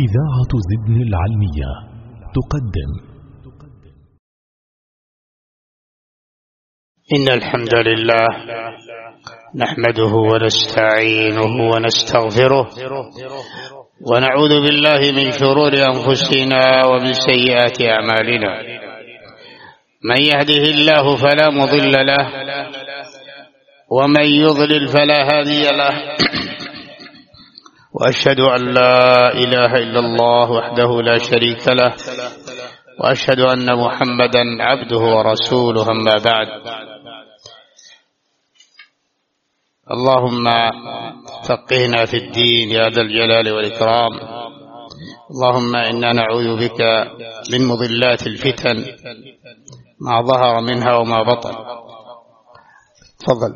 إذاعة زدن العلمية تقدم. إن الحمد لله نحمده ونستعينه ونستغفره ونعوذ بالله من شرور أنفسنا ومن سيئات أعمالنا. من يهده الله فلا مضل له ومن يضلل فلا هادي له. وأشهد أن لا إله إلا الله وحده لا شريك له وأشهد أن محمدا عبده ورسوله. أما بعد، اللهم فقهنا في الدين يا ذا الجلال والإكرام. اللهم إنا نعوذ بك من مضلات الفتن ما ظهر منها وما بطن. تفضل.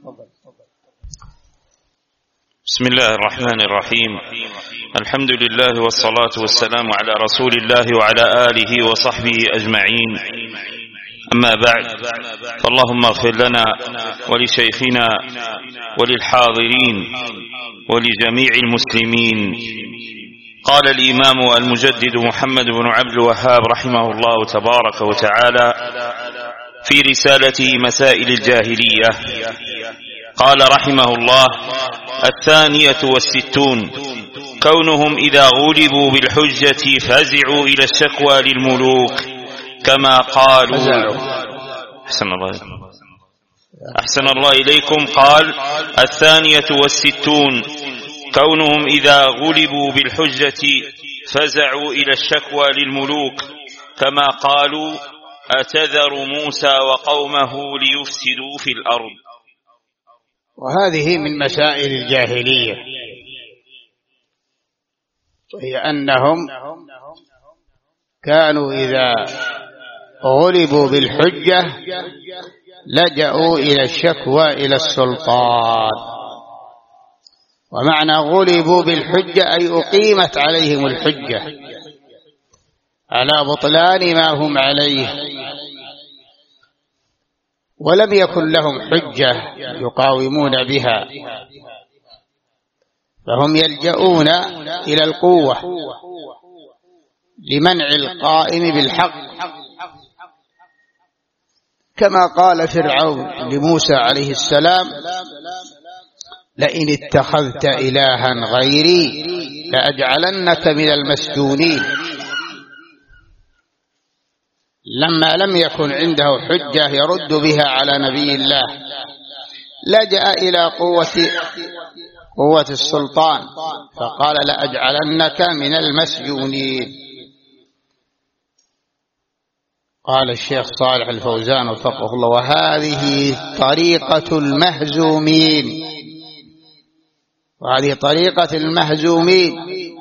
بسم الله الرحمن الرحيم. الحمد لله والصلاة والسلام على رسول الله وعلى آله وصحبه أجمعين. أما بعد، فاللهم اغفر لنا ولشيخنا وللحاضرين ولجميع المسلمين. قال الإمام المجدد محمد بن عبد الوهاب رحمه الله تبارك وتعالى في رسالته مسائل الجاهلية، قال رحمه الله: 62 كونهم إذا غلبوا بالحجة فزعوا إلى الشكوى للملوك كما قالوا. أحسن الله إليكم. قال: 62 كونهم إذا غلبوا بالحجة فزعوا إلى الشكوى للملوك كما قالوا: أتذر موسى وقومه ليفسدوا في الأرض. وهذه من مسائل الجاهلية، وهي أنهم كانوا إذا غلبوا بالحجة لجأوا إلى الشكوى إلى السلطان. ومعنى غلبوا بالحجة أي أقيمت عليهم الحجة على بطلان ما هم عليه، ولم يكن لهم حجة يقاومون بها، فهم يلجؤون إلى القوة لمنع القائم بالحق، كما قال فرعون لموسى عليه السلام: لئن اتخذت إلها غيري لأجعلنك من المسجونين. لما لم يكن عنده حجة يرد بها على نبي الله لجأ إلى قوة السلطان، فقال: لأجعلنك من المسجونين. قال الشيخ صالح الفوزان وفقه الله: وهذه طريقة المهزومين، وهذه طريقة المهزومين.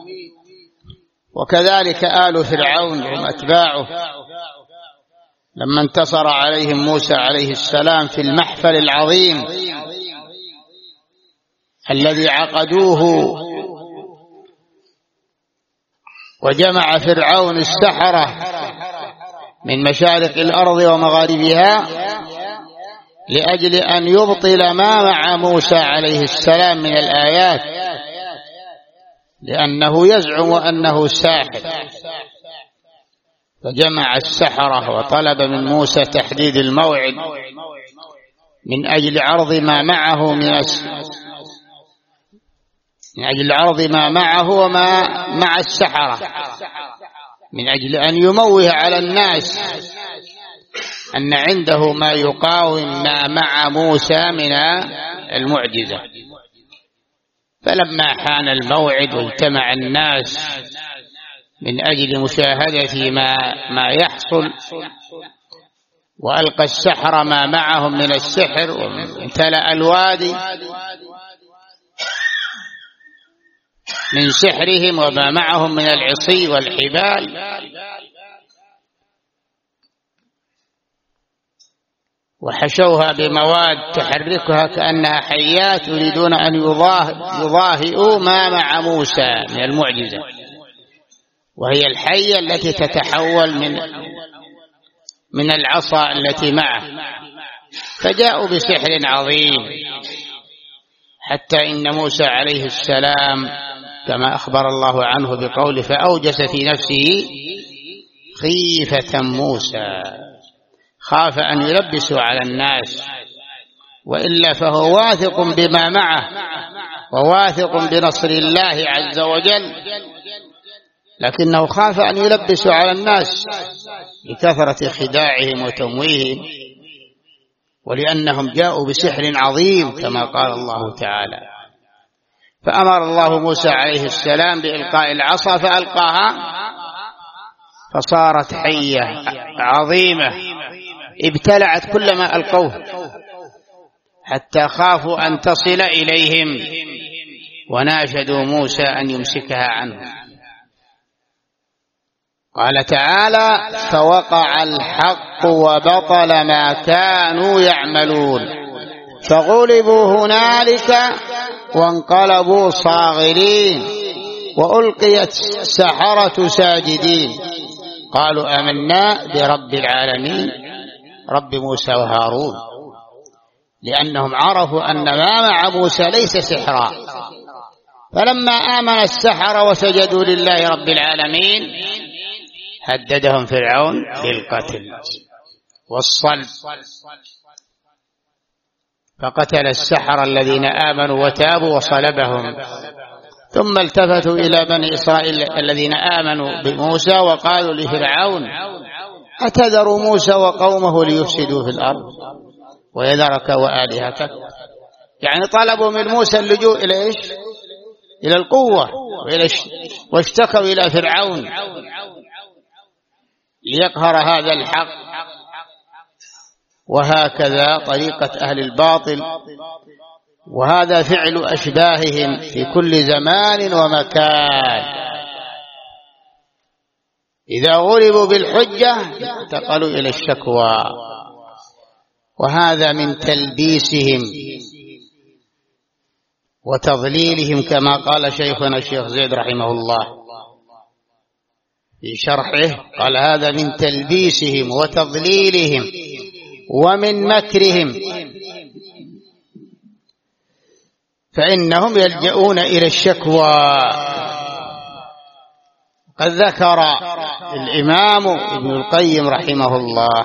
وكذلك آل فرعون هم أتباعه لما انتصر عليهم موسى عليه السلام في المحفل العظيم الذي عقدوه، وجمع فرعون السحرة من مشارق الأرض ومغاربها لأجل أن يبطل ما مع موسى عليه السلام من الآيات، لأنه يزعم أنه ساحر. فجمع السحرة وطلب من موسى تحديد الموعد من أجل عرض ما معه وما مع السحرة، من أجل أن يموه على الناس أن عنده ما يقاوم ما مع موسى من المعجزة. فلما حان الموعد واجتمع الناس من أجل مشاهدة ما يحصل، وألقى السحرة ما معهم من السحر وامتلأ الوادي من سحرهم وما معهم من العصي والحبال، وحشوها بمواد تحركها كأنها حيات يريدون أن يضاهئوا ما مع موسى من المعجزة، وهي الحية التي تتحول من العصا التي معه. فجاءوا بسحر عظيم، حتى إن موسى عليه السلام كما أخبر الله عنه بقوله فأوجس في نفسه خيفة موسى، خاف أن يلبسوا على الناس، وإلا فهو واثق بما معه وواثق بنصر الله عز وجل، لكنه خاف أن يلبسوا على الناس لكثرة خداعهم وتمويههم، ولأنهم جاءوا بسحر عظيم كما قال الله تعالى. فأمر الله موسى عليه السلام بإلقاء العصا فألقاها فصارت حية عظيمة ابتلعت كل ما ألقوه حتى خافوا أن تصل إليهم، وناشدوا موسى أن يمسكها عنه. قال تعالى فوقع الحق وبطل ما كانوا يعملون فغلبوا هنالك وانقلبوا صاغرين وألقيت السحرة ساجدين قالوا آمنا برب العالمين رب موسى وهارون، لأنهم عرفوا أن ما مع موسى ليس سحرا. فلما آمن السحرة وسجدوا لله رب العالمين هددهم فرعون بالقتل والصلب، فقتل السحرة الذين آمنوا وتابوا وصلبهم. ثم التفتوا إلى بني إسرائيل الذين آمنوا بموسى وقالوا لفرعون أتذر موسى وقومه ليفسدوا في الأرض ويذرك وآلهتك، يعني طلبوا من موسى اللجوء إلى إيش؟ إلى القوة واشتكوا إلى فرعون ليقهر هذا الحق. وهكذا طريقة أهل الباطل، وهذا فعل أشباههم في كل زمان ومكان. إذا غلبوا بالحجة انتقلوا إلى الشكوى، وهذا من تلبيسهم وتضليلهم كما قال شيخنا الشيخ زيد رحمه الله في شرحه، قال هذا من تلبيسهم وتضليلهم ومن مكرهم، فإنهم يلجؤون إلى الشكوى. قد ذكر الإمام ابن القيم رحمه الله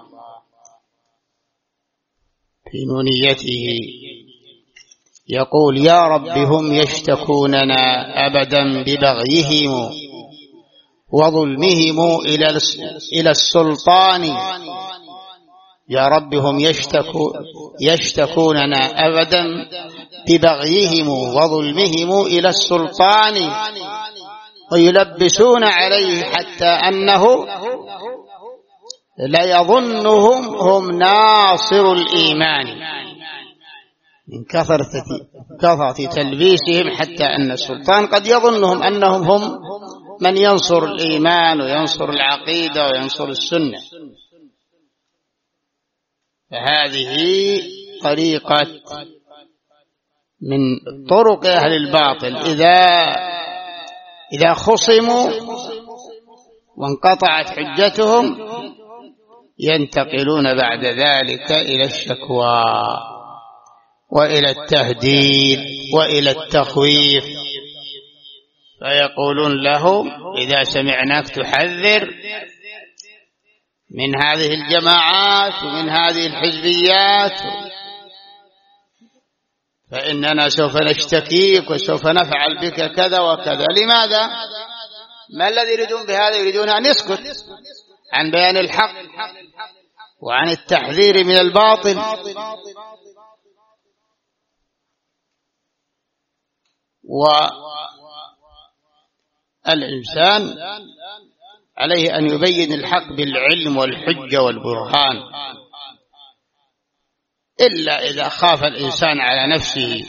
في نونيته يقول يا رب هم يشتكوننا أبدا ببغيهم وظلمهم إلى السلطان، يا رب هم يشتكوننا أبدا ببغيهم وظلمهم إلى السلطان ويلبسون عليه حتى أنه لا يظنهم هم ناصر الإيمان، من كثرة تلبيسهم حتى أن السلطان قد يظنهم أنهم هم من ينصر الإيمان وينصر العقيدة وينصر السنة. فهذه طريقة من طرق أهل الباطل، إذا خصموا وانقطعت حجتهم ينتقلون بعد ذلك إلى الشكوى وإلى التهديد وإلى التخويف، فيقولون له إذا سمعناك تحذر من هذه الجماعات ومن هذه الحزبيات فإننا سوف نشتكيك وسوف نفعل بك كذا وكذا. لماذا؟ ما الذي يريدون بهذا؟ يريدون أن يسكت عن بيان الحق وعن التحذير من الباطل. والإنسان عليه أن يبين الحق بالعلم والحجة والبرهان، إلا إذا خاف الإنسان على نفسه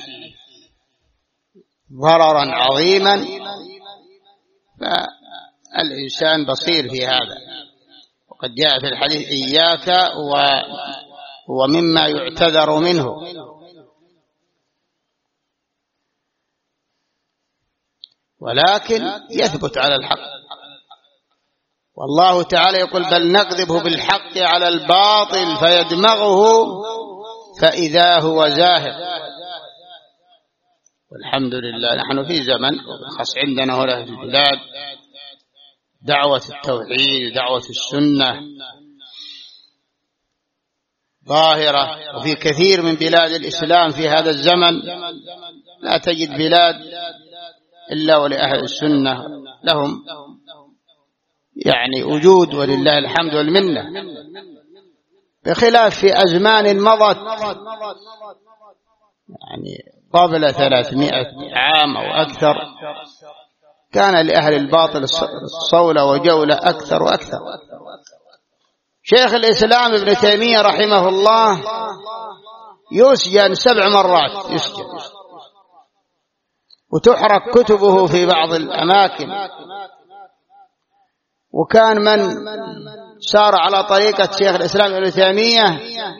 ضررا عظيما فالإنسان بصير في هذا. وقد جاء في الحديث إياك ومما يعتذر منه، ولكن يثبت على الحق. والله تعالى يقول بل نكذب بالحق على الباطل فيدمغه فإذا هو زاهق. والحمد لله نحن في زمن خاص عندنا هنا في البلاد دعوة التوحيد ودعوة السنة ظاهرة، وفي كثير من بلاد الإسلام في هذا الزمن لا تجد بلاد إلا ولأهل السنة لهم يعني وجود ولله الحمد والمنة، بخلاف في أزمان مضت يعني قبل 300 عام أو أكثر كان لأهل الباطل صولة وجولة أكثر وأكثر. شيخ الإسلام ابن تيمية رحمه الله يسجن 7 مرات يسجن، وتحرق كتبه في بعض الأماكن، وكان من سار على طريقة شيخ الإسلام ابن تيمية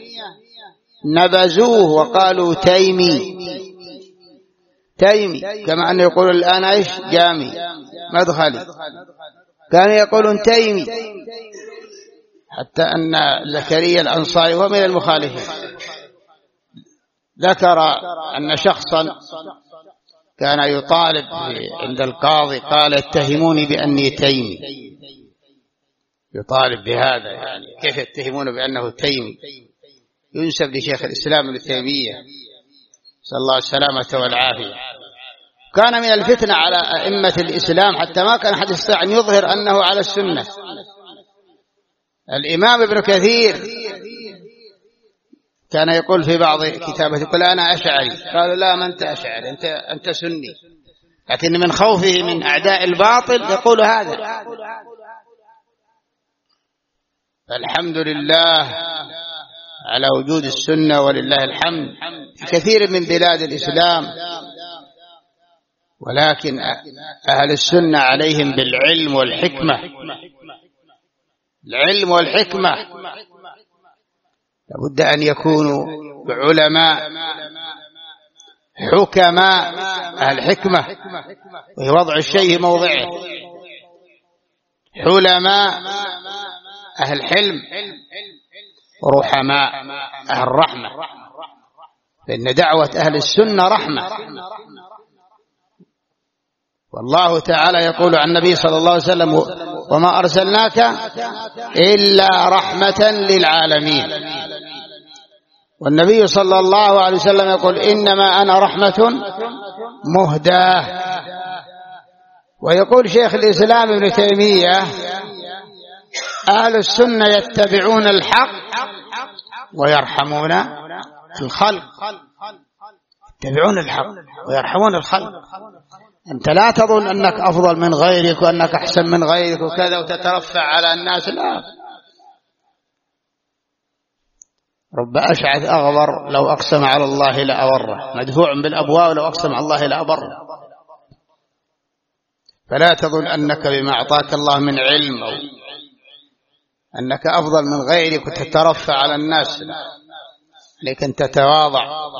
نبذوه وقالوا تيمي كما أن يقول الآن إيش جامي مدخلي، كانوا يقولون تيمي، حتى أن زكريا الأنصاري هو من المخالفين ذكر أن شخصا كان يطالب عند القاضي قال اتهموني بأني تيمي، يطالب بهذا يعني كيف يتهمون بأنه تيمي، ينسب لشيخ الإسلام ابن تيمية صلى الله السلامة والعافية. كان من الفتنة على أئمة الإسلام حتى ما كان أحد يستطيع أن يظهر أنه على السنة. الإمام ابن كثير كان يقول في بعض كتابه يقول أنا أشعري، قالوا لا ما أنت أشعري أنت سني، لكن من خوفه من أعداء الباطل يقول هذا. الحمد لله على وجود السنة ولله الحمد في كثير من بلاد الإسلام، ولكن أهل السنة عليهم بالعلم والحكمة، العلم والحكمة لابد أن يكونوا علماء حكماء أهل حكمة، وهي وضع الشيء موضعه، حلماء أهل حلم، رحماء أهل رحمة، لأن دعوة أهل السنة رحمة. والله تعالى يقول عن النبي صلى الله عليه وسلم وما أرسلناك إلا رحمة للعالمين، والنبي صلى الله عليه وسلم يقول إنما أنا رحمة مهداة. ويقول شيخ الإسلام ابن تيمية أهل السنة يتبعون الحق ويرحمون الخلق، يتبعون الحق ويرحمون الخلق. أنت لا تظن أنك أفضل من غيرك وأنك أحسن من غيرك وكذا وتترفع على الناس، لا. رب أشعث أغبر لو أقسم على الله لأبره، مدفوع بالأبواب لو أقسم على الله لأبره. فلا تظن أنك بما أعطاك الله من علم أو أنك أفضل من غيرك وتترفع على الناس، لكن تتواضع،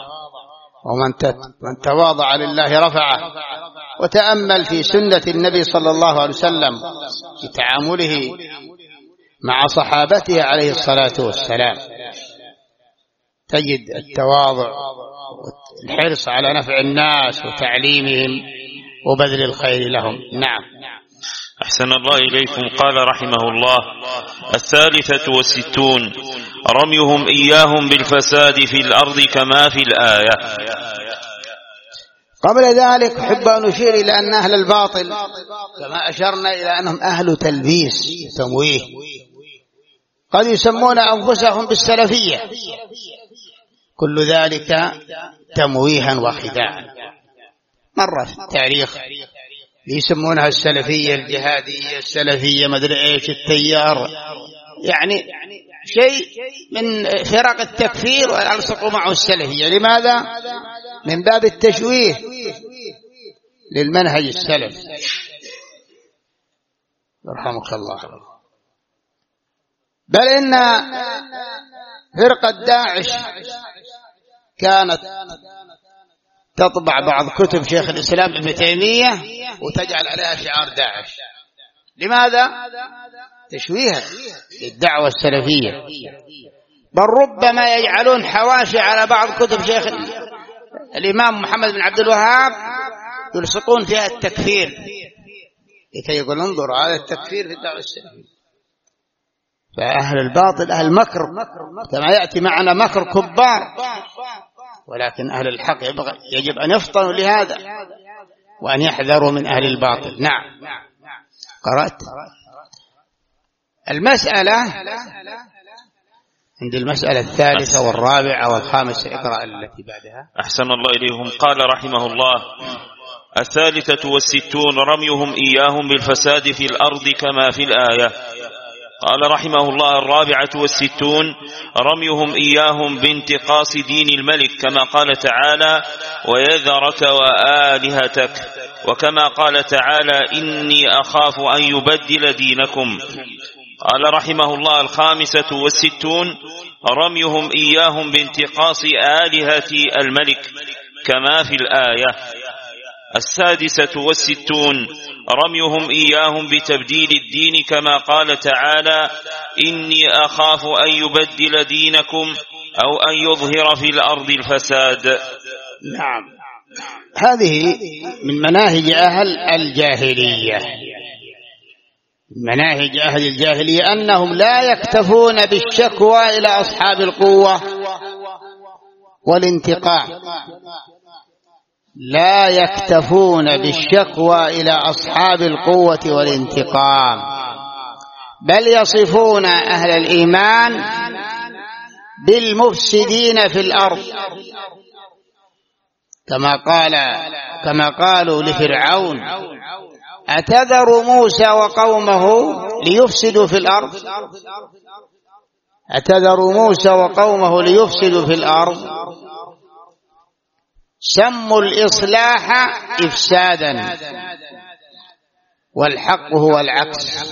ومن تواضع لله رفعه. وتأمل في سنة النبي صلى الله عليه وسلم في تعامله مع صحابته عليه الصلاة والسلام، تجد التواضع والحرص على نفع الناس وتعليمهم وبذل الخير لهم. نعم. أحسن الله إليكم. قال رحمه الله: 63 رميهم إياهم بالفساد في الأرض كما في الآية. قبل ذلك أحب أن أشير إلى أن أهل الباطل كما أشرنا إلى أنهم أهل تلبيس تمويه، قد يسمون أنفسهم بالسلفية، كل ذلك تمويها وخداعا. مرة في التاريخ يسمونها السلفية الجهادية، السلفية مدري إيش، التيار، يعني شيء من فرق التكفير ويلصقوا معه السلفية. لماذا؟ من باب التشويه للمنهج السلف. يرحمك الله. بل إن فرقة داعش كانت تطبع بعض كتب شيخ الإسلام ابن تيمية وتجعل عليها شعار داعش. لماذا؟ تشويها للدعوة السلفية. بل ربما يجعلون حواشي على بعض كتب شيخ الإمام محمد بن عبد الوهاب يلصقون فيها التكفير لكي يقول انظر هذا التكفير في الدعوة السلفية. فأهل الباطل أهل مكر كما يأتي معنا مكر كبار، ولكن أهل الحق يجب أن يفطنوا لهذا وأن يحذروا من أهل الباطل. نعم. قرأت المسألة عند المسألة الثالثة والرابعة والخامسة. اقرأ التي بعدها. أحسن الله إليهم. قال رحمه الله: 63 رميهم إياهم بالفساد في الأرض كما في الآية. قال رحمه الله: 64 رميهم إياهم بانتقاص دين الملك كما قال تعالى: ويذرك وآلهتك، وكما قال تعالى: إني أخاف أن يبدل دينكم. قال رحمه الله: 65 رميهم إياهم بانتقاص آلهة الملك كما في الآية. 66 رميهم إياهم بتبديل الدين كما قال تعالى: إني أخاف أن يبدل دينكم أو أن يظهر في الأرض الفساد. نعم. هذه من مناهج أهل الجاهلية. مناهج أهل الجاهلية أنهم لا يكتفون بالشكوى إلى أصحاب القوة والانتقام، لا يكتفون بالشكوى إلى أصحاب القوة والانتقام، بل يصفون أهل الإيمان بالمفسدين في الأرض، كما قالوا لفرعون: أتذر موسى وقومه ليفسدوا في الأرض؟ أتذر موسى وقومه ليفسدوا في الأرض؟ سموا الإصلاح إفسادا، والحق هو العكس.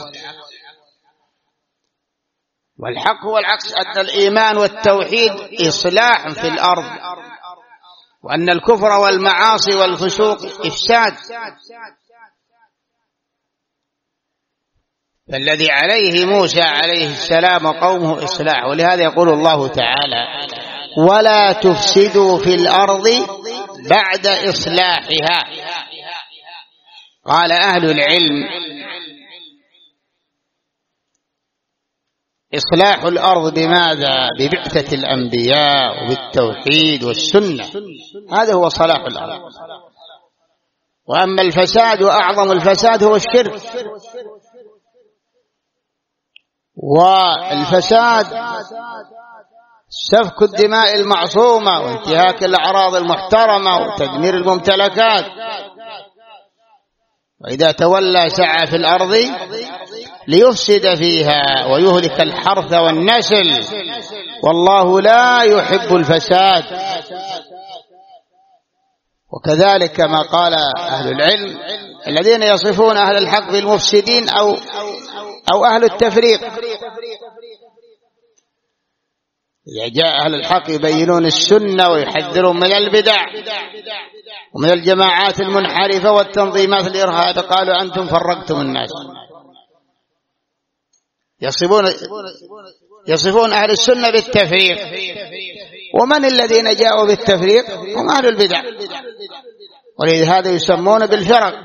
والحق هو العكس، أن الإيمان والتوحيد إصلاح في الأرض، وأن الكفر والمعاصي والفسوق إفساد. فالذي عليه موسى عليه السلام وقومه إصلاح، ولهذا يقول الله تعالى: ولا تفسدوا في الأرض بعد إصلاحها. قال أهل العلم: إصلاح الأرض بماذا؟ ببعثة الأنبياء وبالتوحيد والسنة، هذا هو صلاح الأرض. وأما الفساد وأعظم الفساد هو الشرك، والفساد سفك الدماء المعصومة وانتهاك الأعراض المحترمة وتدمير الممتلكات. وإذا تولى سعى في الأرض ليفسد فيها ويهلك الحرث والنسل، والله لا يحب الفساد. وكذلك ما قال أهل العلم الذين يصفون أهل الحق بالمفسدين أو أهل التفريق، إذا جاء أهل الحق يبينون السنة ويحذرون من البدع ومن الجماعات المنحرفة والتنظيمات الإرهابية، قالوا أنتم فرقتم الناس. يصفون أهل السنة بالتفريق، ومن الذين جاءوا بالتفريق؟ هم أهل البدع، ولهذا يسمون بالفرق.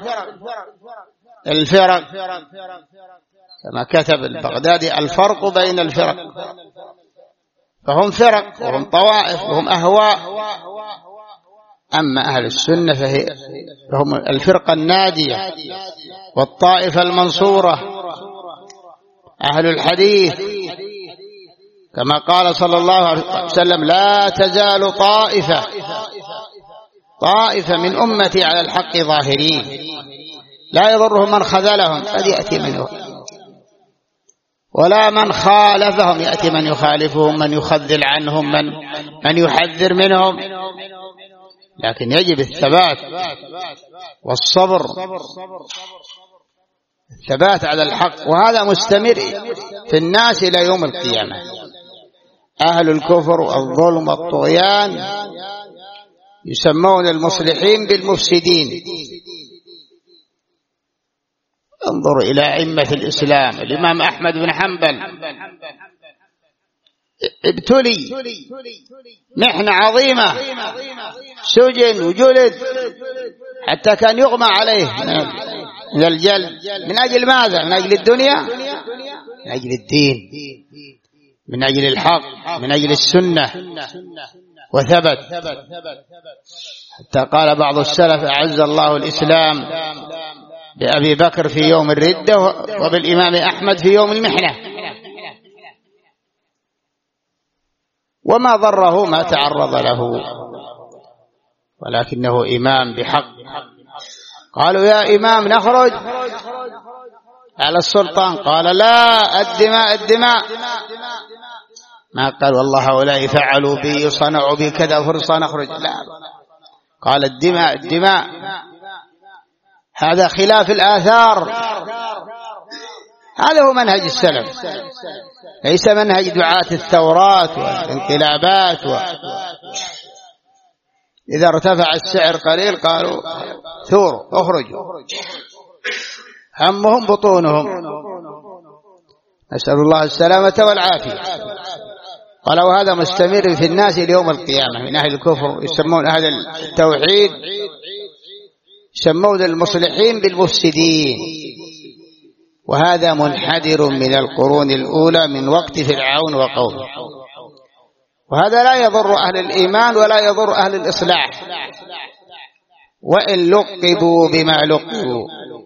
الفرق كما كتب البغدادي: الفرق بين الفرق، فهم فرق وهم طوائف وهم أهواء. أما أهل السنة فهم الفرقة الناجية والطائفة المنصورة، أهل الحديث، كما قال صلى الله عليه وسلم: لا تزال طائفة من أمتي على الحق ظاهرين لا يضرهم من خذلهم، قد يأتي منه، ولا من خالفهم يأتي من يخالفهم، من يخذل عنهم، من يحذر منهم. لكن يجب الثبات والصبر، الثبات على الحق، وهذا مستمر في الناس إلى يوم القيامة. أهل الكفر والظلم والطغيان يسمون المصلحين بالمفسدين. انظروا إلى أئمة الإسلام: الإمام أحمد بن حنبل ابتلي محنة عظيمة، سجن وجلد حتى كان يغمى عليه من الجلد. من أجل ماذا؟ من أجل الدنيا؟ من أجل الدين، من أجل الحق، من أجل السنة، وثبت. حتى قال بعض السلف: أعز الله الإسلام بأبي بكر في يوم الردة وبالإمام أحمد في يوم المحنة. وما ضره ما تعرض له، ولكنه إمام بحق. قالوا: يا إمام نخرج على السلطان، قال: لا، الدماء الدماء. ما قال: والله هؤلاء فعلوا بي صنعوا بي كذا فرصة نخرج، لا، قال: الدماء الدماء. هذا خلاف الآثار، هذا هو منهج السلف، ليس منهج دعاة الثورات والانقلابات إذا ارتفع السعر قليل قالوا: ثوروا اخرجوا، همهم بطونهم، نسأل الله السلامة والعافية. ولو هذا مستمر في الناس اليوم القيامة من أهل الكفر، يسمون أهل التوحيد يسمون المصلحين بالمفسدين، وهذا منحدر من القرون الأولى من وقت فرعون وقومه. وهذا لا يضر أهل الإيمان ولا يضر أهل الإصلاح، وإن لقبوا بما لقبوا.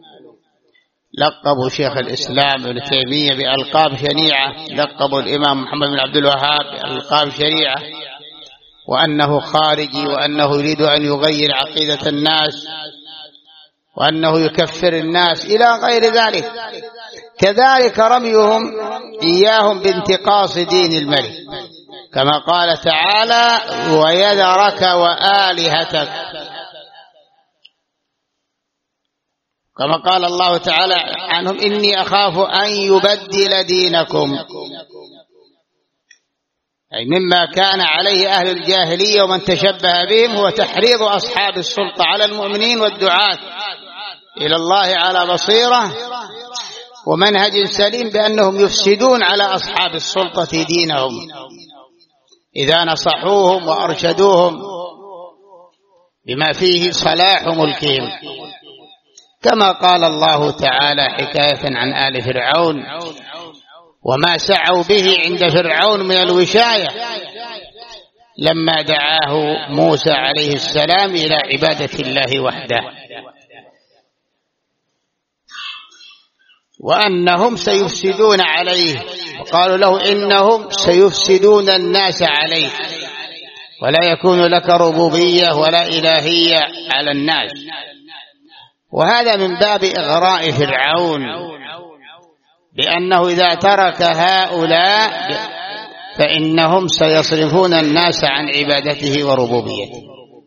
لقبوا شيخ الإسلام ابن تيمية بألقاب شنيعة، لقبوا الإمام محمد بن عبد الوهاب بألقاب شنيعة، وأنه خارجي، وأنه يريد أن يغير عقيدة الناس، وأنه يكفر الناس إلى غير ذلك. كذلك رميهم إياهم بانتقاص دين الملك، كما قال تعالى: ويذرك وآلهتك، كما قال الله تعالى عنهم: إني أخاف أن يبدل دينكم. أي مما كان عليه أهل الجاهلية ومن تشبه بهم هو تحريض أصحاب السلطة على المؤمنين والدعاة إلى الله على بصيرة ومنهج سليم بأنهم يفسدون على أصحاب السلطة دينهم إذا نصحوهم وأرشدوهم بما فيه صلاح ملكهم، كما قال الله تعالى حكاية عن آل فرعون: وما سعوا به عند فرعون من الوشاية لما دعاه موسى عليه السلام إلى عبادة الله وحده، وأنهم سيفسدون عليه، وقالوا له: إنهم سيفسدون الناس عليك ولا يكون لك ربوبية ولا إلهية على الناس. وهذا من باب إغراء فرعون بأنه إذا ترك هؤلاء فإنهم سيصرفون الناس عن عبادته وربوبيته.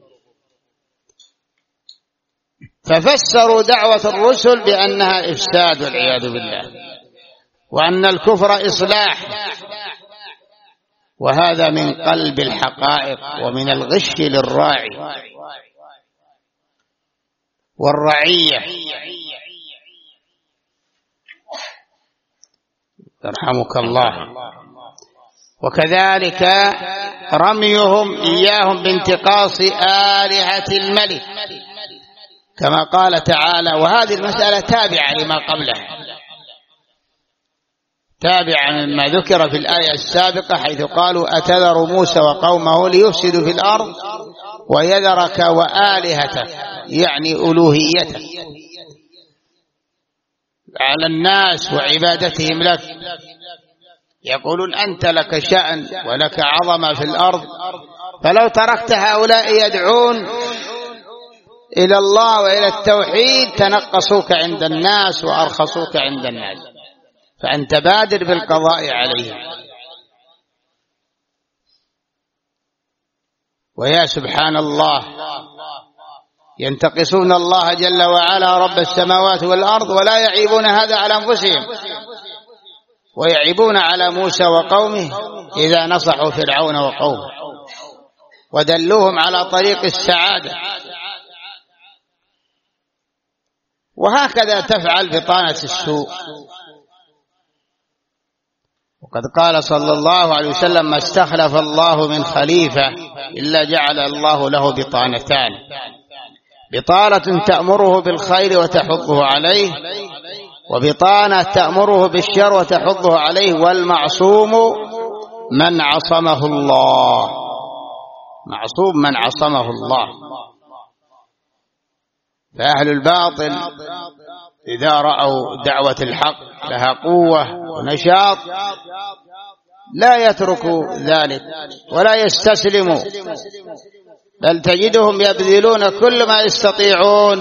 ففسروا دعوة الرسل بأنها إفساد والعياذ بالله، وأن الكفر إصلاح، وهذا من قلب الحقائق ومن الغش للراعي والرعية. يرحمك الله. وكذلك رميهم إياهم بانتقاص آلهة الملك، كما قال تعالى، وهذه المسألة تابعة لما قبلها، تابعة مما ذكر في الآية السابقة حيث قالوا: أتذر موسى وقومه ليفسدوا في الأرض ويذرك وآلهتك، يعني ألوهيتك على الناس وعبادتهم لك. يقولون: أنت لك شأن ولك عظمة في الأرض، فلو تركت هؤلاء يدعون إلى الله وإلى التوحيد تنقصوك عند الناس وأرخصوك عند الناس، فأنت بادر بالقضاء عليهم. ويا سبحان الله، ينتقصون الله جل وعلا رب السماوات والأرض ولا يعيبون هذا على أنفسهم، ويعيبون على موسى وقومه إذا نصحوا فرعون وقومه ودلوهم على طريق السعادة. وهكذا تفعل بطانة السوء، وقد قال صلى الله عليه وسلم: ما استخلف الله من خليفة إلا جعل الله له بطانتان: بطانة تأمره بالخير وتحضه عليه، وبطانة تأمره بالشر وتحضه عليه، والمعصوم من عصمه الله. معصوم من عصمه الله. فأهل الباطل إذا رأوا دعوة الحق لها قوة ونشاط لا يتركوا ذلك ولا يستسلموا، بل تجدهم يبذلون كل ما يستطيعون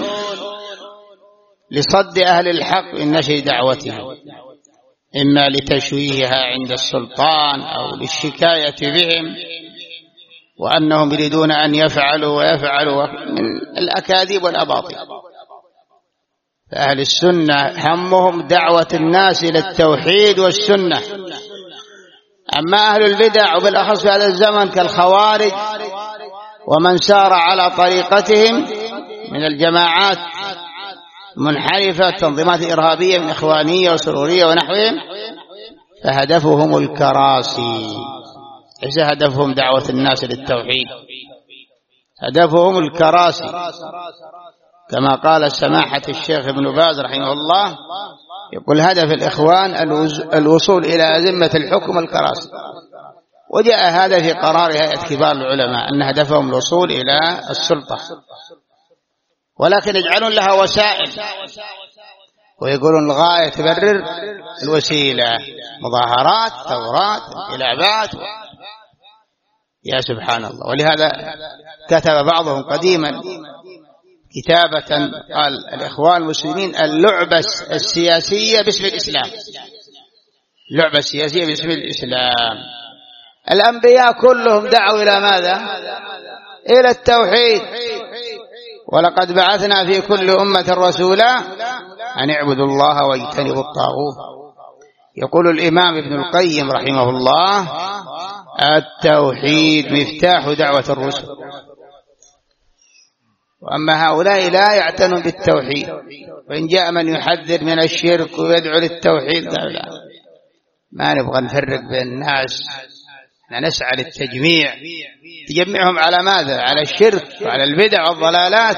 لصد أهل الحق من نشر دعوتهم، إما لتشويهها عند السلطان أو للشكاية بهم وأنهم يريدون أن يفعلوا ويفعلوا من الأكاذيب والأباطيل. فأهل السنة همهم دعوة الناس إلى التوحيد والسنة. أما أهل البدع وبالأخص في هذا الزمن كالخوارج ومن سار على طريقتهم من الجماعات منحرفة، تنظيمات إرهابية من إخوانية وسرورية ونحوهم، فهدفهم الكراسي، ليس هدفهم دعوة الناس للتوحيد، هدفهم الكراسي، كما قال سماحة الشيخ ابن باز رحمه الله، يقول: هدف الإخوان الوصول إلى أزمة الحكم الكراسي. وجاء هذا في قرار هيئة كبار العلماء أن هدفهم الوصول إلى السلطة، ولكن يجعلون لها وسائل ويقولون الغاية تبرر الوسيلة، مظاهرات، ثورات، انقلابات. يا سبحان الله. ولهذا كتب بعضهم قديما كتابة قال: الإخوان المسلمين اللعبة السياسية باسم الإسلام. اللعبة السياسية باسم الإسلام. الأنبياء كلهم دعوا إلى ماذا؟ إلى التوحيد. ولقد بعثنا في كل أمة رسولا أن اعبدوا الله واجتنبوا الطاغوت. يقول الإمام ابن القيم رحمه الله: التوحيد مفتاح دعوة الرسل. وأما هؤلاء لا يعتنون بالتوحيد، وإن جاء من يحذر من الشرك ويدعو للتوحيد قال: لا، ما نبغى نفرق بين الناس، نسعى للتجميع. تجمعهم على ماذا؟ على الشرك وعلى البدع والضلالات.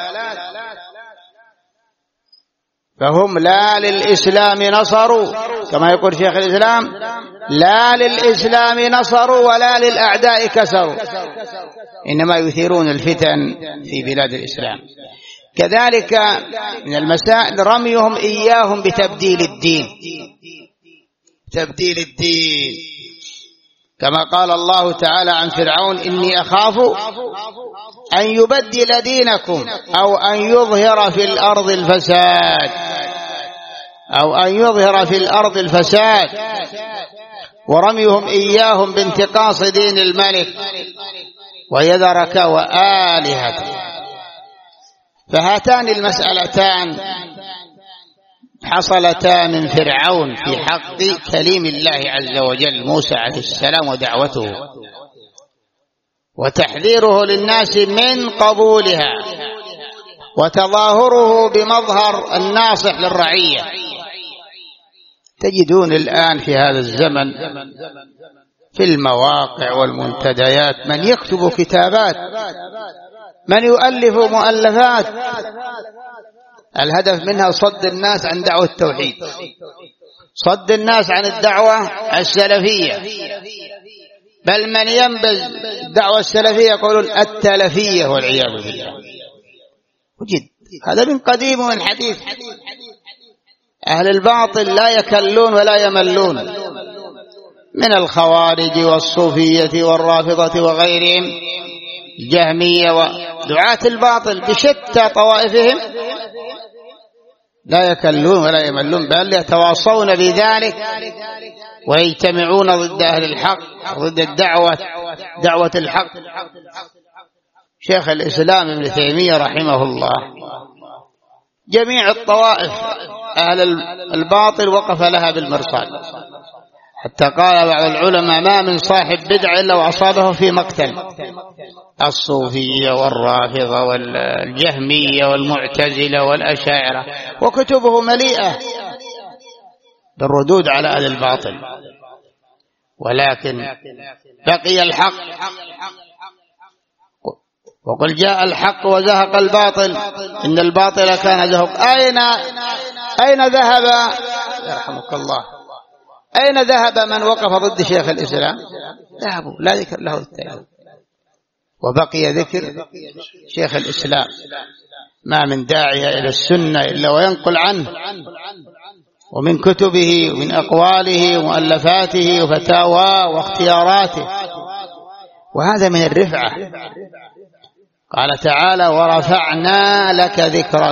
فهم لا للإسلام نصروا، كما يقول شيخ الإسلام: لا للإسلام نصروا ولا للأعداء كسروا، إنما يثيرون الفتن في بلاد الإسلام. كذلك من المسائل رميهم إياهم بتبديل الدين. تبديل الدين، كما قال الله تعالى عن فرعون: إني أخاف أن يبدل دينكم أو أن يظهر في الأرض الفساد، أو أن يظهر في الأرض الفساد. ورميهم إياهم بانتقاص دين الملك ويذرك وآلهته. فهاتان المسألتان حصلتا من فرعون في حق كليم الله عز وجل موسى عليه السلام ودعوته وتحذيره للناس من قبولها وتظاهره بمظهر الناصح للرعية. تجدون الآن في هذا الزمن في المواقع والمنتديات من يكتب كتابات، من يؤلف مؤلفات، الهدف منها صد الناس عن دعوة التوحيد، صد الناس عن الدعوة السلفية، بل من ينبذ الدعوة السلفية يقولون التلفية والعياذ بالله. وجد هذا من قديم ومن حديث. أهل الباطل لا يكلون ولا يملون من الخوارج والصوفية والرافضة وغيرهم، الجهمية ودعاة الباطل بشتى طوائفهم، لا يكلون ولا يملون، بل يتواصون بذلك ويجتمعون ضد أهل الحق، ضد دعوة الحق. شيخ الإسلام ابن تيمية رحمه الله جميع الطوائف أهل الباطل وقف لها بالمرصاد، حتى قال بعض العلماء: ما من صاحب بدعة إلا وأصابه في مقتل. الصوفية والرافضة والجهمية والمعتزلة والأشاعرة، وكتبه مليئة بالردود على أهل الباطل. ولكن بقي الحق. وقل جاء الحق وزهق الباطل إن الباطل كان زهوقا. أين ذهب يرحمك الله، أين ذهب من وقف ضد شيخ الإسلام؟ ذهبوا، لا ذكر له التالي. وبقي ذكر شيخ الإسلام. ما من داعية إلى السنة إلا وينقل عنه ومن كتبه ومن أقواله ومؤلفاته وفتاواه واختياراته، وهذا من الرفعة. قال تعالى ورفعنا لك ذكرك.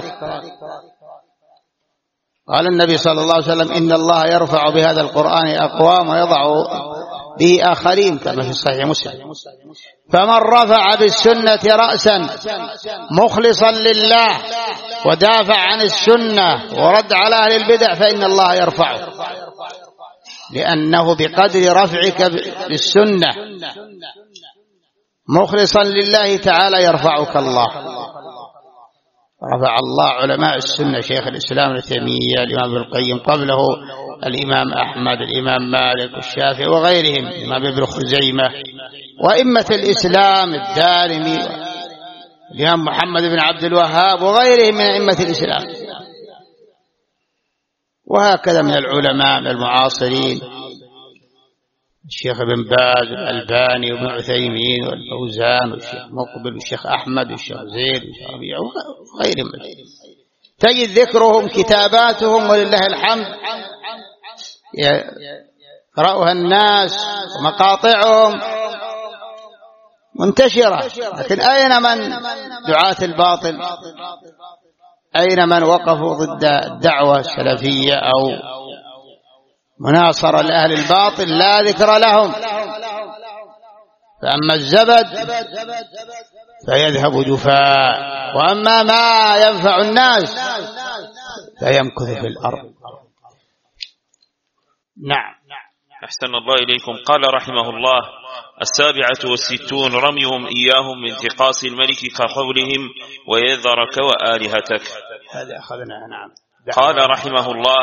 قال النبي صلى الله عليه وسلم إن الله يرفع بهذا القرآن أقوام ويضع به آخرين كما في صحيح مسلم. فمن رفع بالسنة رأسا مخلصا لله ودافع عن السنة ورد على أهل البدع فإن الله يرفعه، لأنه بقدر رفعك بالسنة مخلصا لله تعالى يرفعك الله. رفع الله علماء السنة شيخ الإسلام ابن تيمية، الإمام ابن القيم، قبله الإمام أحمد، الإمام مالك والشافعي وغيرهم، الإمام ابن خزيمة، وإمة الإسلام الدارمي، الإمام محمد بن عبد الوهاب وغيرهم من أئمة الإسلام. وهكذا من العلماء من المعاصرين الشيخ ابن باز والألباني وابن عثيمين والفوزان والشيخ مقبل والشيخ أحمد والشيخ زيد والشيخ ربيع وغيرهم. تجد ذكرهم كتاباتهم ولله الحمد يقرأها الناس ومقاطعهم منتشرة. لكن أين من دعاة الباطل؟ أين من وقفوا ضد الدعوة السلفية أو مناصرة لأهل الباطل؟ لا ذكر لهم. فأما الزبد فيذهب جفاء، وأما ما ينفع الناس فيمكث في الأرض. نعم. أحسن الله إليكم. قال رحمه الله 67 رميهم إياهم من انتقاص الملك كقولهم ويذرك وآلهتك. هذا أخذنا. نعم. قال رحمه الله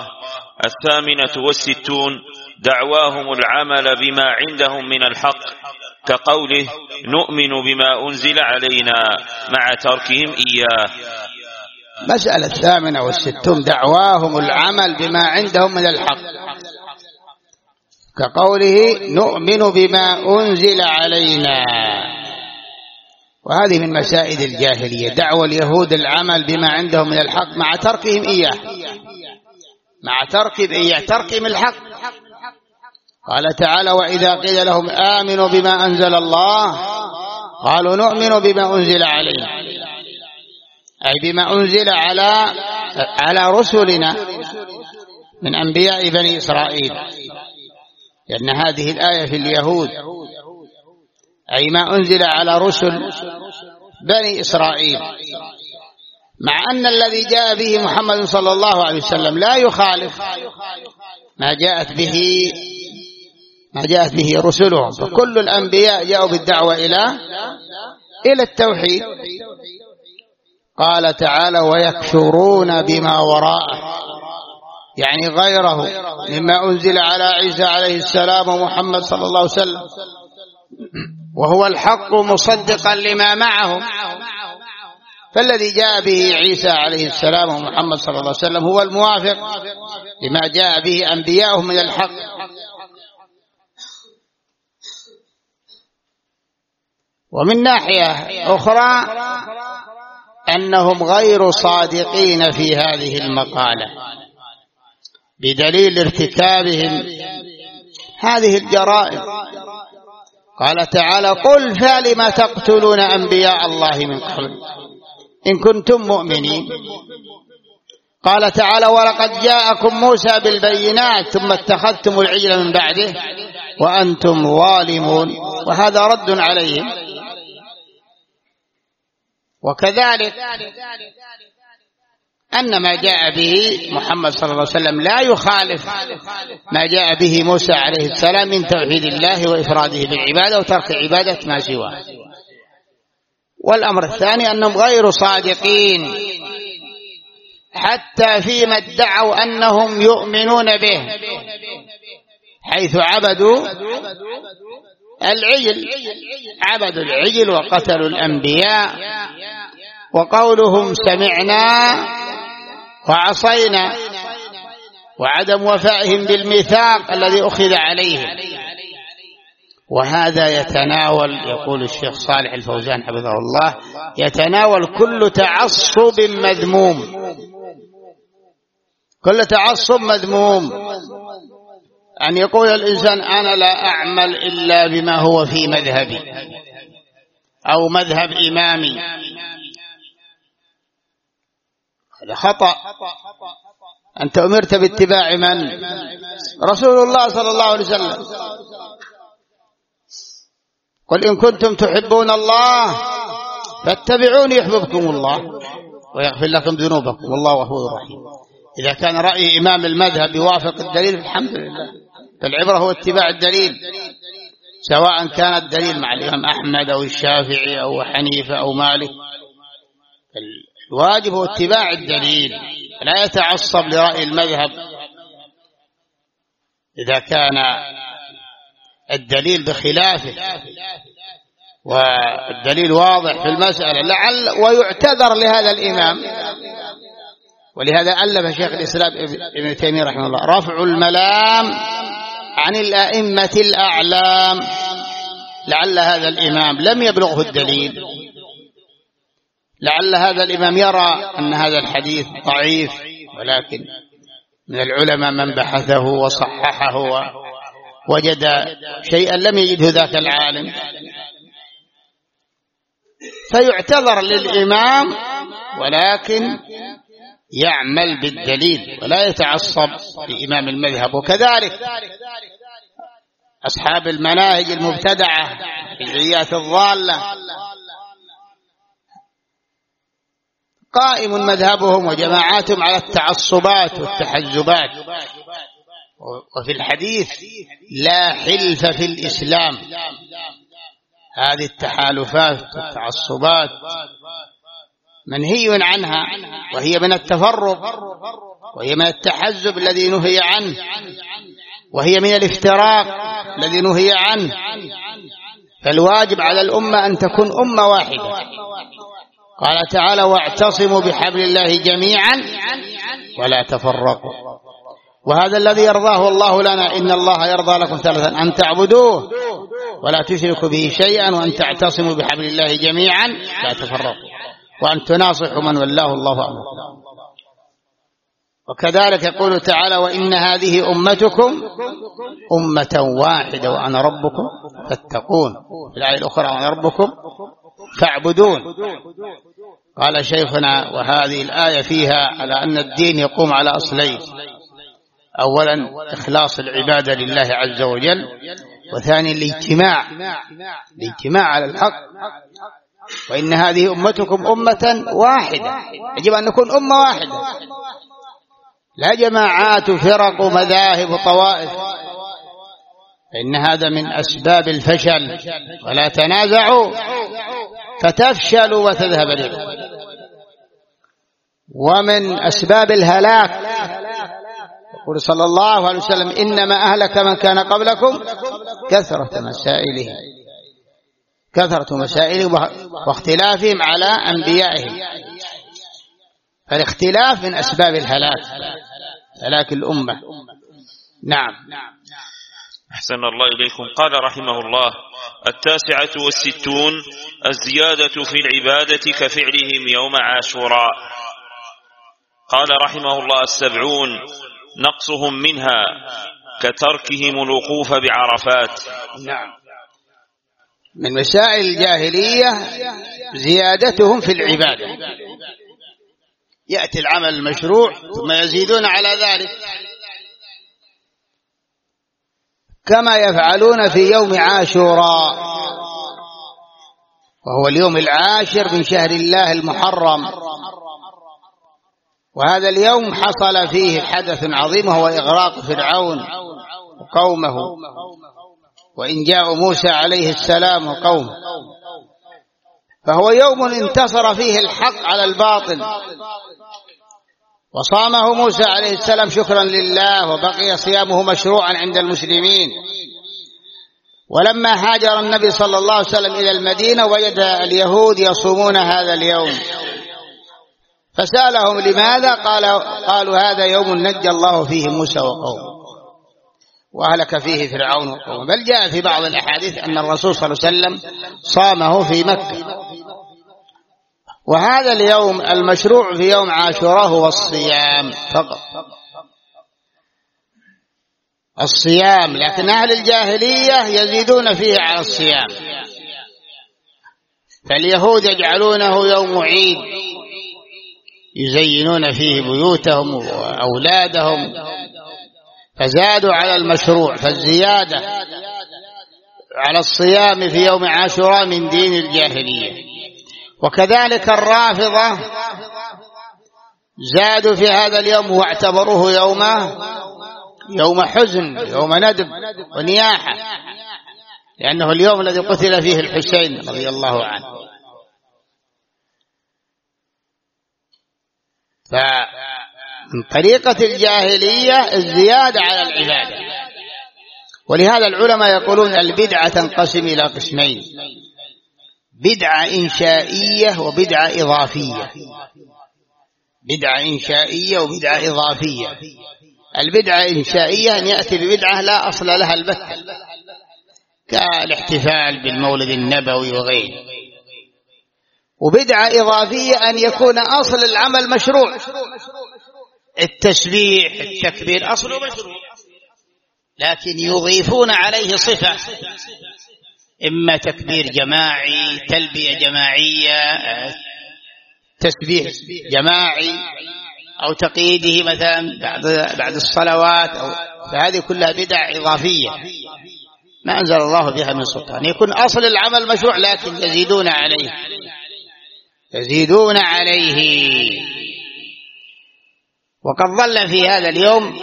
68 دعواهم العمل بما عندهم من الحق كقوله نؤمن بما أنزل علينا مع تركهم إياه. مسألة 68 دعواهم العمل بما عندهم من الحق كقوله نؤمن بما أنزل علينا. وهذه من مسائل الجاهلية، دعوى اليهود العمل بما عندهم من الحق مع تركهم إياه، مع تركهم الحق. قال تعالى وإذا قيل لهم آمنوا بما أنزل الله قالوا نؤمن بما أنزل علينا، أي بما أنزل على رسلنا من أنبياء بني إسرائيل، لأن هذه الآية في اليهود، أي ما أنزل على رسل بني إسرائيل، مع أن الذي جاء به محمد صلى الله عليه وسلم لا يخالف ما جاءت به رسلهم. فكل الأنبياء جاءوا بالدعوة إلى التوحيد. قال تعالى ويكفرون بما وراءه، يعني غيره مما أنزل على عيسى عليه السلام ومحمد صلى الله عليه وسلم، وهو الحق مصدقا لما معهم. فالذي جاء به عيسى عليه السلام ومحمد صلى الله عليه وسلم هو الموافق لما جاء به أنبياؤهم من الحق. ومن ناحية أخرى أنهم غير صادقين في هذه المقالة بدليل ارتكابهم هذه الجرائم. قال تعالى قل فلم تقتلون أنبياء الله من قبل إن كنتم مؤمنين. قال تعالى ولقد جاءكم موسى بالبينات ثم اتخذتم العجل من بعده وأنتم ظالمون، وهذا رد عليهم. وكذلك أن ما جاء به محمد صلى الله عليه وسلم لا يخالف ما جاء به موسى عليه السلام من توحيد الله وإفراده بالعبادة وترك عبادة ما سواه. والأمر الثاني أنهم غير صادقين حتى فيما ادعوا أنهم يؤمنون به، حيث عبدوا العجل، عبدوا العجل وقتلوا الأنبياء. وقولهم سمعنا وعصينا وعدم وفائهم بالميثاق الذي أخذ عليهم. وهذا يتناول، يقول الشيخ صالح الفوزان حفظه الله، يتناول كل تعصب مذموم، كل تعصب مذموم. أن يقول الإنسان أنا لا أعمل إلا بما هو في مذهبي أو مذهب إمامي، هذا خطأ. أنت أمرت باتباع من؟ رسول الله صلى الله عليه وسلم. قل إن كنتم تحبون الله فاتبعوني يحببكم الله ويغفر لكم ذنوبكم والله غفور رحيم. إذا كان رأي إمام المذهب يوافق الدليل الحمد لله، فالعبرة هو اتباع الدليل، سواء كان الدليل مع الإمام أحمد أو الشافعي أو حنيفة أو مالك. الواجب هو اتباع الدليل، لا يتعصب لرأي المذهب إذا كان الدليل بخلافه والدليل واضح في المسألة، لعل ويعتذر لهذا الإمام. ولهذا ألف شيخ الإسلام ابن تيمية رحمه الله رفع الملام عن الأئمة الأعلام، لعل هذا الإمام لم يبلغه الدليل، لعل هذا الإمام يرى أن هذا الحديث ضعيف، ولكن من العلماء من بحثه وصححه ووجد شيئا لم يجده ذاك العالم، فيعتذر للإمام، ولكن يعمل بالدليل ولا يتعصب لإمام المذهب. وكذلك أصحاب المناهج المبتدعة الحزبيات الضالة قائم مذهبهم وجماعاتهم على التعصبات والتحزبات. وفي الحديث لا حلف في الإسلام، هذه التحالفات والتعصبات منهي عنها، وهي من التفرق، وهي من التحزب الذي نهي عنه، وهي من الافتراق الذي نهي عنه. فالواجب على الأمة أن تكون أمة واحدة. قال تعالى واعتصموا بحبل الله جميعا ولا تفرقوا. وهذا الذي يرضاه الله لنا، إن الله يرضى لكم ثلاثا: أن تعبدوه ولا تشركوا به شيئا، وأن تعتصموا بحبل الله جميعا لا تفرقوا، وأن تناصحوا من ولاه الله أمركم. وكذلك يقول تعالى وإن هذه أمتكم أمة واحدة وأنا ربكم فاتقون. في الآية الأخرى وأنا ربكم فاعبدون. قال شيخنا وهذه الآية فيها على أن الدين يقوم على أصلين: أولا إخلاص العبادة لله عز وجل، وثانيا الاجتماع على الحق. وإن هذه أمتكم أمة واحدة، يجب أن نكون أمة واحدة، لا جماعات وفرق ومذاهب وطوائف، فإن هذا من أسباب الفشل. ولا تنازعوا فتفشلوا وتذهب ريحكم. ومن أسباب الهلاك يقول صلى الله عليه وسلم إنما أهلك من كان قبلكم كثرة مسائلهم واختلافهم على أنبيائهم. فالاختلاف من أسباب الهلاك، هلاك الأمة. نعم. أحسن الله إليكم. قال رحمه الله: 69 الزيادة في العبادة كفعلهم يوم عاشوراء. قال رحمه الله: 70 نقصهم منها كتركهم الوقوف بعرفات. نعم. من مسائل الجاهلية زيادتهم في العبادة، يأتي العمل المشروع ثم يزيدون على ذلك، كما يفعلون في يوم عاشوراء، وهو اليوم العاشر من شهر الله المحرم. وهذا اليوم حصل فيه حدث عظيم، وهو إغراق فرعون وقومه، وإنجاء موسى عليه السلام وقومه. فهو يوم انتصر فيه الحق على الباطل، وصامه موسى عليه السلام شكرا لله، وبقي صيامه مشروعا عند المسلمين. ولما هاجر النبي صلى الله عليه وسلم إلى المدينة وجد اليهود يصومون هذا اليوم، فسألهم لماذا؟ قالوا هذا يوم نجى الله فيه موسى وقومه وهلك فيه فرعون وقومه. بل جاء في بعض الأحاديث أن الرسول صلى الله عليه وسلم صامه في مكة. وهذا اليوم المشروع في يوم عاشوراء هو الصيام فقط، الصيام، لكن أهل الجاهلية يزيدون فيه على الصيام، فاليهود يجعلونه يوم عيد يزينون فيه بيوتهم وأولادهم، فزادوا على المشروع. فالزيادة على الصيام في يوم عاشوراء من دين الجاهلية. وكذلك الرافضة زادوا في هذا اليوم واعتبروه يوم حزن، يوم ندب ونياحة، لأنه اليوم الذي قتل فيه الحسين رضي الله عنه. فمن طريقة الجاهلية الزيادة على العبادة. ولهذا العلماء يقولون البدعة تنقسم إلى قسمين: بدعة إنشائية وبدعة إضافية. بدعة إنشائية وبدعة إضافية. البدعة إنشائية أن يأتي ببدعة لا أصل لها البتة، كالاحتفال بالمولد النبوي وغيره. وبدعة إضافية أن يكون أصل العمل مشروع، التسبيح التكبير أصله مشروع، لكن يضيفون عليه صفة، إما تكبير جماعي، تلبية جماعية، تسبيح جماعي، أو تقييده مثلا بعد الصلوات، فهذه كلها بدع إضافية ما أنزل الله بها من سلطان. يكون أصل العمل مشروع لكن يزيدون عليه. وقد ظل في هذا اليوم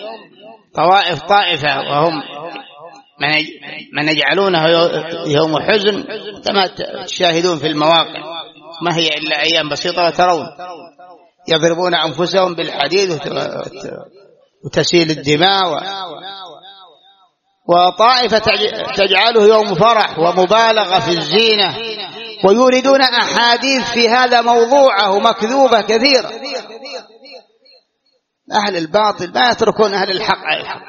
طائفة وهم من يجعلونه يوم حزن، كما تشاهدون في المواقع، ما هي إلا أيام بسيطة وترون يضربون أنفسهم بالحديد وتسيل الدماء. وطائفة تجعله يوم فرح ومبالغة في الزينة، ويوردون أحاديث في هذا موضوعه مكذوبة كثيرة. أهل الباطل ما يتركون أهل الحق،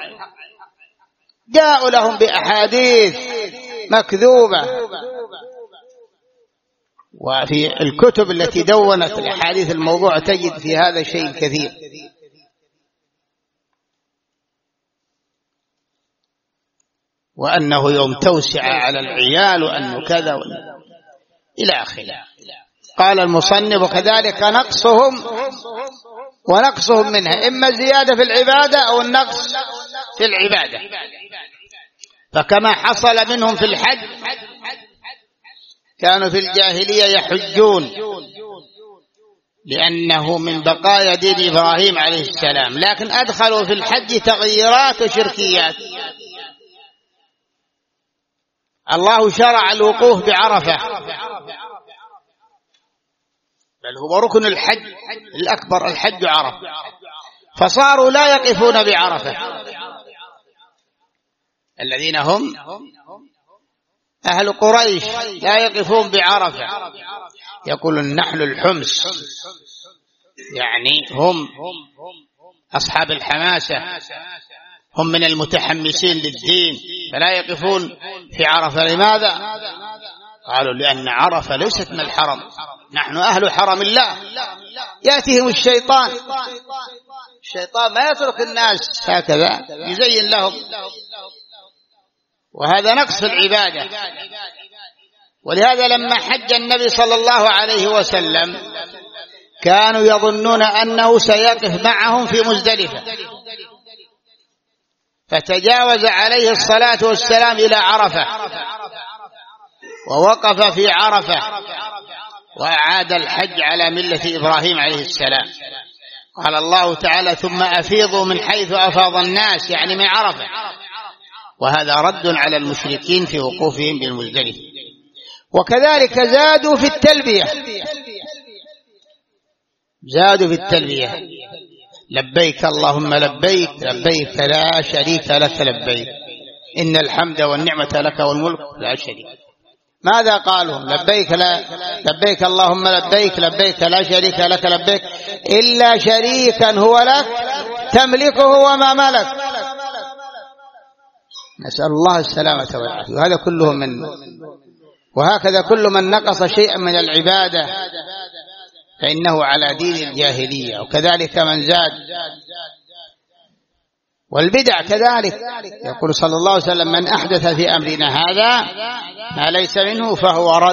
جاءوا لهم بأحاديث مكذوبة. وفي الكتب التي دونت الأحاديث الموضوع تجد في هذا شيء كثير. وأنه يوم توسع على العيال، وأنه كذا إلى آخره. قال المصنف: وكذلك ونقصهم منها، إما زيادة في العبادة أو النقص في العبادة. فكما حصل منهم في الحج، كانوا في الجاهلية يحجون لأنه من بقايا دين إبراهيم عليه السلام، لكن أدخلوا في الحج تغييرات وشركيات. الله شرع الوقوف بعرفة، بل هو ركن الحج الأكبر، الحج عرفة، فصاروا لا يقفون بعرفة. الذين هم أهل قريش لا يقفون بعرفة، يقولون نحن الحمص، يعني هم أصحاب الحماسة، هم من المتحمسين للدين، فلا يقفون في عرفة. لماذا؟ قالوا لأن عرفة ليست من الحرم، نحن أهل حرم الله. يأتيهم الشيطان ما يترك الناس هكذا، يزين لهم، وهذا نقص العبادة. ولهذا لما حج النبي صلى الله عليه وسلم كانوا يظنون أنه سيقف معهم في مزدلفة، فتجاوز عليه الصلاة والسلام إلى عرفة ووقف في عرفة وأعاد الحج على ملة إبراهيم عليه السلام. قال الله تعالى: ثم أفيضوا من حيث أفاض الناس، يعني من عرفة. وهذا رد على المشركين في وقوفهم بالمزدلفة. وكذلك زادوا في التلبية، لبيك اللهم لبيك لبيك لا شريك لك لبيك إن الحمد والنعمة لك والملك لا شريك. ماذا قالوا؟ لبيك اللهم لبيك لبيك لا شريك لك لبيك إلا شريكا هو لك تملكه وما ملك. نسأل الله السلامة والعافية. وهذا كله وهكذا كل من نقص شيئا من العبادة فإنه على دين الجاهلية، وكذلك من زاد. والبدع كذلك، يقول صلى الله عليه وسلم من أحدث في أمرنا هذا ما ليس منه فهو رد.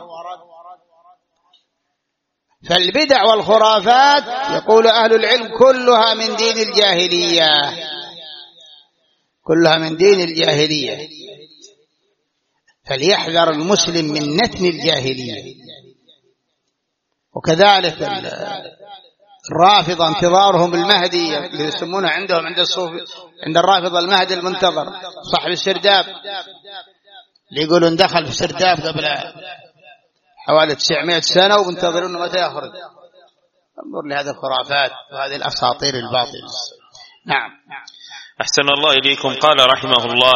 فالبدع والخرافات يقول أهل العلم كلها من دين الجاهلية، كلها من دين الجاهلية. فليحذر المسلم من نتن الجاهلية. وكذلك الرافضة انتظارهم المهدي اللي يسمونه عندهم عند الصوفي، عند الرافضة المهدي المنتظر صاحب السرداب اللي يقولون دخل في السرداب قبل حوالي 900 سنة ومنتظرون متى يخرج. انظر لهذه الخرافات وهذه الأساطير الباطلة. نعم. أحسن الله إليكم. قال رحمه الله: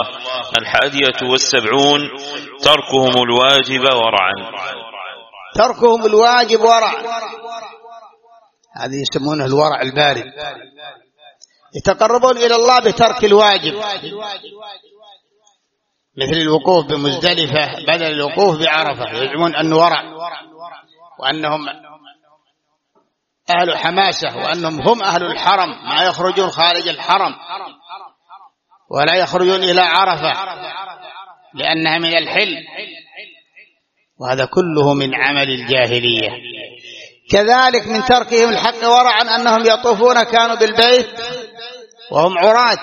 71 تركهم الواجب ورعا. تركهم الواجب ورعا، هذه يسمونه الورع البارد. يتقربون إلى الله بترك الواجب، مثل الوقوف بمزدلفة بدل الوقوف بعرفة. يزعمون أنه ورع وأنهم أهل حماسة وأنهم هم أهل الحرم، ما يخرجون خارج الحرم ولا يخرجون إلى عرفة لأنها من الحل. وهذا كله من عمل الجاهلية. كذلك من تركهم الحق ورعا أنهم يطوفون كانوا بالبيت وهم عراة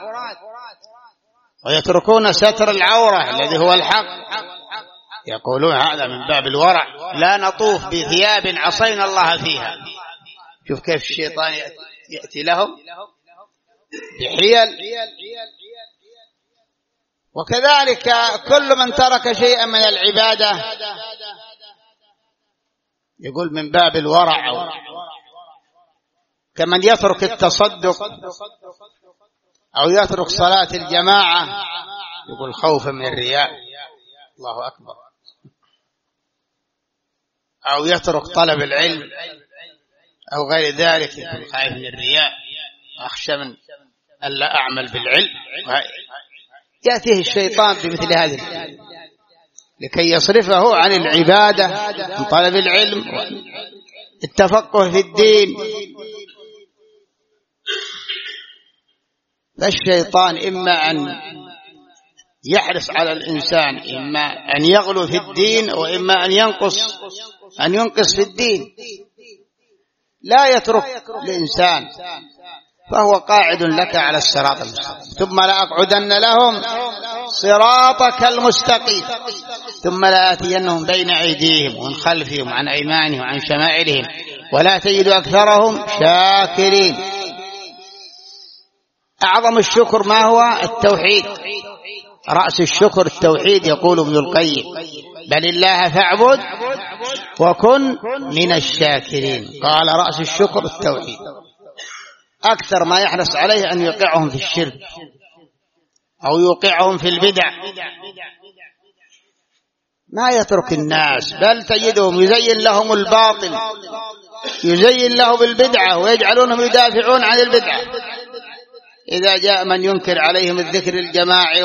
ويتركون ستر العورة الذي هو الحق. يقولون هذا من باب الورع، لا نطوف بثياب عصينا الله فيها. شوف كيف الشيطان يأتي لهم بحيل. وكذلك كل من ترك شيئا من العبادة يقول من باب الورع، كمن يترك التصدق أو يترك صلاة الجماعة يقول خوفا من الرياء. الله أكبر. أو يترك طلب العلم أو غير ذلك يقول خائف من الرياء، أخشى من ألا أعمل بالعلم. يأتيه الشيطان بمثل هذه لكي يصرفه عن العبادة، عن طلب العلم والتفقه في الدين. فالشيطان إما أن يحرص على الإنسان، إما أن يغلو في الدين وإما أن ينقص في الدين. لا يترك الإنسان، فهو قاعد لك على الصراط المستقيم. ثم لأقعدن لهم صراطك المستقيم ثم لآتينهم بين أيديهم ومن خلفهم وعن أيمانهم وعن شمائلهم ولا تجد أكثرهم شاكرين. أعظم الشكر ما هو؟ التوحيد. رأس الشكر التوحيد. يقول ابن القيم: بل الله فاعبد وكن من الشاكرين. قال رأس الشكر التوحيد. أكثر ما يحرص عليه أن يوقعهم في الشرك أو يوقعهم في البدع. ما يترك الناس، بل تجدهم يزين لهم الباطل، يزين لهم البدعة ويجعلونهم يدافعون عن البدعة. إذا جاء من ينكر عليهم الذكر الجماعي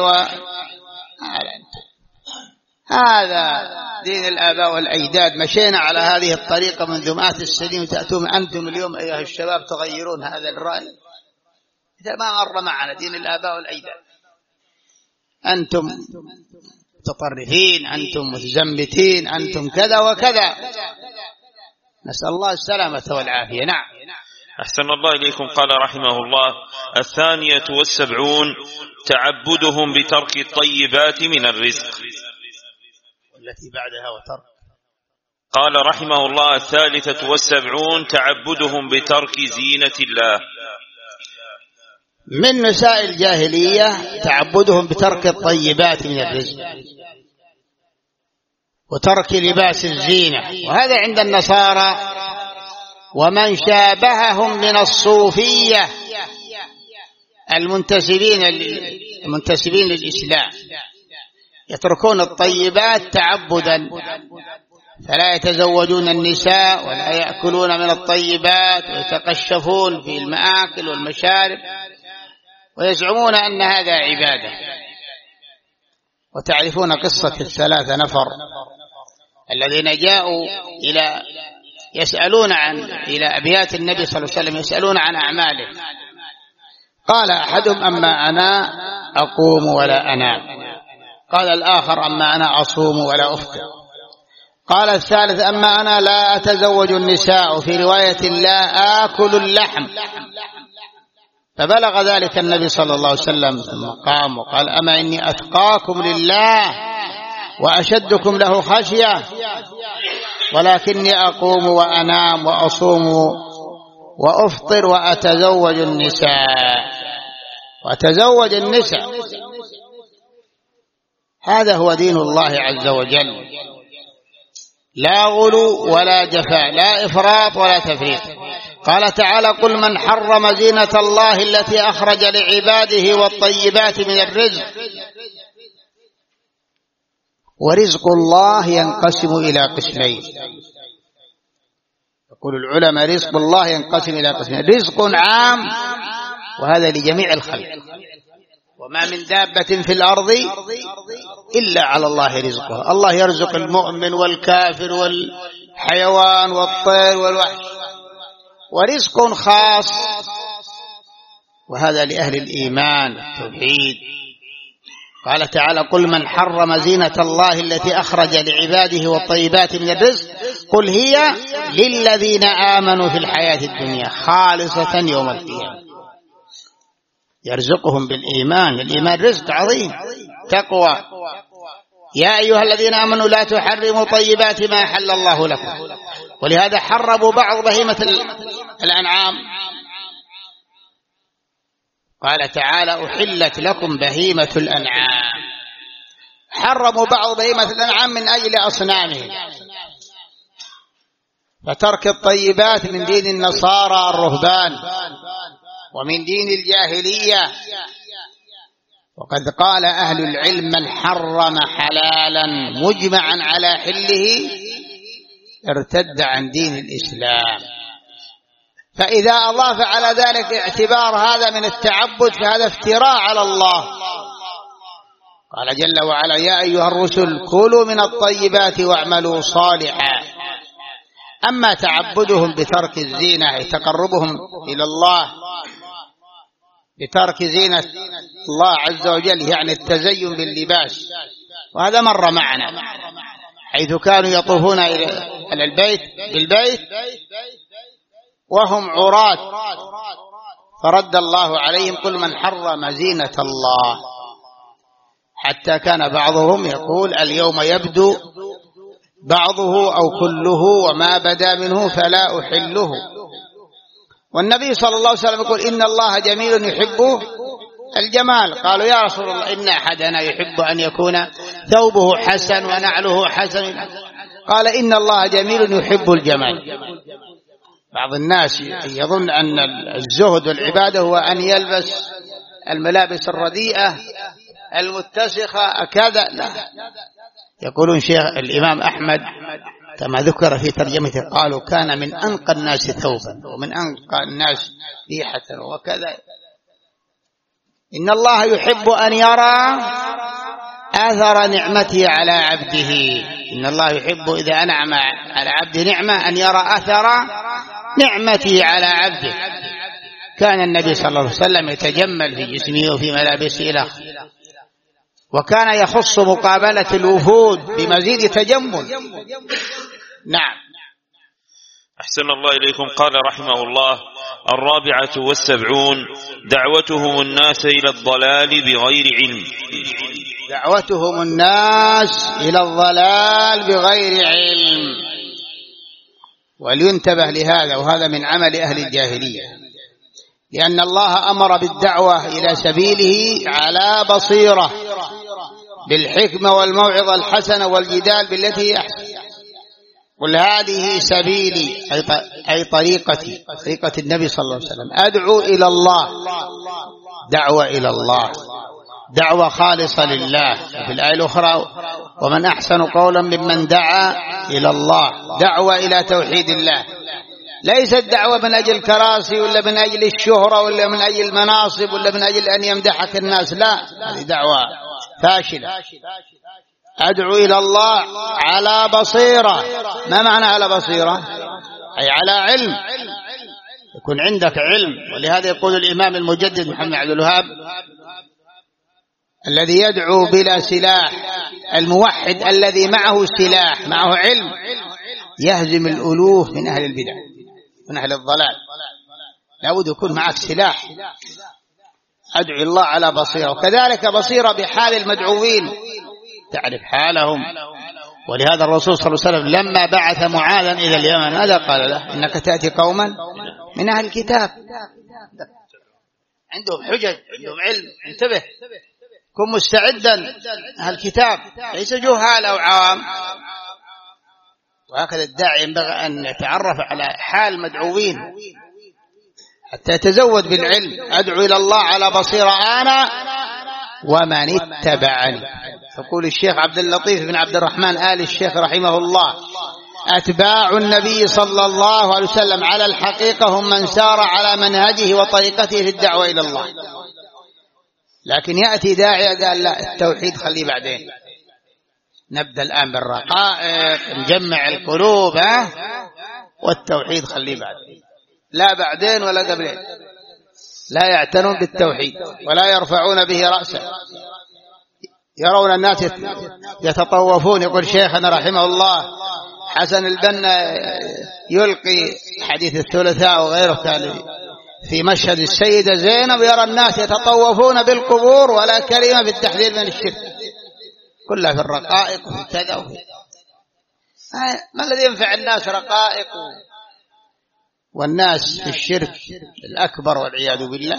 هذا دين الآباء والأجداد. مشينا على هذه الطريقة منذ مئات السنين وتأتون أنتم اليوم أيها الشباب تغيرون هذا الرأي. إذا ما مر معنا دين الآباء والأجداد، أنتم متطرفين، أنتم متزمتين، أنتم كذا وكذا. نسأل الله السلامة والعافية. نعم. أحسن الله إليكم. قال رحمه الله: 72 تعبدهم بترك الطيبات من الرزق. والتي بعدها وترك. قال رحمه الله: 73 تعبدهم بترك زينة الله. من مسائل الجاهلية تعبدهم بترك الطيبات من الرزق وترك لباس الزينة. وهذا عند النصارى ومن شابههم من الصوفية المنتسبين للإسلام يتركون الطيبات تعبدا، فلا يتزوجون النساء ولا يأكلون من الطيبات ويتقشفون في المآكل والمشارب ويزعمون أن هذا عبادة. وتعرفون قصة الثلاثة نفر الذين جاءوا إلى أبيات النبي صلى الله عليه وسلم يسألون عن أعماله. قال أحدهم: أما أنا أقوم ولا أنام. قال الآخر: أما أنا أصوم ولا أفطر. قال الثالث: أما أنا لا أتزوج النساء، في رواية لا آكل اللحم. فبلغ ذلك النبي صلى الله عليه وسلم ثم قام وقال: أما إني أتقاكم لله وأشدكم له خشية، ولكني أقوم وأنام وأصوم وأفطر وأتزوج النساء. هذا هو دين الله عز وجل، لا غلو ولا جفاء، لا إفراط ولا تفريط. قال تعالى: قل من حرم زينة الله التي أخرج لعباده والطيبات من الرزق. ورزق الله ينقسم إلى قسمين. يقول العلماء: رزق الله ينقسم إلى قسمين: رزق عام، وهذا لجميع الخلق، وما من دابة في الأرض إلا على الله رزقها. الله يرزق المؤمن والكافر والحيوان والطير والوحش. ورزق خاص، وهذا لأهل الإيمان والتوحيد. قال تعالى: قل من حرم زينة الله التي أخرج لعباده والطيبات من الرزق قل هي للذين آمنوا في الحياة الدنيا خالصة يوم القيامة. يرزقهم بالإيمان. الإيمان رزق عظيم، تقوى. يا أيها الذين آمنوا لا تحرموا طيبات ما أحل الله لكم. ولهذا حرموا بعض بهيمة الأنعام. قال تعالى: أحلت لكم بهيمة الأنعام. حرموا بعض بهيمة الأنعام من أجل أصنامهم. فترك الطيبات من دين النصارى الرهبان ومن دين الجاهلية. وقد قال أهل العلم: من حرم حلالا مجمعا على حله ارتد عن دين الإسلام. فإذا أضاف على ذلك اعتبار هذا من التعبد فهذا افتراء على الله. قال جل وعلا: يا أيها الرسل كلوا من الطيبات واعملوا صالحا. أما تعبدهم بترك الزينة، تقربهم إلى الله بترك زينة الله عز وجل، يعني التزين باللباس، وهذا مر معنا حيث كانوا يطوفون إلى البيت وهم عراة، فرد الله عليهم: قل من حرم زينة الله. حتى كان بعضهم يقول: اليوم يبدو بعضه أو كله، وما بدا منه فلا أحله. والنبي صلى الله عليه وسلم يقول: إن الله جميل يحب الجمال. قالوا: يا رسول الله، إن أحدنا يحب أن يكون ثوبه حسن ونعله حسن. قال: إن الله جميل يحب الجمال. بعض الناس يظن أن الزهد والعبادة هو أن يلبس الملابس الرديئة المتسخة كذا، لا. يقولون شيخ الإمام أحمد كما ذكر في ترجمته قالوا: كان من أنقى الناس ثوبا ومن أنقى الناس ريحة وكذا. إن الله يحب أن يرى آثر نعمته على عبده. إن الله يحب إذا أنعم على عبده نعمة أن يرى آثر نعمته على عبده. كان النبي صلى الله عليه وسلم يتجمل في جسمه وفي ملابسه إلى آخره، وكان يخص مقابلة الوفود بمزيد تجمل. نعم. أحسن الله إليكم. قال رحمه الله: 74 دعوتهم الناس إلى الضلال بغير علم. دعوتهم الناس إلى الضلال بغير علم. ولينتبه لهذا، وهذا من عمل أهل الجاهلية، لأن الله أمر بالدعوة إلى سبيله على بصيرة بالحكمة والموعظة الحسنة والجدال بالتي أحسن. قل هذه سبيلي، أي طريقتي، طريقة النبي صلى الله عليه وسلم. أدعو إلى الله، دعوة إلى الله، دعوة خالصة لله. في الآية الأخرى ومن أحسن قولا ممن دعا إلى الله، دعوة إلى توحيد الله، ليست دعوة من أجل الكراسي ولا من أجل الشهرة ولا من أجل المناصب ولا من أجل أن يمدحك الناس، لا، هذه دعوة فاشلة. أدعو إلى الله على بصيرة. ما معنى على بصيرة؟ أي على علم، يكون عندك علم. ولهذا يقول الإمام المجدد محمد عبد الوهاب الذي يدعو بلا سلاح، الموحد الذي معه سلاح، معه علم، يهزم الألوف من أهل البدع من أهل الضلال. لا بد يكون معك سلاح. أدعو الله على بصيرة، وكذلك بصيرة بحال المدعوين، تعرف حالهم. ولهذا الرسول صلى الله عليه وسلم لما بعث معاذا إلى اليمن ماذا قال له؟ إنك تأتي قوما من أهل الكتاب عندهم حجج، عندهم علم، انتبه، كن مستعدا. أهل الكتاب ليس جهال أو عوام. وهكذا الداعي ينبغي أن يتعرف على حال المدعوين حتى يتزود بالعلم. أدعو إلى الله على بصيرة أنا ومن اتبعني. يقول الشيخ عبد اللطيف بن عبد الرحمن آل الشيخ رحمه الله أتباع النبي صلى الله عليه وسلم على الحقيقة هم من سار على منهجه وطريقته في الدعوة إلى الله. لكن يأتي داعي قال لا، التوحيد خليه بعدين، نبدأ الآن بالرقائق، نجمع القلوب، والتوحيد خليه بعدين، لا بعدين ولا قبلين. لا يعتنون بالتوحيد ولا يرفعون به رأسا. يرون الناس يتطوفون. يقول شيخنا رحمه الله حسن البنا يلقي حديث الثلاثاء وغيره في مشهد السيدة زينب، يرى الناس يتطوفون بالقبور ولا كلمة بالتحذير من الشرك، كلها في الرقائق وفي كذا وفي. ما الذي ينفع الناس؟ رقائق والناس في الشرك الأكبر والعياذ بالله.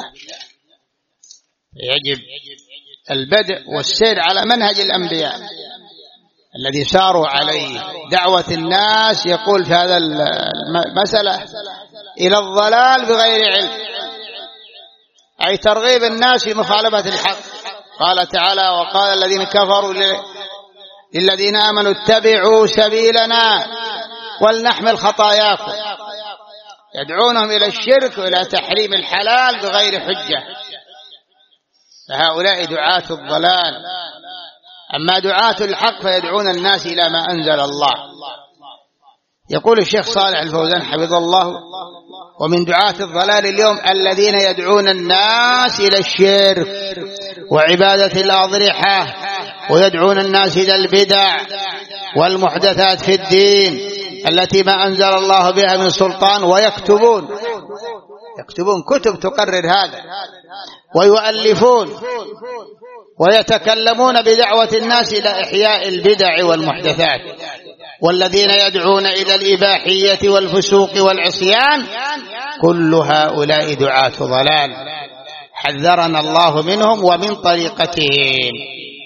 يجب البدء والسير على منهج الأنبياء الذي ساروا عليه. دعوة الناس يقول في هذا المسألة إلى الضلال بغير علم، أي ترغيب الناس في مخالفة الحق. قال تعالى وقال الذين كفروا للذين آمنوا اتبعوا سبيلنا ولنحمل خطاياكم. يدعونهم إلى الشرك وإلى تحريم الحلال بغير حجة. فهؤلاء دعاة الضلال. أما دعاة الحق فيدعون الناس إلى ما أنزل الله. يقول الشيخ صالح الفوزان حفظه الله ومن دعاة الضلال اليوم الذين يدعون الناس إلى الشرك وعبادة الأضرحة، ويدعون الناس إلى البدع والمحدثات في الدين التي ما أنزل الله بها من سلطان، ويكتبون كتب تقرر هذا، ويؤلفون ويتكلمون بدعوة الناس إلى إحياء البدع والمحدثات. والذين يدعون إلى الإباحية والفسوق والعصيان كل هؤلاء دعاة ضلال، حذرنا الله منهم ومن طريقتهم.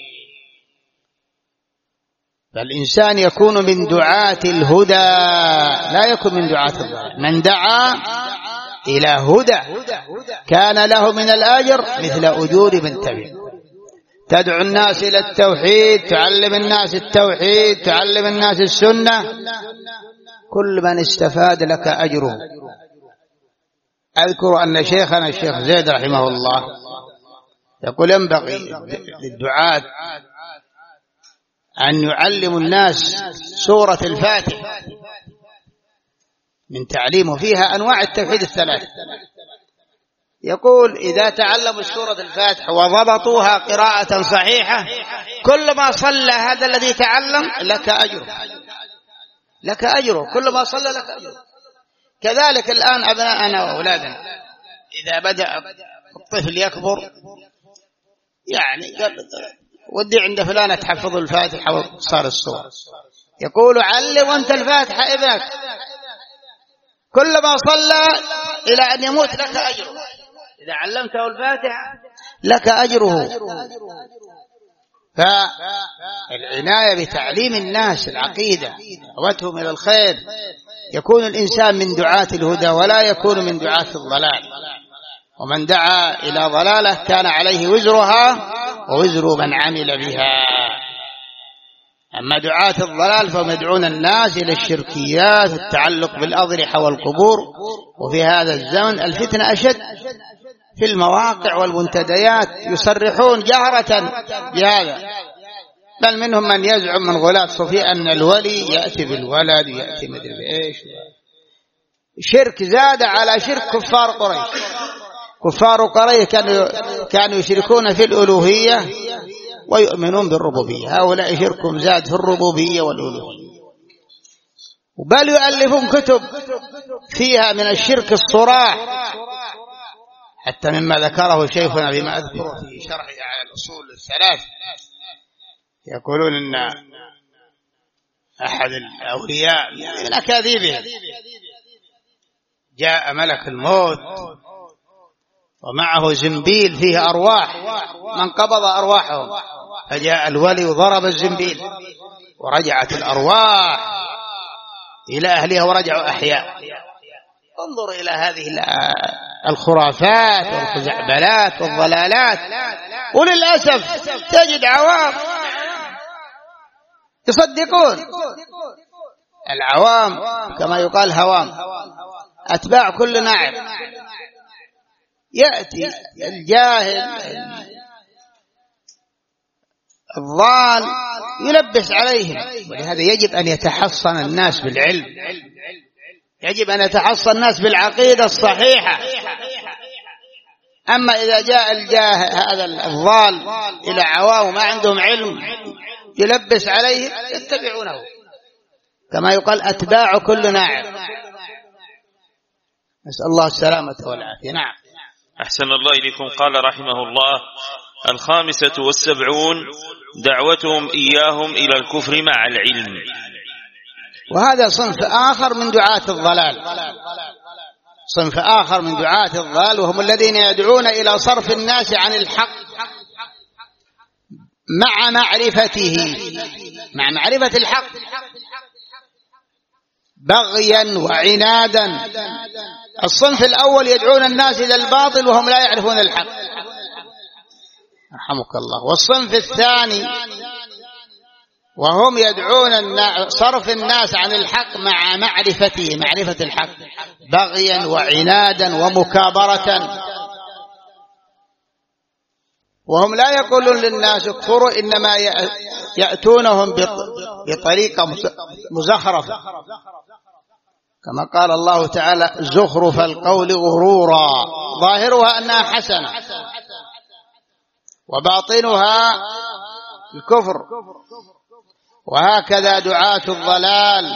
فالإنسان يكون من دعاة الهدى لا يكون من دعاة الضلال. من دعا إلى هدى كان له من الأجر مثل أجور من تبع. تدعو الناس إلى التوحيد، تعلم الناس التوحيد، تعلم الناس السنة، كل من استفاد لك أجره. أذكر أن شيخنا الشيخ زيد رحمه الله يقول ينبغي للدعاة أن يعلم الناس سورة الفاتحة من تعليمه فيها أنواع التوحيد الثلاث. يقول إذا تعلموا سورة الفاتحة وضبطوها قراءة صحيحة كل ما صلى هذا الذي تعلم لك أجره، لك أجره، كل ما صلى لك أجره. كذلك الآن أبناءنا وأولادنا إذا بدأ الطفل يكبر يعني ودي عند فلانة تحفظ الفاتحة وصار السورة، يقول علم أنت الفاتحة ابنك، كل ما صلى إلى أن يموت لك أجره. إذا علمته الفاتحة لك أجره. فالعناية بتعليم الناس العقيدة، دعوتهم إلى الخير، يكون الإنسان من دعاة الهدى ولا يكون من دعاة الضلال، ومن دعا إلى ضلالة كان عليه وزرها ووزر من عمل بها. أما دعاة الضلال فهم يدعون الناس إلى الشركيات والتعلق بالأضرحة والقبور، وفي هذا الزمن الفتنة أشد في المواقع والمنتديات، يصرحون جهرة بهذا، بل منهم من يزعم من غلاة صوفية أن الولي يأتي بالولد ويأتي مدري بإيش. شرك زاد على شرك كفار قريش. كفار قريش كانوا يشركون في الألوهية ويؤمنون بالربوبية، هؤلاء شركهم زاد في الربوبية والألوهية، بل يؤلفون كتب فيها من الشرك الصراح، حتى مما ذكره شيخنا بما أذكره في شرحه على الأصول الثلاث، يقولون إن أحد الأولياء من أكاذيبهم جاء ملك الموت ومعه زنبيل فيه أرواح من قبض أرواحهم، فجاء الولي وضرب الزنبيل ورجعت الأرواح إلى أهلها ورجعوا أحياء. انظر إلى هذه الخرافات والخزعبلات والضلالات، وللأسف تجد عوام يصدقون. العوام كما يقال هوام، أتباع كل ناعم. يأتي الجاهل الضال يلبس عليهم، ولهذا يجب أن يتحصن الناس بالعلم، يجب أن يتحصن الناس بالعقيدة الصحيحة. أما إذا جاء هذا الضال إلى عوام ما عندهم علم يلبس عليهم يتبعونه، كما يقال أتباع كل ناعم. نسأل الله السلامة والعافية. نعم. أحسن الله إليكم. قال رحمه الله: 75 دعوتهم إياهم إلى الكفر مع العلم. وهذا صنف آخر من دعاة الضلال، صنف آخر من دعاة الضلال، وهم الذين يدعون إلى صرف الناس عن الحق مع معرفته، مع معرفة الحق، بغيا وعنادا. الصنف الأول يدعون الناس إلى الباطل وهم لا يعرفون الحق، رحمك الله. والصنف الثاني وهم يدعون صرف الناس عن الحق مع معرفته، معرفة الحق، بغيا وعنادا ومكابرة. وهم لا يقولون للناس اكفروا، إنما يأتونهم بطريقة مزخرفة، كما قال الله تعالى: زخرف القول غرورا، ظاهرها أنها حسنة وباطنها الكفر. وهكذا دعاة الضلال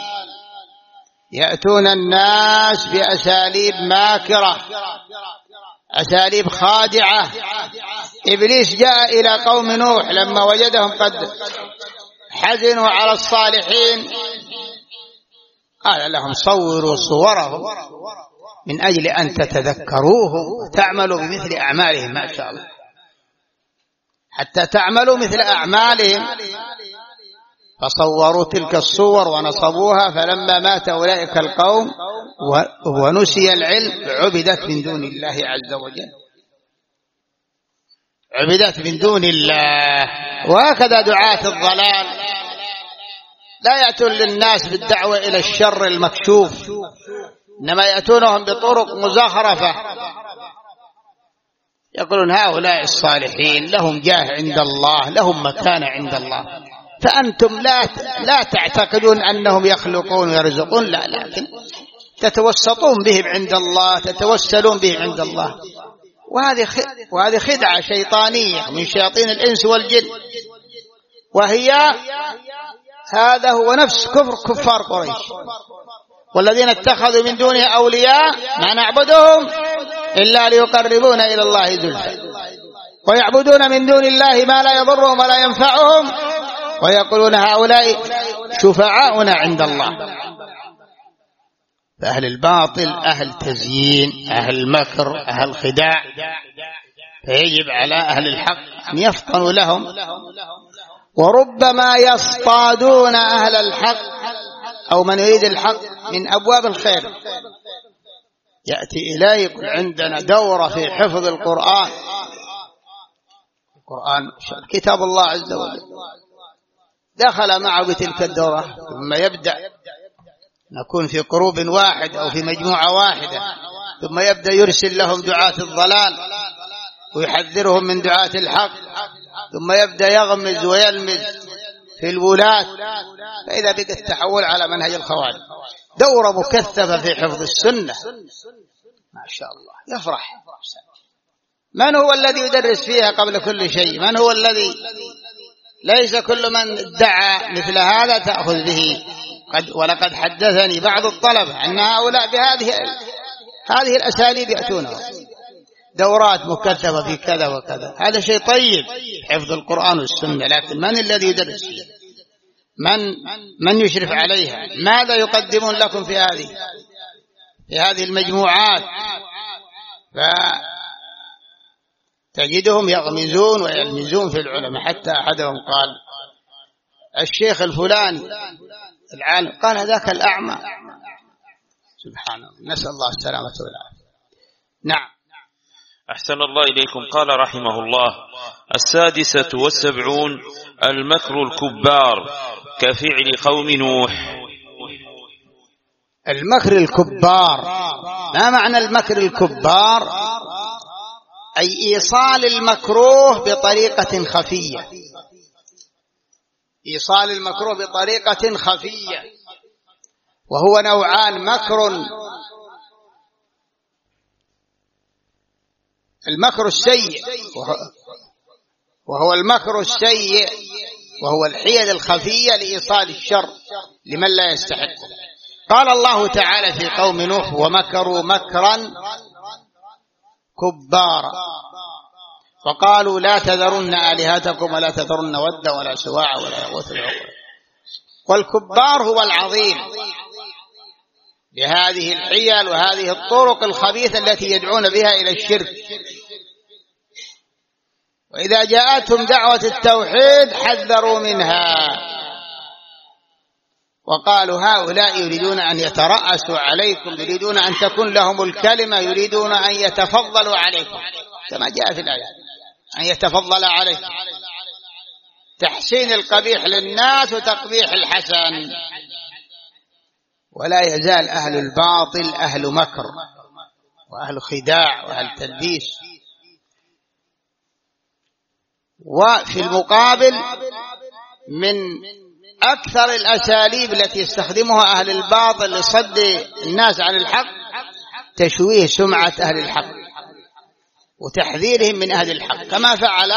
يأتون الناس بأساليب ماكرة، أساليب خادعة. إبليس جاء إلى قوم نوح لما وجدهم قد حزنوا على الصالحين، قال لهم: صوروا صورهم من أجل أن تتذكروه وتعملوا بمثل أعمالهم. ما شاء الله، حتى تعملوا مثل أعمالهم. فصوروا تلك الصور ونصبوها، فلما مات أولئك القوم ونسي العلم عبدت من دون الله عز وجل، عبدت من دون الله. وهكذا دعاة الضلال لا يأتون للناس بالدعوة إلى الشر المكشوف، إنما يأتونهم بطرق مزخرفة. يقولون هؤلاء الصالحين لهم جاه عند الله، لهم مكانة عند الله، فأنتم لا تعتقدون أنهم يخلقون ويرزقون، لا، لكن تتوسطون بهم عند الله، تتوسلون بهم عند الله. وهذه خدعة شيطانية من شياطين الإنس والجن، وهي هذا هو نفس كفار قريش. والذين اتخذوا من دونه أولياء ما نعبدهم إلا ليقربونا إلى الله زلفى، ويعبدون من دون الله ما لا يضرهم ولا ينفعهم، ويقولون هؤلاء شفعاؤنا عند الله. فأهل الباطل أهل تزيين، أهل مكر، أهل خداع، فيجب على أهل الحق أن يفطنوا لهم، وربما يصطادون أهل الحق أو من يريد الحق من أبواب الخير، يأتي إليه يقول عندنا دورة في حفظ القرآن كتاب الله عز وجل، دخل معه بتلك الدورة، ثم يبدأ نكون في قروب واحد أو في مجموعة واحدة، ثم يبدأ يرسل لهم دعاة الضلال ويحذرهم من دعاة الحق، ثم يبدأ يغمز ويلمز في الولاة، فإذا بقى التحول على منهج الخوارج. دورة مكثفة في حفظ السنة ما شاء الله، يفرح. من هو الذي يدرس فيها قبل كل شيء؟ من هو الذي ليس كل من ادعى مثل هذا تأخذ به. ولقد حدثني بعض الطلبة أن هؤلاء هذه الأساليب يأتونها، دورات مكثفة في كذا وكذا، هذا شيء طيب حفظ القرآن والسنة، لكن من الذي يدرس فيها؟ من يشرف عليها؟ ماذا يقدمون لكم في هذه المجموعات؟ فتجدهم يغمزون ويلمزون في العلماء، حتى أحدهم قال الشيخ الفلاني العالم قال هذاك الأعمى، سبحان الله، نسأل الله السلامة والعافية. نعم. أحسن الله إليكم. قال رحمه الله: 76 المكر الكبار كفعل قوم نوح. المكر الكبار، ما معنى المكر الكبار؟ أي إيصال المكروه بطريقة خفية، إيصال المكروه بطريقة خفية، وهو نوعان: المكر السيء وهو المكر السيء وهو الحيل الخفية لإيصال الشر لمن لا يستحقه. قال الله تعالى في قوم نوح: ومكروا مكرا كبارا وقالوا لا تذرن آلهتكم ولا تذرن ودا ولا سواع ولا يغوث ويعوق. والكبار هو العظيم بهذه الحيل وهذه الطرق الخبيثة التي يدعون بها إلى الشرك. وإذا جاءتهم دعوة التوحيد حذروا منها وقالوا هؤلاء يريدون أن يترأسوا عليكم، يريدون أن تكون لهم الكلمة، يريدون أن يتفضلوا عليكم، كما جاء في الآيات أن يتفضل عليكم، تحسين القبيح للناس وتقبيح الحسن. ولا يزال أهل الباطل أهل مكر وأهل خداع وأهل تلبيس. وفي المقابل من أكثر الأساليب التي يستخدمها أهل الباطل لصد الناس عن الحق تشويه سمعة أهل الحق وتحذيرهم من أهل الحق، كما فعل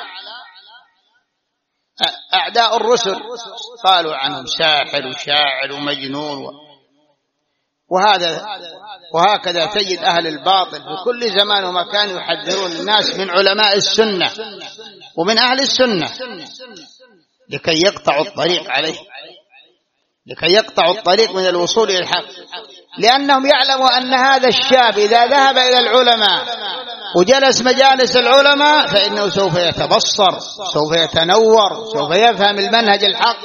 أعداء الرسل، قالوا عنهم ساحر وشاعر ومجنون. وهكذا تجد أهل الباطل في كل زمان ومكان يحذرون الناس من علماء السنة ومن أهل السنة لكي يقطعوا الطريق عليه، لكي يقطعوا الطريق من الوصول إلى الحق، لأنهم يعلموا أن هذا الشاب إذا ذهب إلى العلماء وجلس مجالس العلماء فإنه سوف يتبصر، سوف يتنور، سوف يفهم المنهج الحق،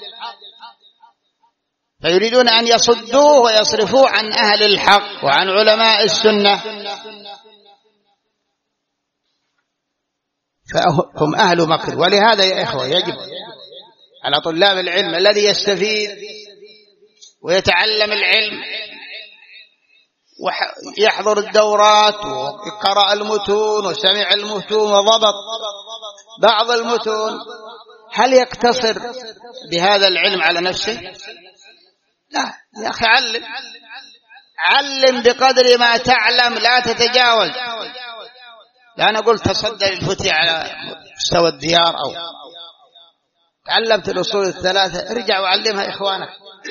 فيريدون أن يصدوه ويصرفوه عن أهل الحق وعن علماء السنة، فهم أهل مكر. ولهذا يا إخوة يجب على طلاب العلم الذي يستفيد ويتعلم العلم ويحضر الدورات وقرأ المتون وسمع المتون وضبط بعض المتون، هل يقتصر بهذا العلم على نفسه؟ لا يا أخي، علم بقدر ما تعلم، لا تتجاوز. لا أنا قلت تصدى للفتي على مستوى الديار أو تعلمت الأصول الثلاثة، ارجع وعلمها إخوانك.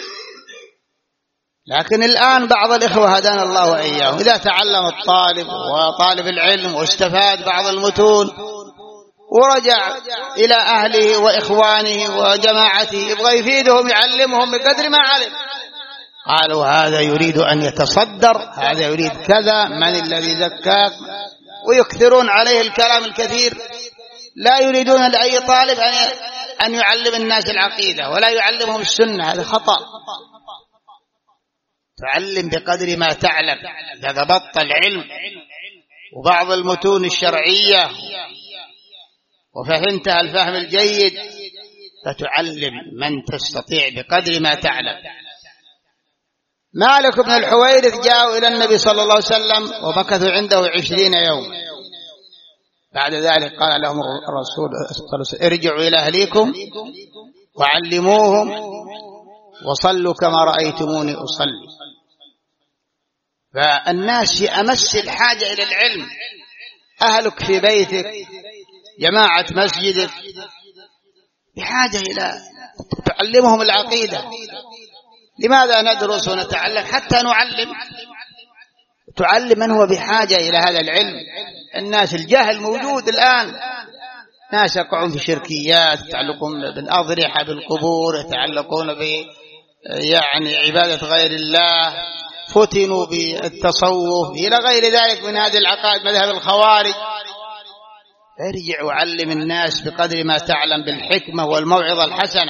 لكن الآن بعض الإخوة هدانا الله وإياهم، إذا تعلم الطالب وطالب العلم واستفاد بعض المتون ورجع إلى أهله وإخوانه وجماعته يبغى يفيدهم يعلمهم بقدر ما علم، قالوا هذا يريد أن يتصدر، هذا يريد كذا، من الذي زكاك، ويكثرون عليه الكلام الكثير. لا يريدون لأي طالب أن يعلم الناس العقيدة ولا يعلمهم السنة، هذا خطأ. تعلم بقدر ما تعلم. إذا ضبطت العلم وبعض المتون الشرعية وفهمتها الفهم الجيد فتعلم من تستطيع بقدر ما تعلم. مالك بن الحويرث جاءوا إلى النبي صلى الله عليه وسلم ومكثوا عنده 20 يوم. بعد ذلك قال لهم الرسول صلى الله عليه وسلم ارجعوا إلى أهليكم وعلموهم وصلوا كما رأيتموني أصلي. فالناس في أمس الحاجة إلى العلم. أهلك في بيتك، جماعة مسجدك بحاجة إلى تعلمهم العقيدة. لماذا ندرس ونتعلم؟ حتى نعلم. تعلم من هو بحاجة إلى هذا العلم. الناس الجهل موجود الآن، ناس يقعون في شركيات، يتعلقون بالأضرحة بالقبور، يتعلقون يعني عبادة غير الله، فتنوا بالتصوف إلى غير ذلك من هذه العقائد مذهب الخوارج. ارجع وعلم الناس بقدر ما تعلم بالحكمة والموعظة الحسنة.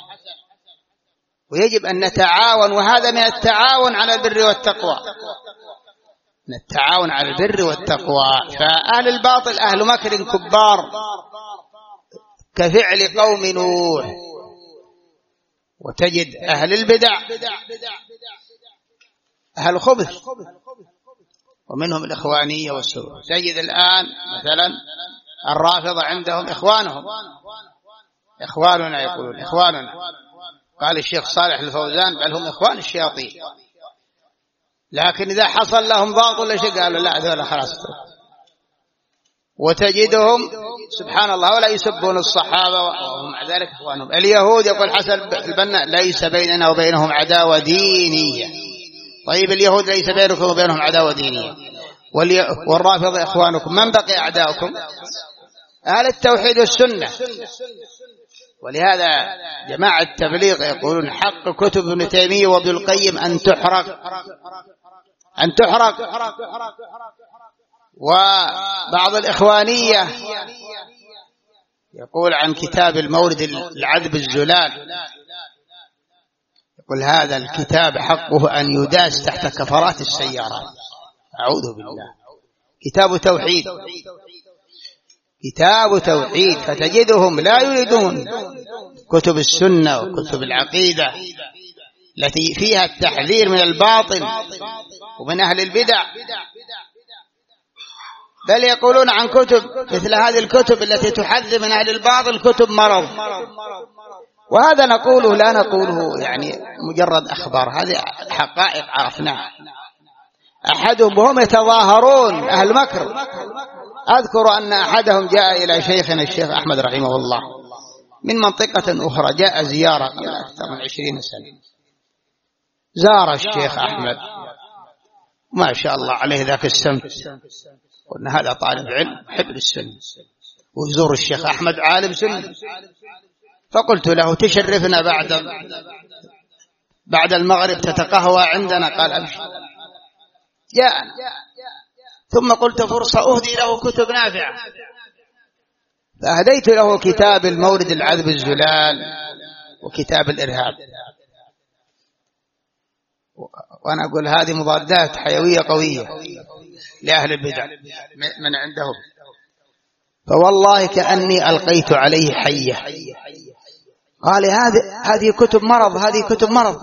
ويجب أن نتعاون، وهذا من التعاون على البر والتقوى، من التعاون على البر والتقوى. فأهل الباطل أهل مكر كبار كفعل قوم نوح. وتجد أهل البدع أهل خبث، ومنهم الإخوانية والسوء. تجد الآن مثلا الرافضة عندهم إخواننا يقولون إخواننا. قال الشيخ صالح الفوزان بل هم إخوان الشياطين. لكن إذا حصل لهم ضغط ولا شيء قالوا لا هذول خلاص. وتجدهم سبحان الله ولا يسبون الصحابة وهم مع ذلك إخوانهم. اليهود يقول حسن البنا ليس بيننا وبينهم عداوة دينية. طيب اليهود ليس بينكم وبينهم عداوة دينية، والرافضة إخوانكم. من بقي أعداؤكم؟ أهل التوحيد والسنة. ولهذا جماعة التبليغ يقولون حق كتب ابن تيمية وابن القيم أن تحرق. وبعض الإخوانية يقول عن كتاب المورد العذب الزلال، يقول هذا الكتاب حقه أن يداس تحت كفرات السيارات. أعوذ بالله. كتاب توحيد. فتجدهم لا يريدون كتب السنة وكتب العقيدة التي فيها التحذير من الباطل ومن أهل البدع، بل يقولون عن كتب مثل هذه الكتب التي تحذر من أهل الباطل كتب مرض. وهذا نقوله لا نقوله يعني مجرد أخبار، هذه حقائق عرفناها. أحدهم وهم يتظاهرون أهل مكر. أذكر أن أحدهم جاء إلى شيخنا الشيخ أحمد رحمه الله من منطقة أخرى، جاء زيارة قبل أكثر من 20 سنة. زار الشيخ أحمد ما شاء الله عليه ذاك السمت، قلنا هذا طالب علم حب للسنة، ويزور الشيخ أحمد عالم سنة. فقلت له تشرفنا بعد المغرب تتقهوى عندنا. قال أبشر. جاءنا. ثم قلت فرصة أهدي له كتب نافعة، فأهديت له كتاب المورد العذب الزلال وكتاب الإرهاب. وأنا أقول هذه مضادات حيوية قوية لأهل البدع من عندهم. فوالله كأني ألقيت عليه حية. قال هذه كتب مرض، هذه كتب مرض.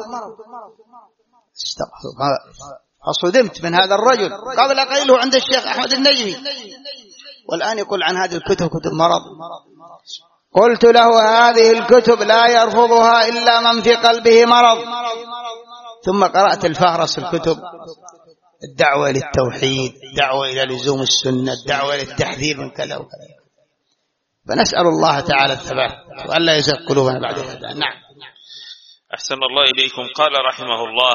فصدمت من هذا الرجل قبل قيله عند الشيخ أحمد النجمي، والآن يقول عن هذه الكتب كتب مرض. قلت له هذه الكتب لا يرفضها إلا من في قلبه مرض. ثم قرأت الفهرس الكتب: الدعوة للتوحيد، الدعوة إلى لزوم السنة، الدعوة للتحذير من كذا وكذا. فنسأل الله تعالى الثبات وألا يزغ قلوبنا بعد هذا. نعم. أحسن الله إليكم. قال رحمه الله: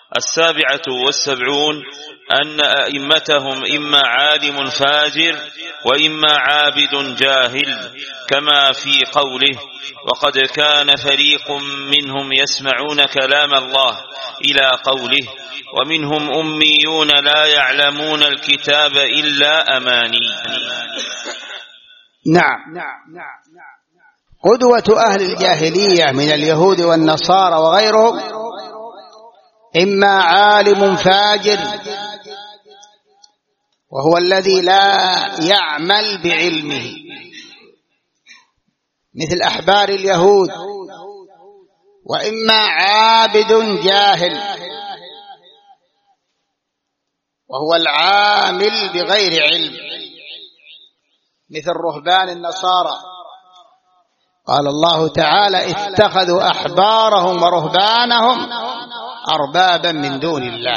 77 أن أئمتهم إما عالم فاجر وإما عابد جاهل، كما في قوله: وقد كان فريق منهم يسمعون كلام الله إلى قوله: ومنهم أميون لا يعلمون الكتاب إلا أماني. نعم. قدوة أهل الجاهلية من اليهود والنصارى وغيرهم إما عالم فاجر وهو الذي لا يعمل بعلمه مثل أحبار اليهود، وإما عابد جاهل وهو العامل بغير علم مثل رهبان النصارى. قال الله تعالى: اتخذوا أحبارهم ورهبانهم أربابا من دون الله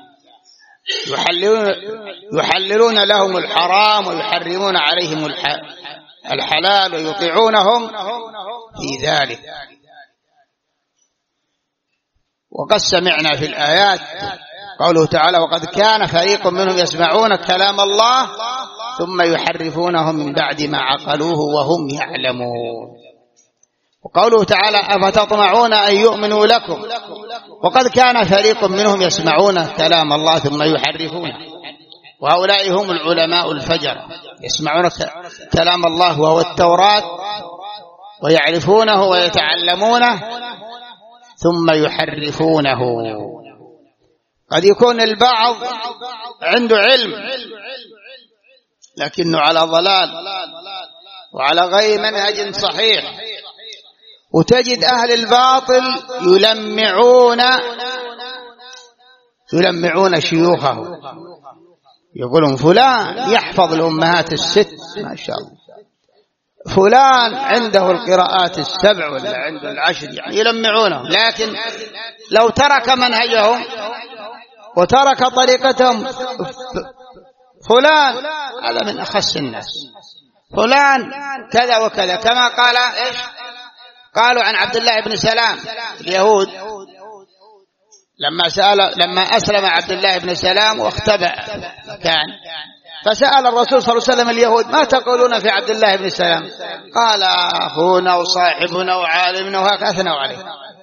يحللون لهم الحرام ويحرمون عليهم الحلال ويطيعونهم في ذلك. وقد سمعنا في الآيات قوله تعالى: وقد كان فريق منهم يسمعون كلام الله ثم يحرفونه من بعد ما عقلوه وهم يعلمون. وقوله تعالى: أفتطمعون أن يؤمنوا لكم وقد كان فريق منهم يسمعون كلام الله ثم يحرفونه. وهؤلاء هم العلماء الفجر، يسمعون كلام الله وهو التوراة ويعرفونه ويتعلمونه ثم يحرفونه. قد يكون البعض عنده علم لكنه على ضلال وعلى غير منهج صحيح، وتجد أهل الباطل يلمعون شيوخه، يقولون فلان يحفظ الأمهات الست ما شاء الله، فلان عنده القراءات السبع ولا عنده العشر، يعني يلمعونه. لكن لو ترك منهجهم وترك طريقتهم، فلان هذا من أخص الناس، فلان كذا وكذا، كما قال إيش؟ قالوا عن عبد الله بن سلام اليهود لما أسلم عبد الله بن سلام واختبأ كان، فسأل الرسول صلى الله عليه وسلم اليهود: ما تقولون في عبد الله بن سلام؟ قال: أخونا وصاحبنا وعالمنا، وهكذا أثنوا عليه.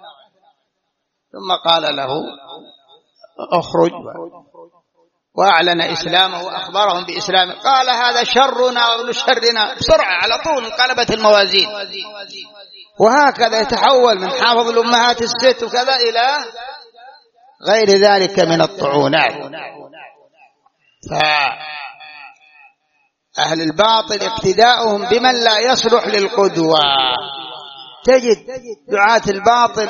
ثم قال له: اخرج، وأعلن إسلامه وأخبرهم بإسلامه. قال: هذا شرنا وابن شرنا، بسرعة على طول انقلبت الموازين. وهكذا يتحول من حافظ الأمهات الست وكذا إلى غير ذلك من الطعونات. فأهل الباطل اقتداؤهم بمن لا يصلح للقدوة. تجد دعاة الباطل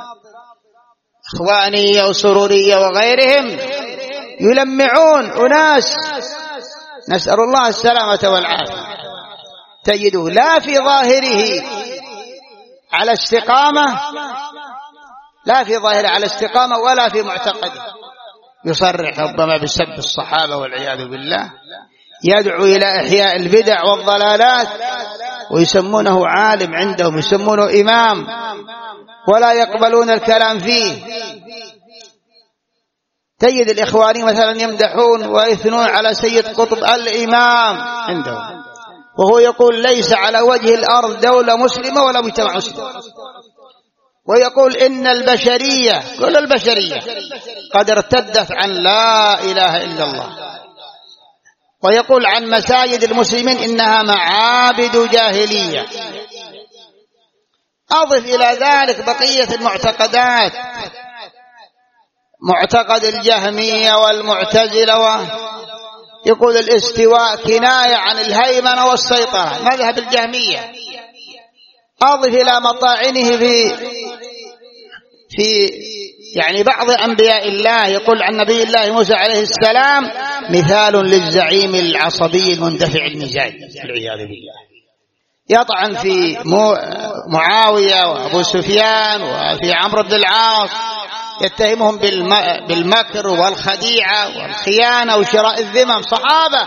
إخوانية وسرورية وغيرهم يلمعون أناس، نسأل الله السلامة والعافية، تجده لا في ظاهره على استقامة، لا في ظاهره على استقامة ولا في معتقده، يصرح ربما بسب الصحابة والعياذ بالله، يدعو إلى إحياء البدع والضلالات، ويسمونه عالم عندهم، يسمونه إمام، ولا يقبلون الكلام فيه. تجد الإخواني مثلا يمدحون ويثنون على سيد قطب الإمام عندهم، وهو يقول: ليس على وجه الأرض دولة مسلمة ولا مجتمع مسلم. ويقول: إن البشرية، كل البشرية قد ارتدت عن لا إله إلا الله. ويقول عن مساجد المسلمين إنها معابد جاهلية. أضف إلى ذلك بقية المعتقدات، معتقد الجهمية والمعتزلة، يقول الاستواء كناية عن الهيمنة والسيطرة، مذهب الجهمية. أضف إلى مطاعنه في يعني بعض أنبياء الله، يقول عن نبي الله موسى عليه السلام: مثال للزعيم العصبي المندفع المزاج، والعياذ بالله. يطعن في معاوية وأبو سفيان وفي عمرو بن العاص، يتهمهم بالمكر والخديعة والخيانة وشراء الذمم، صحابة.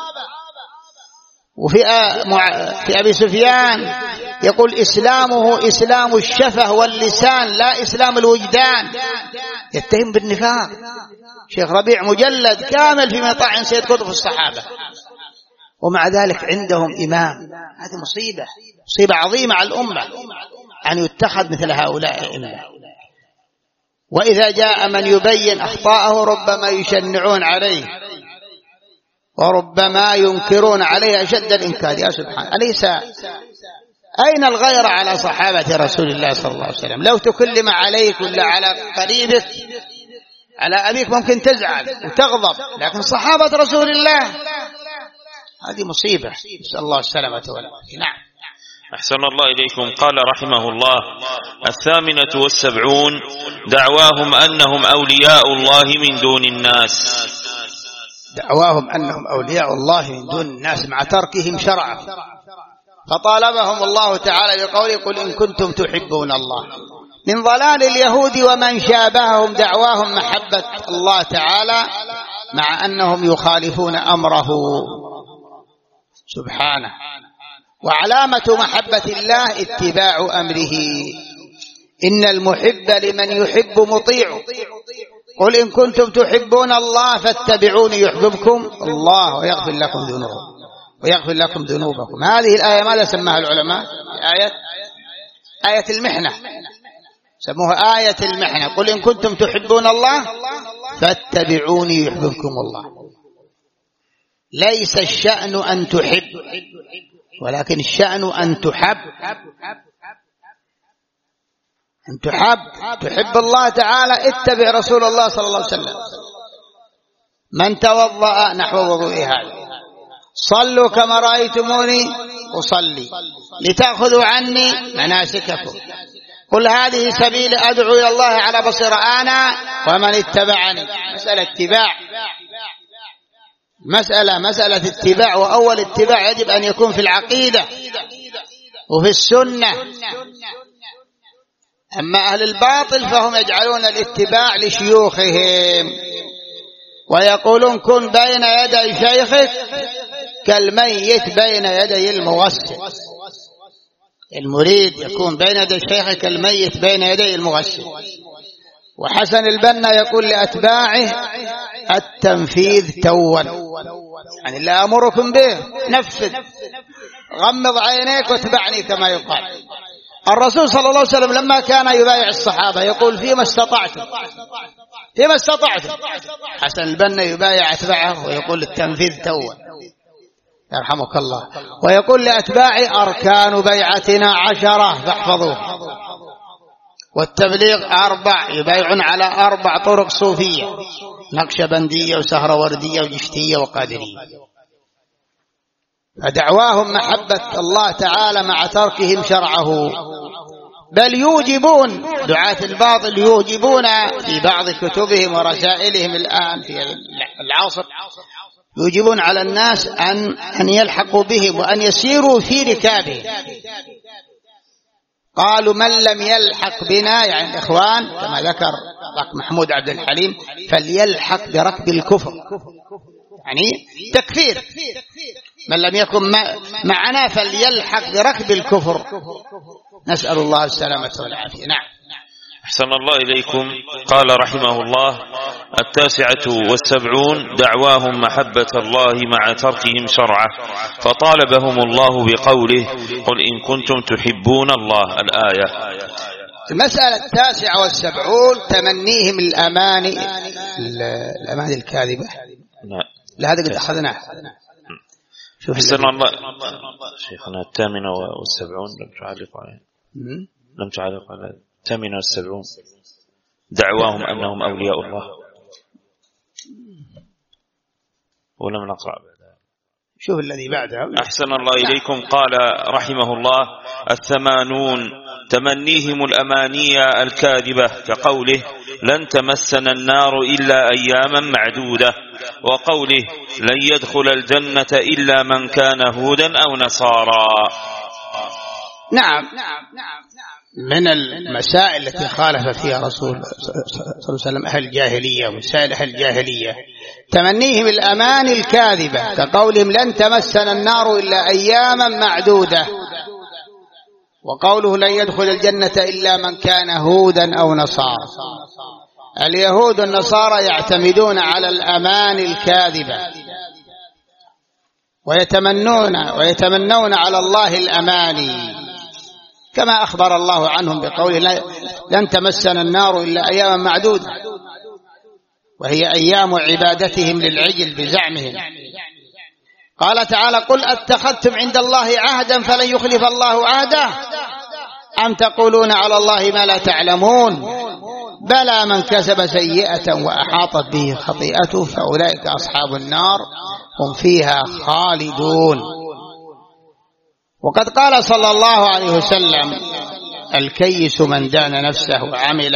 وفي أبي سفيان يقول: إسلامه إسلام الشفه واللسان لا إسلام الوجدان، يتهم بالنفاق. شيخ ربيع مجلد كامل في مطاعن سيد قطب الصحابة، ومع ذلك عندهم إمام. هذه مصيبة عظيمة على الأمة أن يتخذ مثل هؤلاء إمام. وإذا جاء من يبين أخطاءه ربما يشنعون عليه وربما ينكرون عليه أشد الإنكار. يا سبحان، أليس أين الغيرة على صحابة رسول الله صلى الله عليه وسلم؟ لو تكلم عليك ولا على قريبك على أبيك ممكن تزعل وتغضب، لكن صحابة رسول الله هذه مصيبة، نسأل الله السلامة والعافية. نعم. أحسن الله إليكم. قال رحمه الله: 78 دعواهم أنهم أولياء الله من دون الناس. دعواهم أنهم أولياء الله من دون الناس مع تركهم شرعه، فطالبهم الله تعالى بقوله: قل إن كنتم تحبون الله. من ضلال اليهود ومن شابههم دعواهم محبة الله تعالى مع أنهم يخالفون أمره سبحانه. وعلامة محبة الله اتباع أمره، إن المحب لمن يحب مطيع. قل إن كنتم تحبون الله فاتبعوني يحببكم الله ويغفر لكم ذنوبكم. هذه الآية ماذا سماها العلماء؟ آية المحنة، سموها آية المحنة. قل إن كنتم تحبون الله فاتبعوني يحببكم الله. ليس الشأن أن تحب، ولكن الشأن أن تحب. أن تحب الله تعالى اتبع رسول الله صلى الله عليه وسلم. من توضأ نحو وضوء هذا، صلوا كما رأيتموني أصلي لتأخذوا عني مناسككم. قل هذه سبيل أدعو إلى الله على بصيرة أنا ومن اتبعني. مسألة اتباع، مسألة اتباع، وأول اتباع يجب أن يكون في العقيدة وفي السنة. أما أهل الباطل فهم يجعلون الاتباع لشيوخهم، ويقولون كن بين يدي شيخك كالميت بين يدي المغسل. المريد يكون بين يدي شيخه كالميت بين يدي المغسل. وحسن البنا يقول لأتباعه: التنفيذ توا، يعني لا أمركم به، نفذ، غمض عينيك واتبعني كما يقال. الرسول صلى الله عليه وسلم لما كان يبايع الصحابة يقول: فيما استطعتم. حسن البنا يبايع أتباعه ويقول: التنفيذ توا، يرحمك الله. ويقول لأتباعي: أركان بيعتنا 10 فاحفظوها. والتبليغ 4، يبايعون على 4 طرق صوفية: نقشبندية وسهروردية وجشتية وقادرية. فدعواهم محبة الله تعالى مع تركهم شرعه، بل يوجبون، دعاة الباطل يوجبون في بعض كتبهم ورسائلهم الآن في العصر، يوجبون على الناس أن يلحقوا بهم وأن يسيروا في ركابهم. قالوا: من لم يلحق بنا، يعني الإخوان كما ذكر محمود عبد الحليم، فليلحق بركب الكفر، يعني تكفير. من لم يكن معنا فليلحق بركب الكفر. نسأل الله السلامة والعافية. نعم. أحسن الله إليكم. قال رحمه الله: 79 دعواهم محبة الله مع تركهم شرعه، فطالبهم الله بقوله: قل إن كنتم تحبون الله. الآية. المسألة 79 تمنيهم الأماني الكاذبة. لا هذا قد أخذناه. أحسن الله شيخنا. 78 لم تعلق على 78 دعواهم أنهم أولياء الله، ولم نقرأ بعدها. شوف الذي بعدها. أحسن الله إليكم. قال رحمه الله: 80 تمنيهم الأماني الكاذبة، كقوله: لن تمسنا النار إلا أياما معدودة، وقوله: لن يدخل الجنة إلا من كان هودا أو نصارى. نعم. من المسائل التي خالف فيها رسول صلى الله عليه وسلم أهل الجاهلية ومسائل أهل الجاهلية تمنيهم الأماني الكاذبة، كقولهم: لن تمسنا النار إلا أياما معدودة، وقوله: لن يدخل الجنة إلا من كان هودا أو نصارى. اليهود والنصارى يعتمدون على الأماني الكاذبة، ويتمنون على الله الأماني، كما أخبر الله عنهم بقوله: لن تمسنا النار إلا أياما معدودة، وهي أيام عبادتهم للعجل بزعمهم. قال تعالى: قل أتخذتم عند الله عهدا فلن يخلف الله عهده أم تقولون على الله ما لا تعلمون. بلى من كسب سيئة وأحاطت به خطيئته فأولئك أصحاب النار هم فيها خالدون. وقد قال صلى الله عليه وسلم: الكيس من دان نفسه وعمل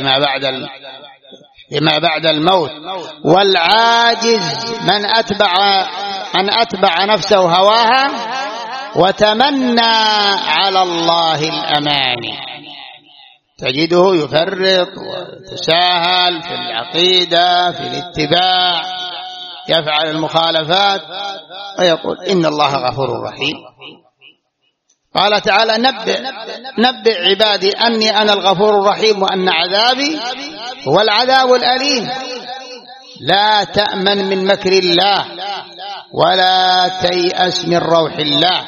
لما بعد الموت، والعاجز من أتبع نفسه هواها وتمنى على الله الأماني. تجده يفرط ويتساهل في العقيدة، في الاتباع، يفعل المخالفات ويقول إن الله غفور رحيم. قال تعالى: نبئ عبادي أني أنا الغفور الرحيم وأن عذابي هو العذاب الأليم. لا تأمن من مكر الله ولا تيأس من روح الله،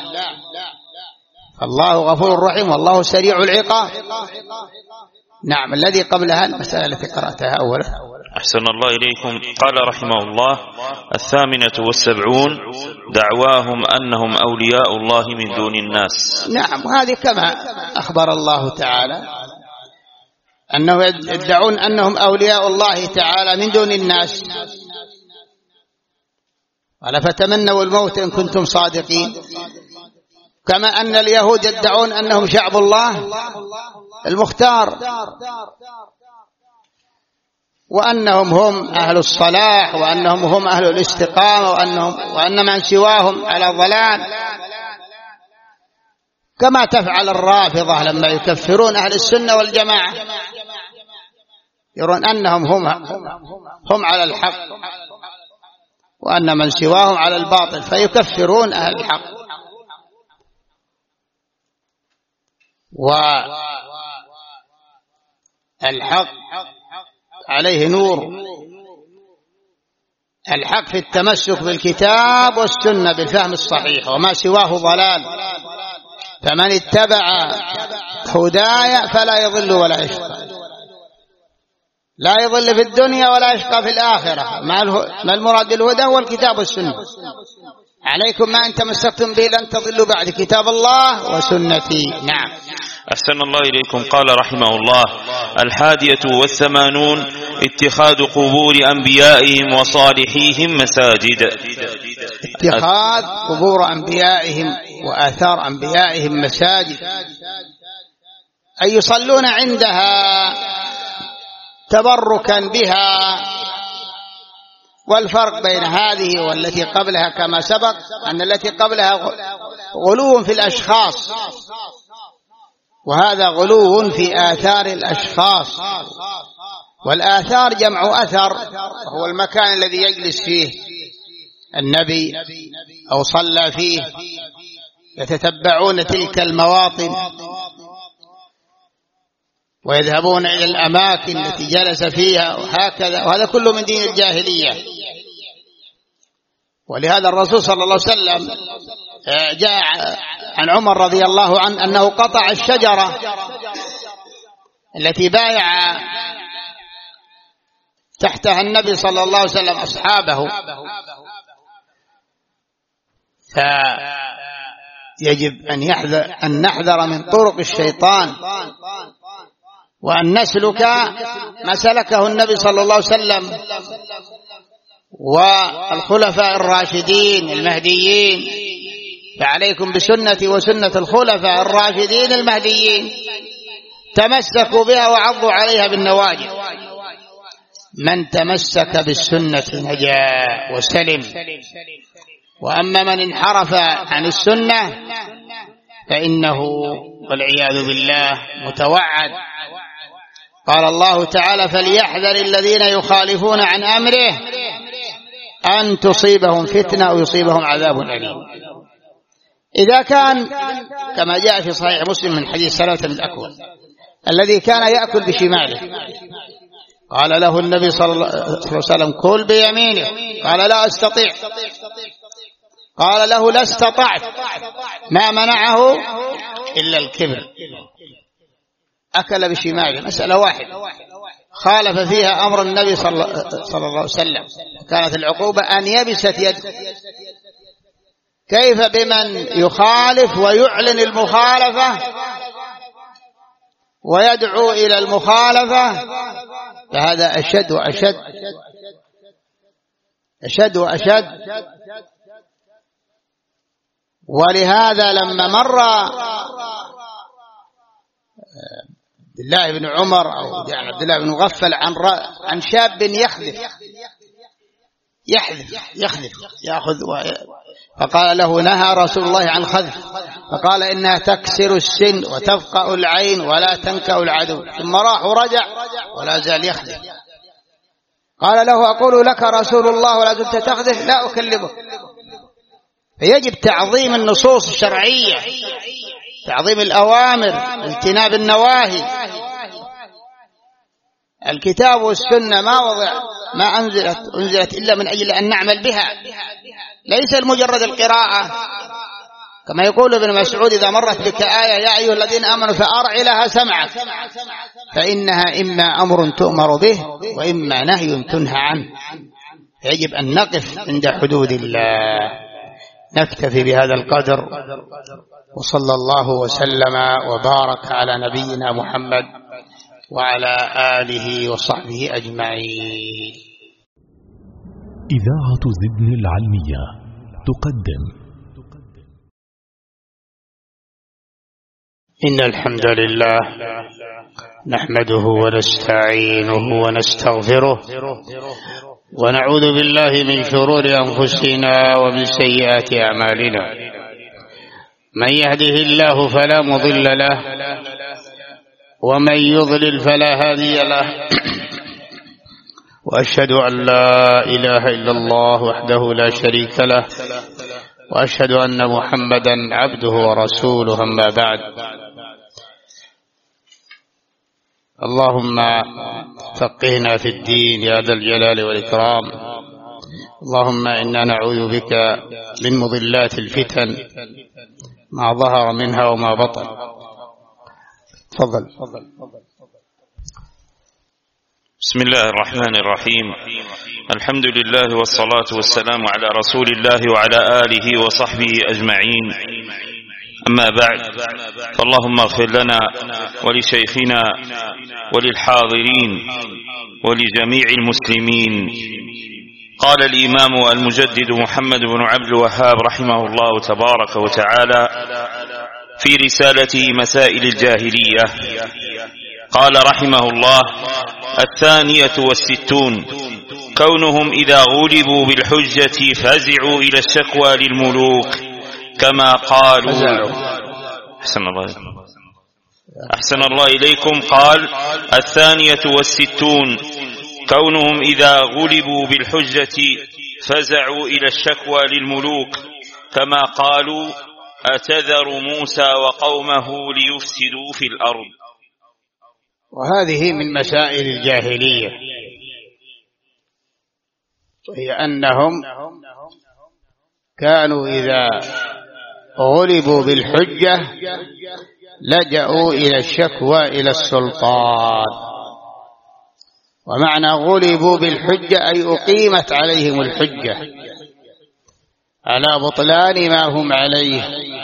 الله غفور رحيم والله سريع العقاب. نعم. الذي قبلها المسألة التي قرأتها أولا. أحسن الله إليكم. قال رحمه الله: 78 دعواهم أنهم أولياء الله من دون الناس. نعم. هذه كما أخبر الله تعالى أنه يدعون أنهم أولياء الله تعالى من دون الناس. قال: فتمنوا الموت إن كنتم صادقين. كما أن اليهود يدعون أنهم شعب الله المختار، وأنهم هم أهل الصلاح، وأنهم هم أهل الاستقامة، وأن من سواهم على ضلال. كما تفعل الرافضة لما يكفرون أهل السنة والجماعة، يرون أنهم هم على الحق وأن من سواهم على الباطل، فيكفرون أهل الحق. والحق عليه نور، الحق في التمسك بالكتاب والسنة بالفهم الصحيح، وما سواه ضلال. فمن اتبع هدايا فلا يضل ولا يشقى، لا يضل في الدنيا ولا يشقى في الآخرة. ما المراد بالهدى هو الكتاب والسنة. عليكم ما إن تمسكتم به لن تضلوا بعد كتاب الله وسنتي. نعم. أحسن الله إليكم. قال رحمه الله: 81 اتخاذ قبور أنبيائهم وصالحيهم مساجد. اتخاذ قبور أنبيائهم وآثار أنبيائهم مساجد، أي يصلون عندها تبركا بها. والفرق بين هذه والتي قبلها كما سبق أن التي قبلها غلو في الأشخاص، وهذا غلو في آثار الأشخاص. والآثار جمع أثر، وهو المكان الذي يجلس فيه النبي أو صلى فيه، يتتبعون تلك المواطن ويذهبون إلى الأماكن التي جلس فيها وهكذا. وهذا كله من دين الجاهلية. ولهذا الرسول صلى الله عليه وسلم جاء عن عمر رضي الله عنه أنه قطع الشجرة التي بايع تحتها النبي صلى الله عليه وسلم أصحابه. فيجب أن نحذر من طرق الشيطان، وأن نسلك ما سلكه النبي صلى الله عليه وسلم والخلفاء الراشدين المهديين. فعليكم بسنتي وسنة الخلفاء الراشدين المهديين، تمسكوا بها وعضوا عليها بالنواجذ. من تمسك بالسنة نجا وسلم، وأما من انحرف عن السنة فإنه والعياذ بالله متوعد. قال الله تعالى: فليحذر الذين يخالفون عن أمره أن تصيبهم فتنة أو يصيبهم عذاب أليم. إذا كان كما جاء في صحيح مسلم من حديث سلمة بن الأكوع الذي كان يأكل بشماله، قال له النبي صلى الله عليه وسلم: كل بيمينه. قال: لا أستطيع. قال له: لا استطعت. ما منعه إلا الكبر. أكل بشماله، مسألة واحدة خالف فيها أمر النبي صلى الله عليه وسلم، كانت العقوبة أن يبست يده. كيف بمن يخالف ويعلن المخالفة ويدعو إلى المخالفة فهذا أشد وأشد أشد وأشد. ولهذا لما مر عبد الله بن عمر أو عبد الله بن مغفل عن شاب يخذف يأخذ فقال له نهى رسول الله عن خذف، فقال إنها تكسر السن وتفقأ العين ولا تنكأ العدو، ثم راح ورجع ولا زال يخذف. قال له أقول لك رسول الله ولا زلت تخذف؟ لا أكلمك. فيجب تعظيم النصوص الشرعية، تعظيم الأوامر، اجتناب النواهي. الكتاب والسنة ما أنزلت إلا من أجل أن نعمل بها، ليس المجرد القراءة. كما يقول ابن مسعود إذا مرت بك آية يا أيها الذين آمنوا فأرع لها سمعك، فإنها إما أمر تؤمر به وإما نهي تنهى عنه. يجب أن نقف عند حدود الله. نكتفي بهذا القدر، وصلى الله وسلم وبارك على نبينا محمد وعلى آله وصحبه أجمعين. إذاعة زدن العلمية تقدم. إن الحمد لله نحمده ونستعينه ونستغفره ونعوذ بالله من شرور أنفسنا ومن سيئات أعمالنا. من يهده الله فلا مضل له ومن يضلل فلا هادي له. وأشهد أن لا إله إلا الله وحده لا شريك له، وأشهد أن محمدا عبده ورسوله. أما بعد، اللهم فقهنا في الدين يا ذا الجلال والإكرام. اللهم إنا نعوذ بك من مضلات الفتن ما ظهر منها وما بطن. تفضل. بسم الله الرحمن الرحيم. الحمد لله والصلاة والسلام على رسول الله وعلى آله وصحبه أجمعين. أما بعد، فاللهم اغفر لنا ولشيخنا وللحاضرين ولجميع المسلمين. قال الإمام المجدد محمد بن عبد الوهاب رحمه الله تبارك وتعالى في رسالته مسائل الجاهلية، قال رحمه الله: 62 كونهم إذا غلبوا بالحجة فزعوا إلى الشكوى للملوك كما قالوا. أحسن الله إليكم. قال: 62 كونهم إذا غلبوا بالحجة فزعوا إلى الشكوى للملوك كما قالوا: أتذر موسى وقومه ليفسدوا في الأرض. وهذه من مسائل الجاهلية، وهي أنهم كانوا إذا غلبوا بالحجة لجأوا إلى الشكوى إلى السلطان. ومعنى غلبوا بالحجة أي أقيمت عليهم الحجة على بطلان ما هم عليه،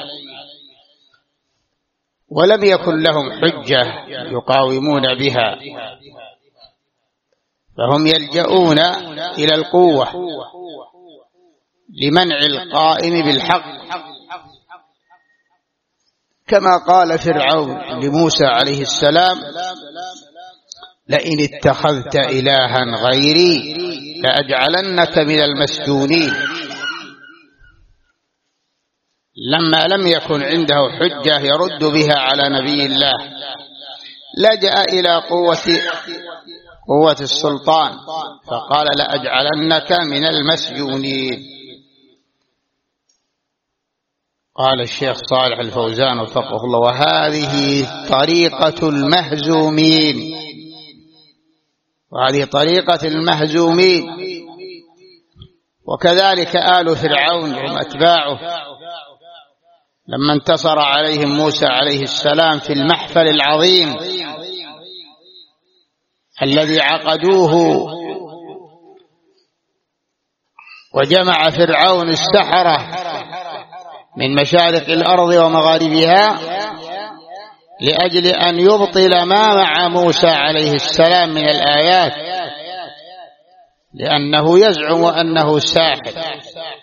ولم يكن لهم حجة يقاومون بها، فهم يلجؤون إلى القوة لمنع القائم بالحق، كما قال فرعون لموسى عليه السلام: لئن اتخذت إلها غيري لأجعلنك من المسجونين. لما لم يكن عنده حجة يرد بها على نبي الله لجأ إلى قوة السلطان، فقال: لأجعلنك من المسجونين. قال الشيخ صالح الفوزان وفقه الله: وهذه طريقة المهزومين، وهذه طريقة المهزومين. وكذلك آل فرعون هم أتباعه لما انتصر عليهم موسى عليه السلام في المحفل العظيم الذي عقدوه، وجمع فرعون السحرة من مشارق الأرض ومغاربها لأجل أن يبطل ما مع موسى عليه السلام من الآيات، لأنه يزعم أنه ساحر،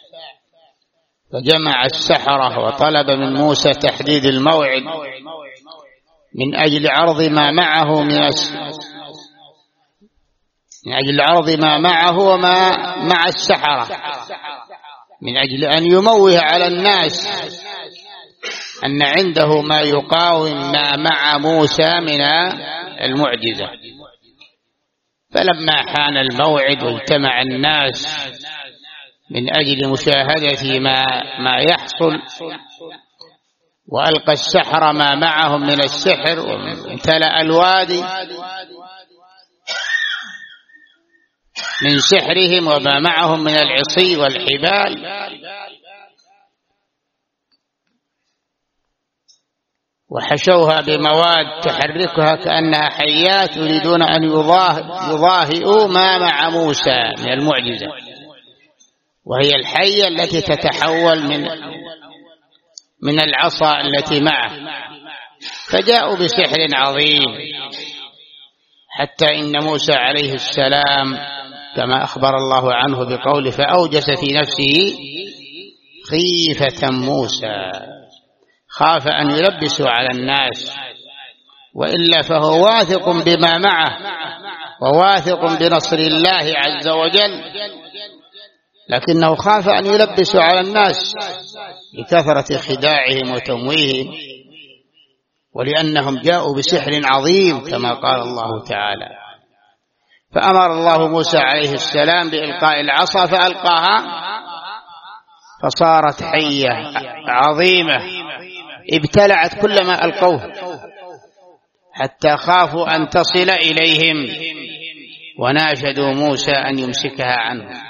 فجمع السحرة وطلب من موسى تحديد الموعد من أجل عرض ما معه وما مع السحرة، من أجل أن يموه على الناس أن عنده ما يقاوم ما مع موسى من المعجزة. فلما حان الموعد واجتمع الناس من أجل مشاهدة ما يحصل، وألقى السحرة ما معهم من السحر وامتلأ الوادي من سحرهم وما معهم من العصي والحبال، وحشوها بمواد تحركها كأنها حيات، يريدون أن يضاهئوا ما مع موسى من المعجزة، وهي الحية التي تتحول من العصا التي معه. فجاءوا بسحر عظيم، حتى إن موسى عليه السلام كما أخبر الله عنه بقوله: فأوجس في نفسه خيفة موسى، خاف أن يلبسوا على الناس، وإلا فهو واثق بما معه وواثق بنصر الله عز وجل، لكنه خاف أن يلبسوا على الناس لكثرة خداعهم وتمويههم، ولأنهم جاءوا بسحر عظيم كما قال الله تعالى. فأمر الله موسى عليه السلام بإلقاء العصا فألقاها، فصارت حية عظيمة ابتلعت كل ما ألقوه، حتى خافوا أن تصل إليهم، وناشدوا موسى أن يمسكها عنهم.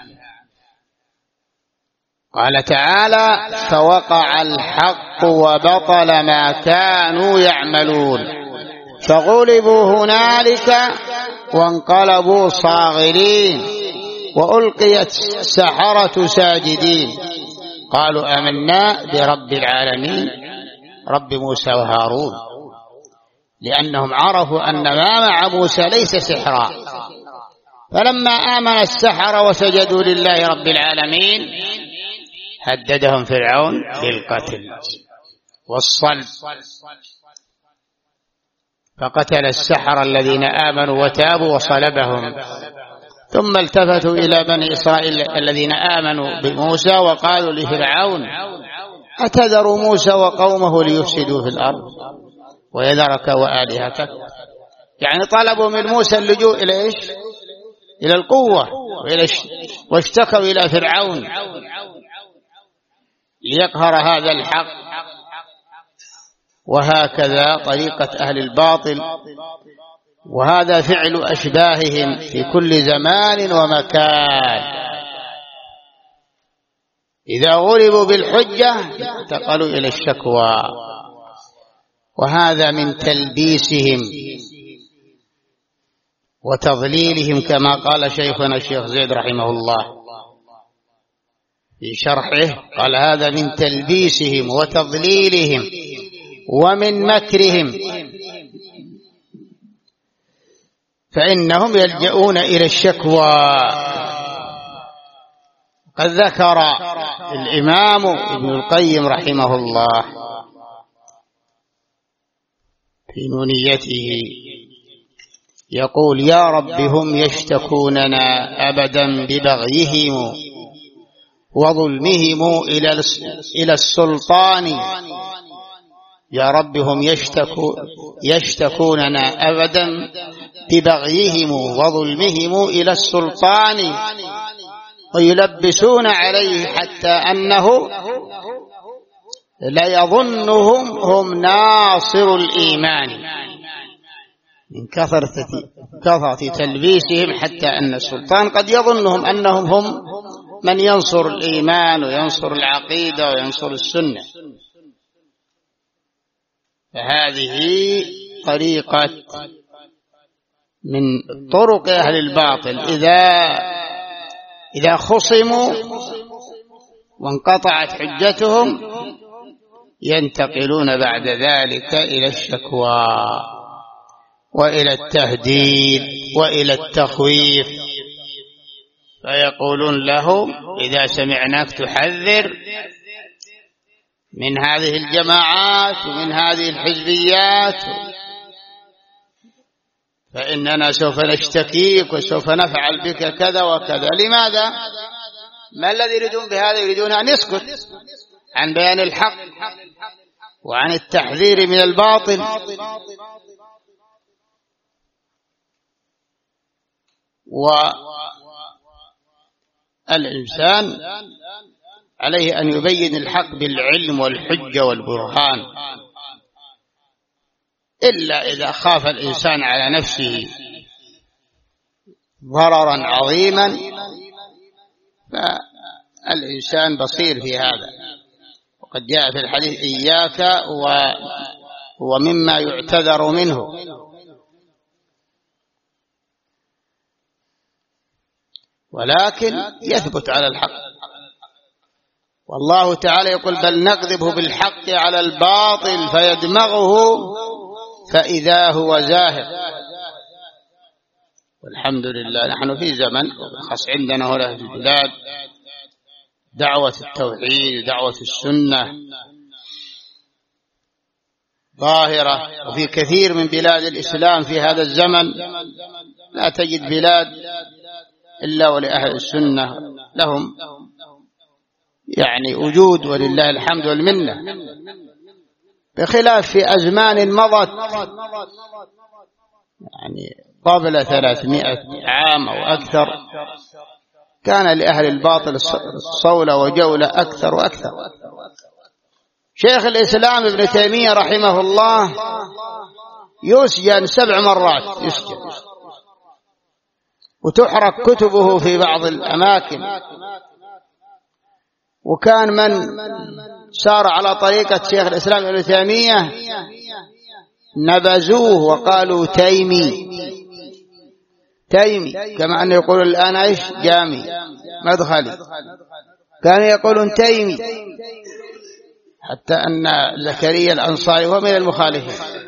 قال تعالى: فوقع الحق وبطل ما كانوا يعملون، فغلبوا هنالك وانقلبوا صاغرين، وألقيت السحرة ساجدين، قالوا آمنا برب العالمين رب موسى وهارون، لأنهم عرفوا أن ما مع موسى ليس سحرا. فلما آمن السحرة وسجدوا لله رب العالمين هددهم فرعون بالقتل والصلب، فقتل السحرة الذين آمنوا وتابوا وصلبهم. ثم التفتوا إلى بني إسرائيل الذين آمنوا بموسى وقالوا لفرعون: أتذر موسى وقومه ليفسدوا في الأرض ويذرك وآلهتك؟ يعني طلبوا من موسى اللجوء إلى إيش؟ إلى القوة، واشتكوا إلى فرعون ليقهر هذا الحق. وهكذا طريقة أهل الباطل، وهذا فعل أشباههم في كل زمان ومكان. إذا غلبوا بالحجة انتقلوا إلى الشكوى، وهذا من تلبيسهم وتضليلهم، كما قال شيخنا الشيخ زيد رحمه الله في شرحه، قال: هذا من تلبيسهم وتضليلهم ومن مكرهم، فإنهم يلجؤون إلى الشكوى. قد ذكر الإمام ابن القيم رحمه الله في نونيته يقول: يا رب هم يشتكوننا أبدا ببغيهم وظلمهم إلى السلطان. يا رب هم يشتكوننا أبدا ببغيهم وظلمهم إلى السلطان، ويلبسون عليه حتى أنه لا يظنهم هم ناصر الإيمان، من كثرة تلبيسهم، حتى أن السلطان قد يظنهم أنهم هم من ينصر الإيمان وينصر العقيدة وينصر السنة. فهذه طريقة من طرق أهل الباطل، إذا خصموا وانقطعت حجتهم ينتقلون بعد ذلك إلى الشكوى وإلى التهديد وإلى التخويف، فيقولون لهم إذا سمعناك تحذر من هذه الجماعات ومن هذه الحزبيات فإننا سوف نشتكيك وسوف نفعل بك كذا وكذا. لماذا؟ ما الذي يريدون بهذا؟ يريدون أن يسكت عن بيان الحق وعن التحذير من الباطل. والإنسان عليه أن يبين الحق بالعلم والحجة والبرهان، إلا إذا خاف الإنسان على نفسه ضررا عظيما فالإنسان بصير في هذا. وقد جاء في الحديث إياك ومما يعتذر منه. ولكن يثبت على الحق، والله تعالى يقول بل نكذب بالحق على الباطل فيدمغه فإذا هو زاهق. والحمد لله نحن في زمن خاص عندنا هنا في البلاد دعوة التوحيد ودعوة السنة ظاهرة، وفي كثير من بلاد الإسلام في هذا الزمن لا تجد بلاد إلا ولأهل السنة لهم يعني وجود ولله الحمد والمنة، بخلاف في أزمان مضت يعني قبل 300 عام أو أكثر كان لأهل الباطل صولة وجولة أكثر وأكثر. شيخ الإسلام ابن تيمية رحمه الله يسجن 7 مرات يسجن، وتحرق كتبه في بعض الأماكن. وكان من سار على طريقة شيخ الإسلام ابن تيمية نبذوه وقالوا تيمي كما أن يقول الآن إيش جامي مدخلي، كانوا يقولون تيمي. حتى أن زكريا الأنصاري وهو من المخالفين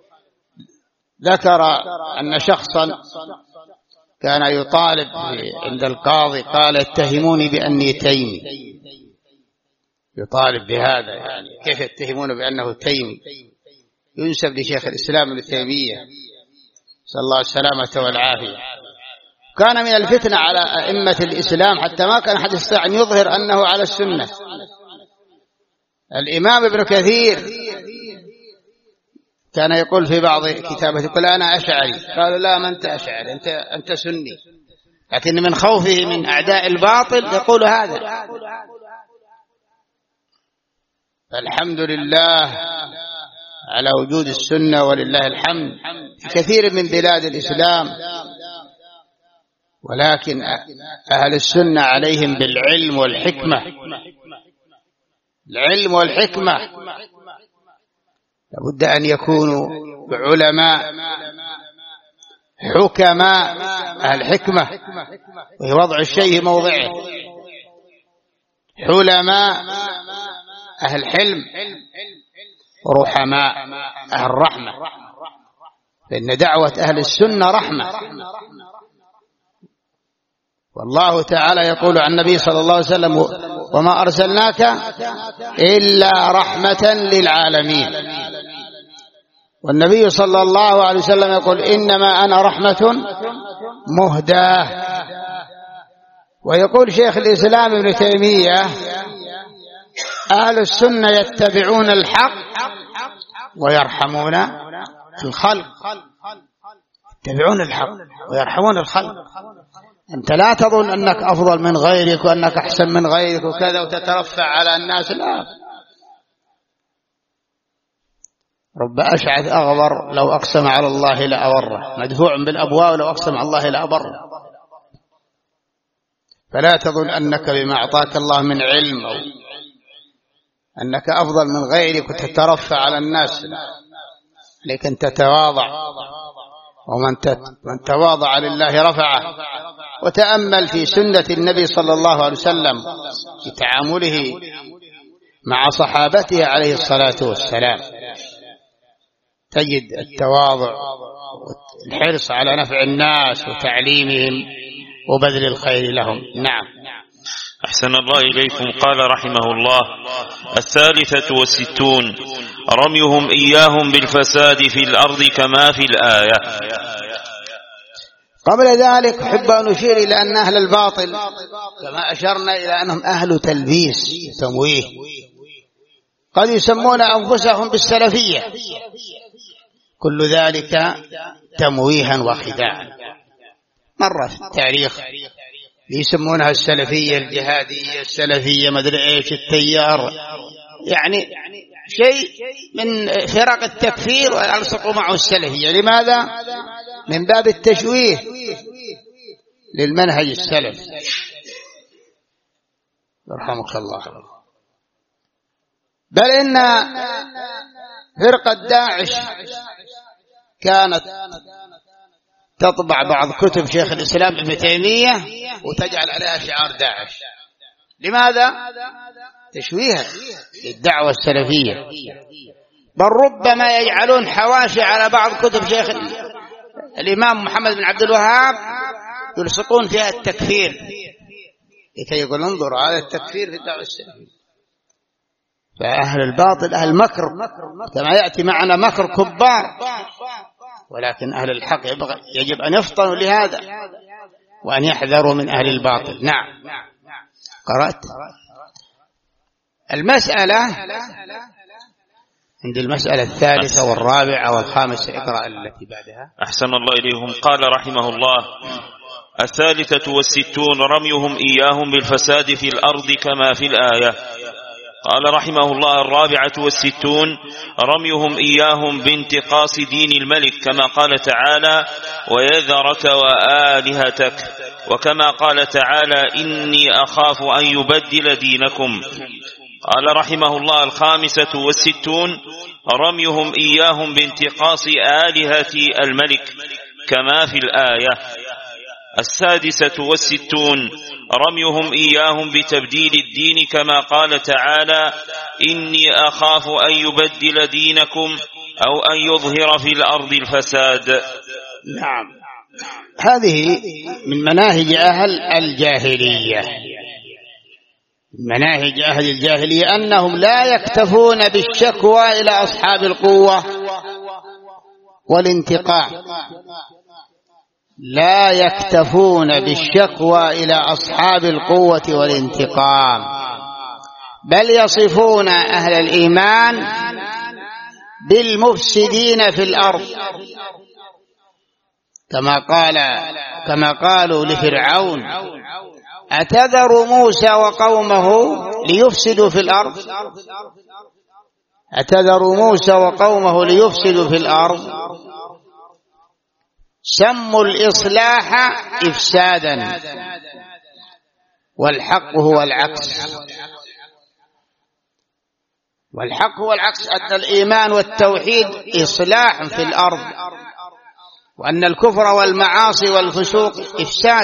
ذكر أن شخصا كان يطالب عند القاضي قال اتهموني بأني تيمي، يطالب بهذا يعني كيف يتهمون بأنه تيمي، ينسب لشيخ الإسلام ابن تيمية صلى الله السلامة والعافية. كان من الفتنة على أئمة الإسلام حتى ما كان أحد يستطيع أن يظهر أنه على السنة. الإمام ابن كثير كان يقول في بعض كتابه يقول أنا أشعري، قالوا لا ما أنت أشعري أنت سني، لكن من خوفه من أعداء الباطل يقول هذا. الحمد لله على وجود السنة ولله الحمد في كثير من بلاد الإسلام، ولكن أهل السنة عليهم بالعلم والحكمة. العلم والحكمة لابد أن يكونوا علماء حكماء أهل حكمة وهي وضع الشيء موضعه، حلماء أهل حلم، رحماء أهل رحمة، لأن دعوة أهل السنة رحمة. والله تعالى يقول عن النبي صلى الله عليه وسلم وما أرسلناك إلا رحمة للعالمين. والنبي صلى الله عليه وسلم يقول إنما أنا رحمة مهداة. ويقول شيخ الإسلام ابن تيمية أهل السنة يتبعون الحق ويرحمون الخلق، يتبعون الحق ويرحمون الخلق. أنت لا تظن أنك أفضل من غيرك وأنك أحسن من غيرك وكذا وتترفع على الناس، لا. رب أشعث أغبر لو أقسم على الله لأبره، مدفوع بالأبواب لو أقسم على الله لأبره. فلا تظن أنك بما أعطاك الله من علم أو أنك أفضل من غيرك وتترفع على الناس، لكن تتواضع، ومن تواضع لله رفعه. وتأمل في سنة النبي صلى الله عليه وسلم في تعامله مع صحابته عليه الصلاة والسلام، تجد التواضع والحرص على نفع الناس وتعليمهم وبذل الخير لهم. نعم. أحسن الله إليكم. قال رحمه الله: 63 رميهم إياهم بالفساد في الأرض كما في الآية. قبل ذلك أحب أن أشير إلى أن أهل الباطل كما أشرنا إلى أنهم أهل تلبيس تمويه، قد يسمون أنفسهم بالسلفية، كل ذلك تمويها وخداعا. مرة في التاريخ يسمونها السلفية الجهادية، السلفية مدري إيش، التيار، يعني شيء من فرق التكفير وألصقوا معه السلفية. لماذا؟ من باب التشويه للمنهج السلف. يرحمك الله. بل إن فرقة داعش كانت تطبع بعض كتب شيخ الإسلام ابن تيمية وتجعل عليها شعار داعش. لماذا؟ تشويها للدعوة السلفية. بل ربما يجعلون حواشي على بعض كتب شيخ الإمام محمد بن عبد الوهاب يلصقون فيها التكفير، لكي يقول انظر هذا التكفير في الدعوة السلفية. فأهل الباطل أهل مكر، كما يأتي معنا مكر كبار، ولكن أهل الحق يجب أن يفطنوا لهذا وأن يحذروا من أهل الباطل. نعم. قرأت المسألة عند المسألة الثالثة والرابعة والخامسة. اقرأ التي بعدها. أحسن الله إليهم. قال رحمه الله: 63 رميهم إياهم بالفساد في الأرض كما في الآية. قال رحمه الله: 64 رميهم إياهم بانتقاص دين الملك كما قال تعالى: ويذرك وآلهتك، وكما قال تعالى: إني أخاف أن يبدل دينكم. قال رحمه الله: 65 رميهم إياهم بانتقاص آلهة الملك كما في الآية. 66 رميهم إياهم بتبديل الدين كما قال تعالى: إني أخاف أن يبدل دينكم أو أن يظهر في الأرض الفساد. نعم. هذه من مناهج أهل الجاهلية. مناهج أهل الجاهلية أنهم لا يكتفون بالشكوى إلى أصحاب القوة والانتقام، لا يكتفون بالشكوى إلى أصحاب القوة والانتقام، بل يصفون أهل الإيمان بالمفسدين في الأرض، كما قالوا لفرعون: أتذر موسى وقومه ليفسدوا في الأرض؟ أتذر موسى وقومه ليفسدوا في الأرض؟ سموا الإصلاح إفسادا، والحق هو العكس. والحق هو العكس، أن الإيمان والتوحيد إصلاح في الأرض، وأن الكفر والمعاصي والفسوق إفساد.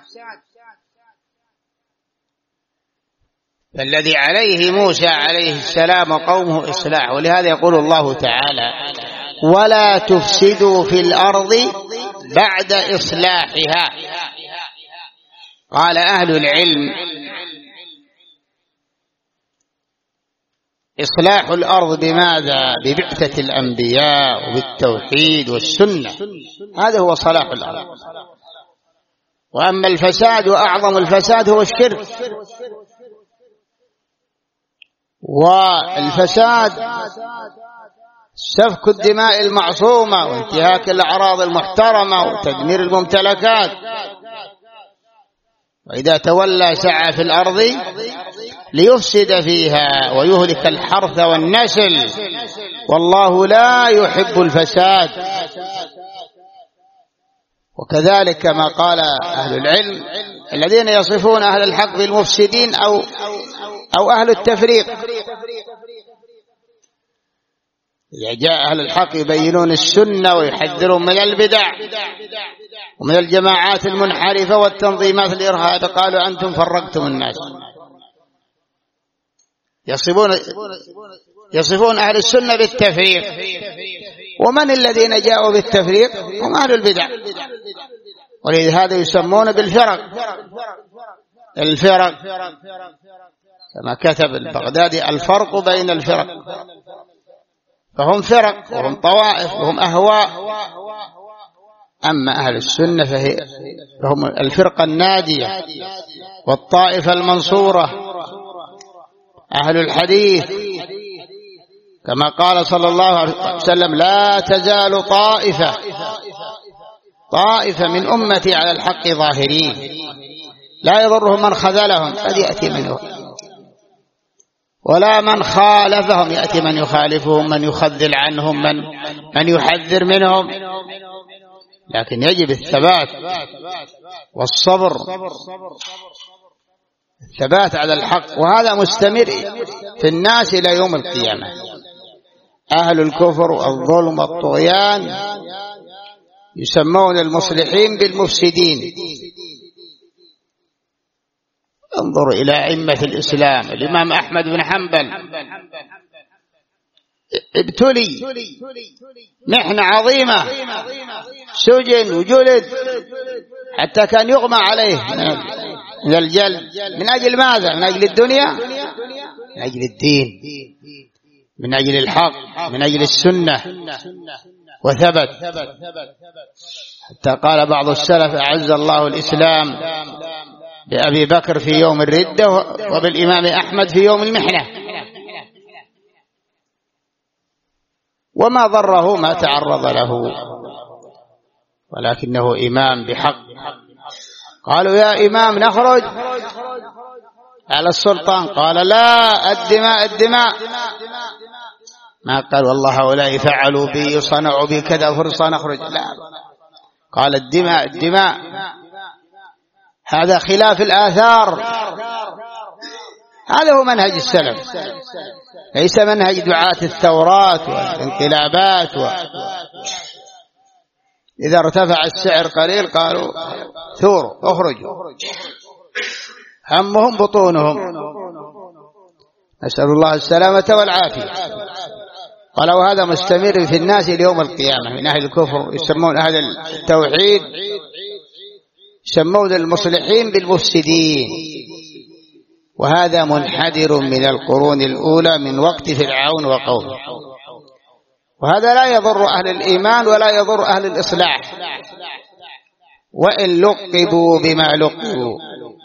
فالذي عليه موسى عليه السلام وقومه إصلاح، ولهذا يقول الله تعالى: ولا تفسدوا في الأرض بعد إصلاحها. قال أهل العلم: إصلاح الأرض بماذا؟ ببعثة الأنبياء وبالتوحيد والسنة، هذا هو صلاح الأرض. وأما الفساد وأعظم الفساد هو الشرك، والفساد سفك الدماء المعصومة وانتهاك الأعراض المحترمة وتدمير الممتلكات. وإذا تولى سعى في الأرض ليفسد فيها ويهلك الحرث والنسل، والله لا يحب الفساد. وكذلك ما قال أهل العلم الذين يصفون أهل الحق بالمفسدين أو أهل التفريق، إذا جاء أهل الحق يبينون السنة ويحذرون من البدع ومن الجماعات المنحرفة والتنظيمات الإرهابية، قالوا أنتم فرقتم الناس. يصفون أهل السنة بالتفريق، ومن الذين جاءوا بالتفريق؟ هم أهل البدع، ولهذا يسمون بالفرق. الفرق كما كتب البغدادي الفرق بين الفرق، فهم فرق وهم طوائف وهم أهواء. أما أهل السنة فهم الفرقة الناجية والطائفة المنصورة، أهل الحديث، كما قال صلى الله عليه وسلم: لا تزال طائفة من أمتي على الحق ظاهرين لا يضرهم من خذلهم، قد يأتي منه، ولا من خالفهم يأتي من يخالفهم، من يخذل عنهم، من يحذر منهم. لكن يجب الثبات والصبر، الثبات على الحق، وهذا مستمر في الناس إلى يوم القيامة. أهل الكفر والظلم والطغيان يسمون المصلحين بالمفسدين. انظر إلى أئمة الإسلام. الإمام أحمد بن حنبل ابتلي محنة عظيمة، سجن وجلد حتى كان يغمى عليه من الجلد. من أجل ماذا؟ من أجل الدنيا؟ من أجل الدين، من أجل الحق، من أجل السنة، وثبت. حتى قال بعض السلف: أعز الله الإسلام بأبي بكر في يوم الردة، وبالإمام أحمد في يوم المحنة. وما ضره ما تعرض له، ولكنه إمام بحق. قالوا: يا إمام نخرج على السلطان، قال: لا، الدماء. ما قال: والله هؤلاء فعلوا بي صنعوا بي كذا فرصة نخرج، لا، قال: الدماء. هذا خلاف الآثار، هذا هو منهج السلف، ليس منهج دعاة الثورات والانقلابات. إذا ارتفع السعر قليل قالوا: ثوروا، اخرجوا، همهم بطونهم، نسأل الله السلامة والعافية. قالوا: هذا مستمر في الناس اليوم القيامة. من أهل الكفر يسمون أهل التوحيد يسمون المصلحين بالمفسدين، وهذا منحدر من القرون الأولى من وقت فرعون وقومه. وهذا لا يضر أهل الإيمان ولا يضر أهل الإصلاح، وإن لقبوا بما لقبوا.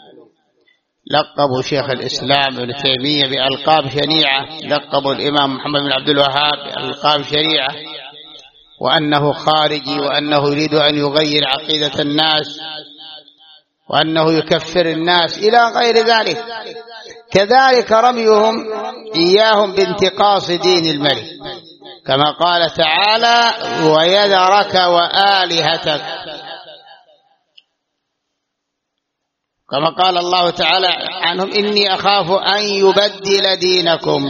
لقبوا شيخ الإسلام ابن تيمية بألقاب شنيعة، لقبوا الإمام محمد بن عبد الوهاب بألقاب شنيعة، وأنه خارجي، وأنه يريد أن يغير عقيدة الناس، وأنه يكفر الناس إلى غير ذلك. كذلك رميهم إياهم بانتقاص دين الملك، كما قال تعالى: ويذرك وآلهتك، كما قال الله تعالى عنهم: إني أخاف أن يبدل دينكم،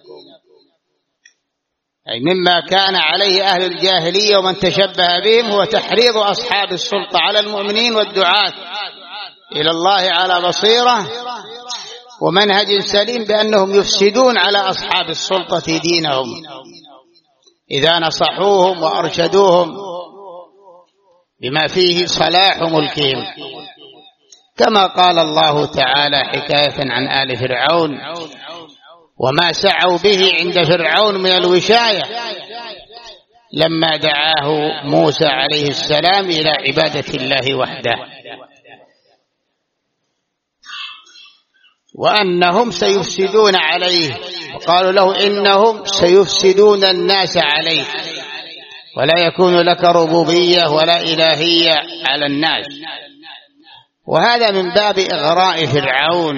أي مما كان عليه أهل الجاهلية ومن تشبه بهم هو تحريض أصحاب السلطة على المؤمنين والدعاة إلى الله على بصيرة ومنهج سليم بأنهم يفسدون على أصحاب السلطة دينهم إذا نصحوهم وأرشدوهم بما فيه صلاح ملكهم، كما قال الله تعالى حكاية عن آل فرعون: وما سعوا به عند فرعون من الوشاية لما دعاه موسى عليه السلام إلى عبادة الله وحده، وأنهم سيفسدون عليه، وقالوا له: إنهم سيفسدون الناس عليه ولا يكون لك ربوبية ولا إلهية على الناس. وهذا من باب إغراء فرعون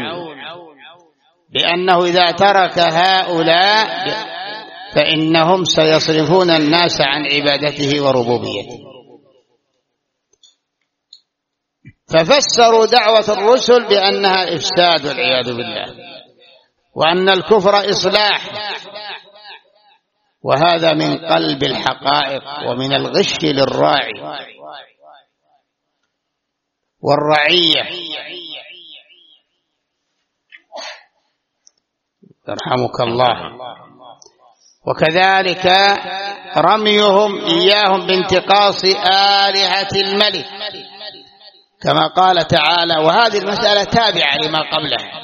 بأنه إذا ترك هؤلاء فإنهم سيصرفون الناس عن عبادته وربوبيته. ففسروا دعوة الرسل بأنها إفساد والعياذ بالله، وأن الكفر إصلاح، وهذا من قلب الحقائق ومن الغش للراعي والرعية. يرحمك الله. وكذلك رميهم إياهم بانتقاص آلهة الملك كما قال تعالى، وهذه المسألة تابعة لما قبلها،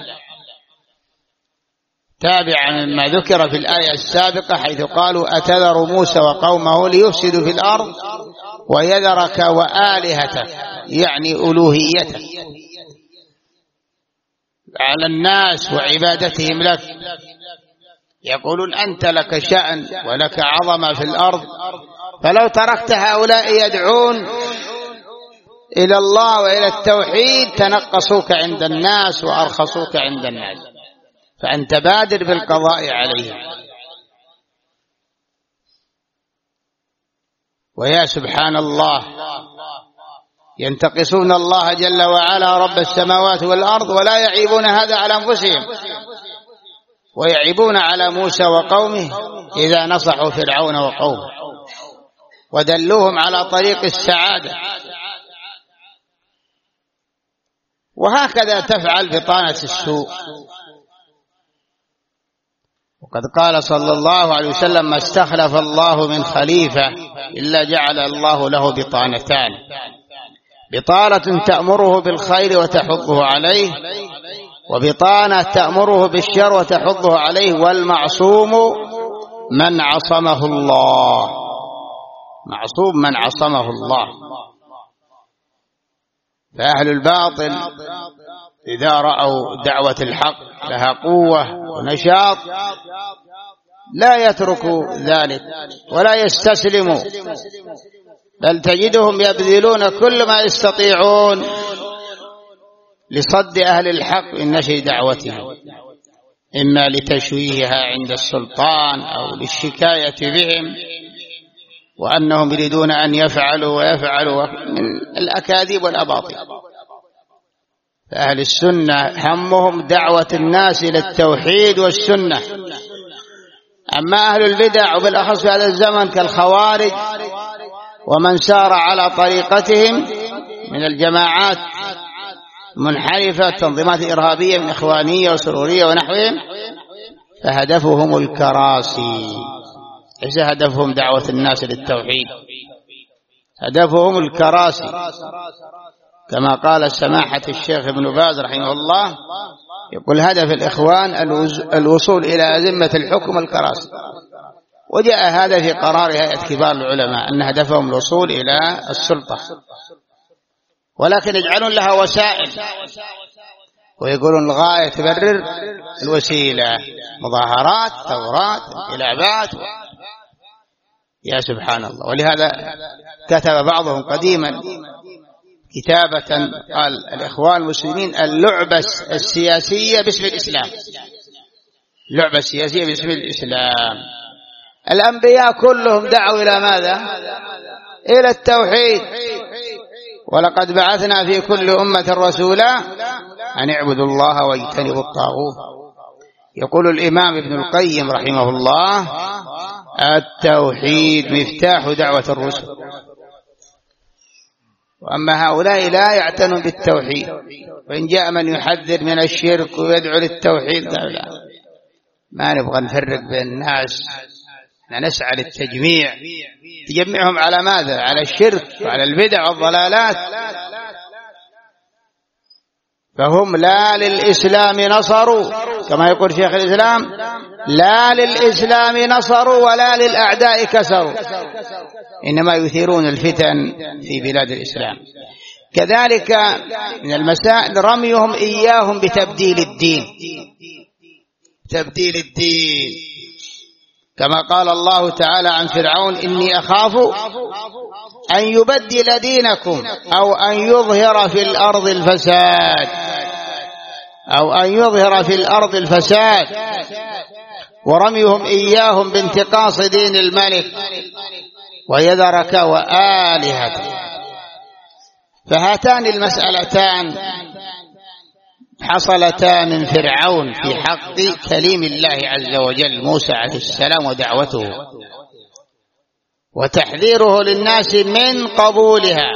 تابعة مما ذكر في الآية السابقة حيث قالوا أتذر موسى وقومه ليفسدوا في الأرض ويذرك وآلهتك، يعني ألوهيتك على الناس وعبادتهم لك. يقولون أنت لك شأن ولك عظمة في الأرض، فلو تركت هؤلاء يدعون إلى الله وإلى التوحيد تنقصوك عند الناس وأرخصوك عند الناس، فأنت بادر بالقضاء عليهم. ويا سبحان الله، ينتقصون الله جل وعلا رب السماوات والأرض ولا يعيبون هذا على أنفسهم، ويعيبون على موسى وقومه إذا نصحوا فرعون وقومه ودلوهم على طريق السعادة. وهكذا تفعل بطانة السوء. وقد قال صلى الله عليه وسلم ما استخلف الله من خليفة إلا جعل الله له بطانتان، بطانة تأمره بالخير وتحضه عليه، وبطانة تأمره بالشر وتحضه عليه. والمعصوم من عصمه الله، معصوم من عصمه الله. فأهل الباطل إذا رأوا دعوة الحق لها قوة ونشاط لا يتركوا ذلك ولا يستسلموا، بل تجدهم يبذلون كل ما يستطيعون لصد أهل الحق من نشر دعوتهم، إما لتشويهها عند السلطان أو للشكاية بهم وأنهم يريدون أن يفعلوا ويفعلوا من الأكاذيب والأباطيل. فأهل السنة همهم دعوة الناس إلى التوحيد والسنة. أما أهل البدع وبالأخص في هذا الزمن كالخوارج ومن سار على طريقتهم من الجماعات منحرفة، تنظيمات إرهابية من إخوانية وسرورية ونحوهم، فهدفهم الكراسي، ليس هدفهم دعوة الناس للتوحيد، هدفهم الكراسي. كما قال سماحة الشيخ ابن باز رحمه الله، يقول هدف الإخوان الوصول إلى أزمة الحكم الكراسي. وجاء هذا في قرار هيئة كبار العلماء أن هدفهم الوصول إلى السلطة، ولكن يجعلون لها وسائل ويقولون الغاية تبرر الوسيلة، مظاهرات، ثورات، انقلابات. يا سبحان الله. ولهذا كتب بعضهم قديما كتابة قال الإخوان المسلمين اللعبة السياسية باسم الإسلام، اللعبة السياسية باسم الإسلام. الأنبياء كلهم دعوا إلى ماذا؟ إلى التوحيد. ولقد بعثنا في كل أمة رسولا أن اعبدوا الله واجتنبوا الطاغوت. يقول الإمام ابن القيم رحمه الله التوحيد مفتاح دعوة الرسل. وأما هؤلاء لا يعتنون بالتوحيد، وإن جاء من يحذر من الشرك ويدعو للتوحيد لا، ما نبغى نفرق بين الناس، نسعى للتجميع. تجمعهم على ماذا؟ على الشرك وعلى البدع والضلالات. فهم لا للإسلام نصروا، كما يقول شيخ الإسلام لا للإسلام نصروا ولا للأعداء كسروا، إنما يثيرون الفتن في بلاد الإسلام. كذلك من المسائل رميهم إياهم بتبديل الدين، تبديل الدين، كما قال الله تعالى عن فرعون إني أخاف أن يبدل دينكم أو أن يظهر في الأرض الفساد، أو أن يظهر في الأرض الفساد. ورميهم إياهم بانتقاص دين الملك ويذرك وآلهته. فهاتان المسألتان حصلتا من فرعون في حق كليم الله عز وجل موسى عليه السلام ودعوته وتحذيره للناس من قبولها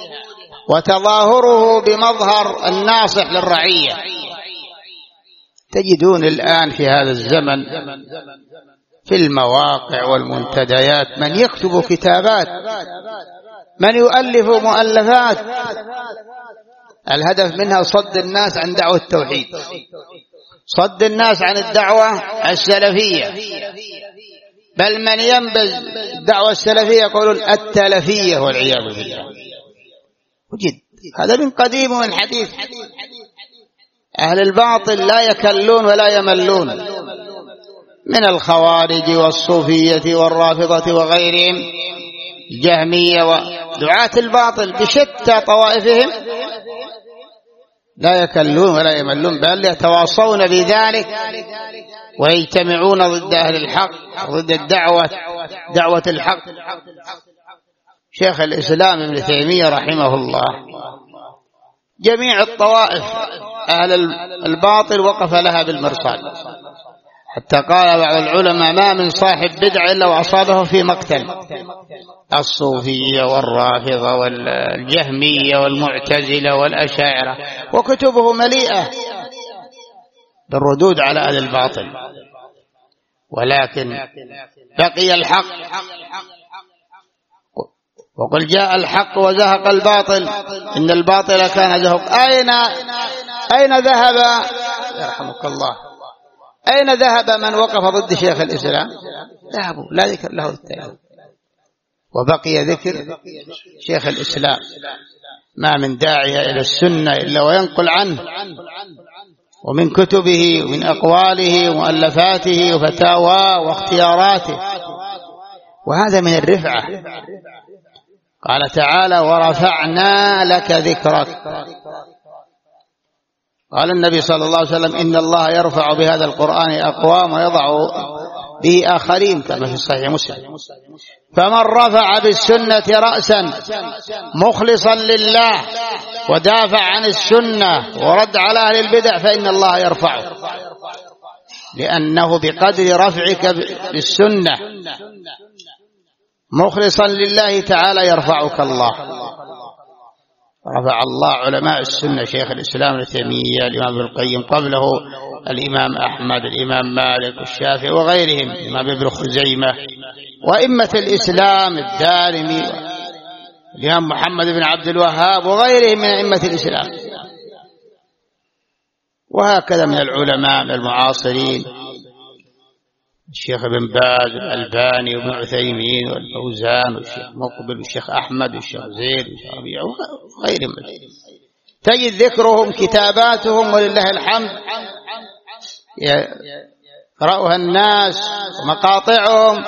وتظاهره بمظهر الناصح للرعية. تجدون الآن في هذا الزمن في المواقع والمنتديات من يكتب كتابات، من يؤلف مؤلفات، الهدف منها صد الناس عن دعوة التوحيد، صد الناس عن الدعوة السلفية، بل من ينبذ الدعوة السلفية يقولون التلفية والعياذ بالله. وجد هذا من قديم ومن حديث. أهل الباطل لا يكلون ولا يملون من الخوارج والصوفية والرافضة وغيرهم، الجهمية ودعاة الباطل بشتى طوائفهم، لا يكلون ولا يملون، بل يتواصون بذلك ويجتمعون ضد أهل الحق، ضد دعوة الحق. شيخ الإسلام ابن تيمية رحمه الله جميع الطوائف أهل الباطل وقف لها بالمرصاد، حتى قال بعض العلماء ما من صاحب بدعة إلا وأصابه في مقتل، الصوفية والرافضة والجهمية والمعتزلة والأشاعرة، وكتبه مليئة بالردود على أهل الباطل. ولكن بقي الحق، وقل جاء الحق وزهق الباطل إن الباطل كان زهق. أين ذهب يرحمك الله، أين ذهب من وقف ضد شيخ الإسلام؟ ذهبوا، لا ذكر له التالي. وبقي ذكر شيخ الإسلام، ما من داعية إلى السنة إلا وينقل عنه ومن كتبه ومن أقواله ومؤلفاته وفتاواه واختياراته، وهذا من الرفعة. قال تعالى ورفعنا لك ذكرك. قال النبي صلى الله عليه وسلم إن الله يرفع بهذا القرآن أقوام ويضع به آخرين، كما في صحيح مسلم. فمن رفع بالسنة رأسا مخلصا لله ودافع عن السنة ورد على أهل البدع فإن الله يرفعه، لأنه بقدر رفعك بالسنة مخلصا لله تعالى يرفعك الله. رفع الله علماء السنة، شيخ الإسلام ابن تيمية، الإمام ابن القيم، قبله الإمام أحمد، الإمام مالك والشافعي وغيرهم، الإمام ابن خزيمة، وإمة الإسلام الدارمي، الإمام محمد بن عبد الوهاب وغيرهم من أئمة الإسلام، وهكذا من العلماء من المعاصرين، الشيخ ابن باز والألباني وابن عثيمين والفوزان والشيخ مقبل والشيخ أحمد والشيخ زيد والشيخ ربيع وغيرهم. تجد ذكرهم كتاباتهم ولله الحمد يقرأها الناس ومقاطعهم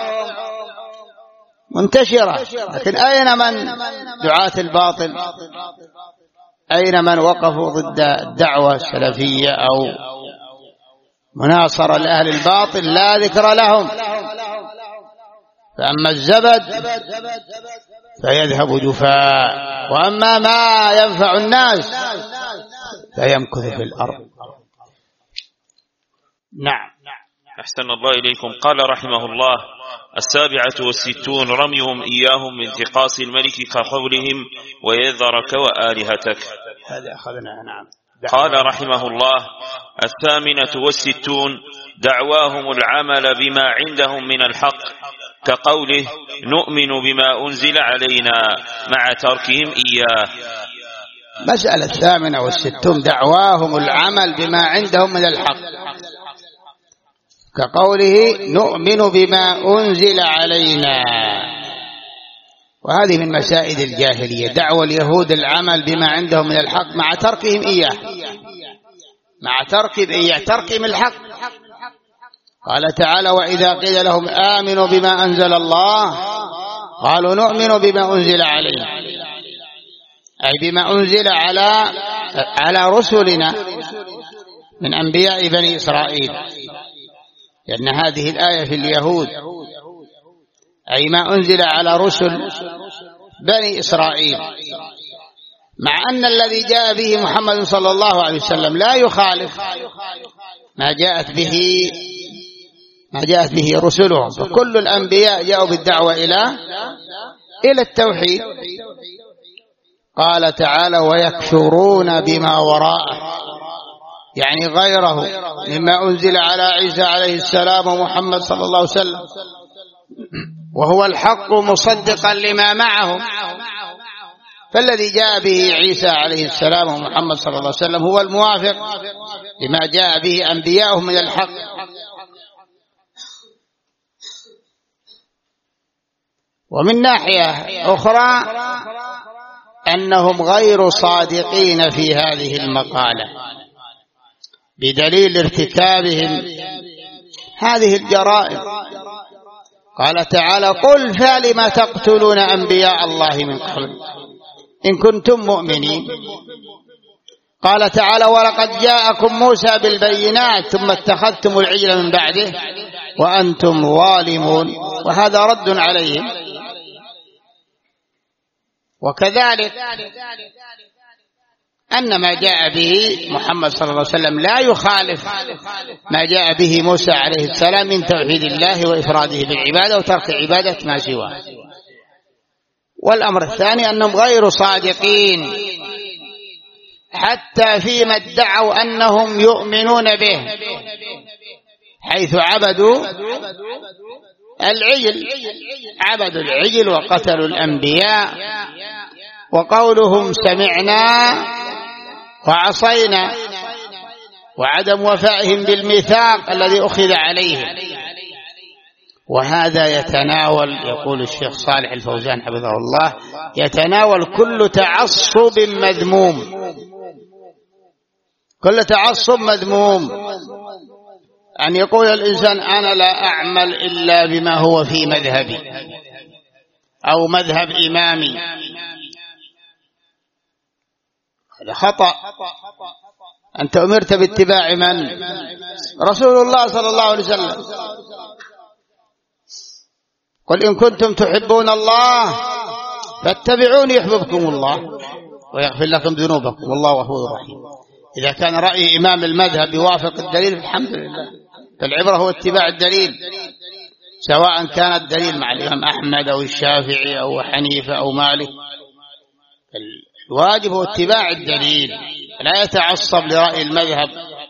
منتشرة. لكن أين من دعاة الباطل؟ أين من وقفوا ضد الدعوة السلفية أو مناصرة لأهل الباطل؟ لا ذكر لهم. فأما الزبد فيذهب جفاء، وأما ما ينفع الناس فيمكث في الأرض. نعم. أحسن الله إليكم. قال رحمه الله 67 رميهم إياهم من انتقاص الملك كقولهم ويذرك وآلهتك. هذا أخذناه. نعم. قال رحمه الله 68 دعواهم العمل بما عندهم من الحق كقوله نؤمن بما أنزل علينا مع تركهم إياه. مسألة 68 دعواهم العمل بما عندهم من الحق كقوله نؤمن بما أنزل علينا. وهذه من مسائل الجاهلية، دعوى اليهود العمل بما عندهم من الحق مع تركهم إياه، مع تركهم الحق. قال تعالى وإذا قيل لهم آمنوا بما أنزل الله قالوا نؤمن بما أنزل علينا، أي بما أنزل على رسلنا من أنبياء بني إسرائيل، لأن هذه الآية في اليهود، أي ما أنزل على رسل بني إسرائيل، مع أن الذي جاء به محمد صلى الله عليه وسلم لا يخالف ما جاءت به رسلهم، فكل الأنبياء جاءوا بالدعوة إلى التوحيد. قال تعالى ويكفرون بما وراءه، يعني غيره مما أنزل على عيسى عليه السلام ومحمد صلى الله عليه وسلم، وهو الحق مصدقا لما معهم. فالذي جاء به عيسى عليه السلام ومحمد صلى الله عليه وسلم هو الموافق لما جاء به أنبياؤهم من الحق. ومن ناحية أخرى أنهم غير صادقين في هذه المقالة بدليل ارتكابهم هذه الجرائم. قال تعالى: قل فلم تقتلون أنبياء الله من قبل إن كنتم مؤمنين. قال تعالى: ولقد جاءكم موسى بالبينات ثم اتخذتم العجل من بعده وأنتم ظالمون. وهذا رد عليهم. وكذلك أن ما جاء به محمد صلى الله عليه وسلم لا يخالف ما جاء به موسى عليه السلام من توحيد الله وإفراده بالعبادة وترك عبادة ما سواه. والأمر الثاني أنهم غير صادقين حتى فيما ادعوا أنهم يؤمنون به، حيث عبدوا العجل، عبدوا العجل وقتلوا الأنبياء. وقولهم سمعنا وعصينا وعدم وفائهم بالميثاق الذي أخذ عليهم. وهذا يتناول، يقول الشيخ صالح الفوزان حفظه الله، يتناول كل تعصب مذموم، كل تعصب مذموم. أن يقول الإنسان أنا لا أعمل إلا بما هو في مذهبي أو مذهب إمامي، هذا خطأ. أنت أمرت باتباع من؟ رسول الله صلى الله عليه وسلم. قل إن كنتم تحبون الله فاتبعوني يحببكم الله ويغفر لكم ذنوبكم والله غفور رحيم. إذا كان رأي إمام المذهب يوافق الدليل الحمد لله، فالعبرة هو اتباع الدليل، سواء كان الدليل مع الإمام أحمد أو الشافعي أو حنيفة أو مالك. الواجب هو اتباع الدليل، لا يتعصب لرأي المذهب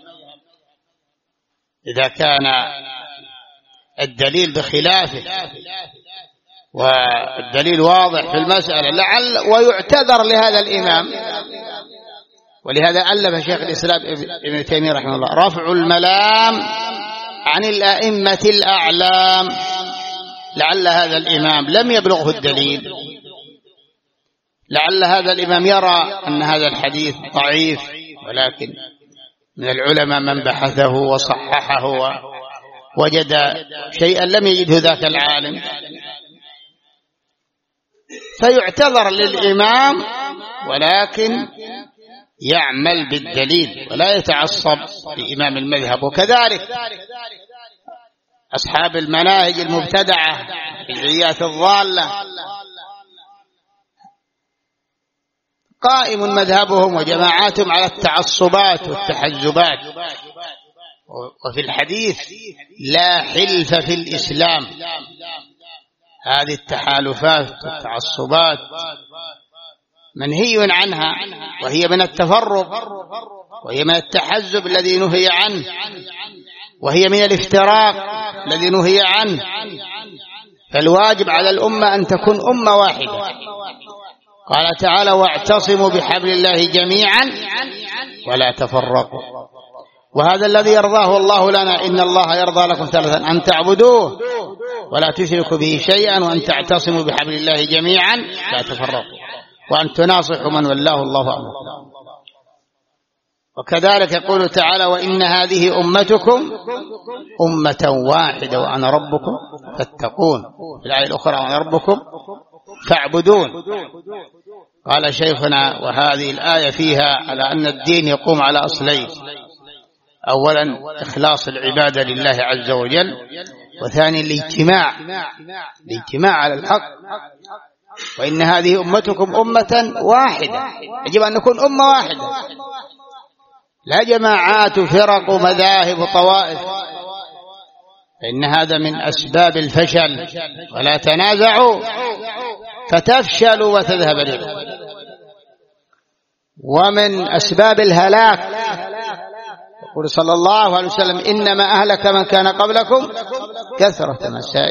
إذا كان الدليل بخلافه والدليل واضح في المسألة، لعل ويعتذر لهذا الإمام. ولهذا ألف شيخ الإسلام ابن تيمية رحمه الله رفع الملام عن الأئمة الأعلام، لعل هذا الإمام لم يبلغه الدليل، لعل هذا الإمام يرى أن هذا الحديث ضعيف، ولكن من العلماء من بحثه وصححه ووجد شيئا لم يجده ذاك العالم، فيعتذر للإمام ولكن يعمل بالدليل ولا يتعصب لإمام المذهب. وكذلك أصحاب المناهج المبتدعة العيات الضالة قائم مذهبهم وجماعاتهم على التعصبات والتحزبات. وفي الحديث لا حلف في الإسلام، هذه التحالفات والتعصبات منهي عنها، وهي من التفرق، وهي من التحزب الذي نهي عنه، وهي من الافتراق الذي نهي عنه. فالواجب على الأمة أن تكون أمة واحدة. قال تعالى: واعتصموا بحبل الله جميعا ولا تفرقوا. وهذا الذي يرضاه الله لنا: إن الله يرضى لكم ثلاثا أن تعبدوه ولا تشركوا به شيئا وأن تعتصموا بحبل الله جميعا لا تفرقوا وأن تناصحوا من والله الله أمركم. وكذلك يقول تعالى: وإن هذه أمتكم أمة واحدة وأنا ربكم فاتقون. في الآية الأخرى: وأنا ربكم فاعبدون. قال شيخنا: وهذه الآية فيها على أن الدين يقوم على أصلين: أولا إخلاص العبادة لله عز وجل، وثانيا الاجتماع على الحق. وإن هذه أمتكم أمة واحدة، يجب أن نكون أمة واحدة، لا جماعات وفرق ومذاهب وطوائف، فإن هذا من أسباب الفشل. ولا تنازعوا فتفشلوا وتذهب ريحكم. ومن أسباب الهلاك قل صلى الله عليه وسلم إنما أهلك من كان قبلكم كثرة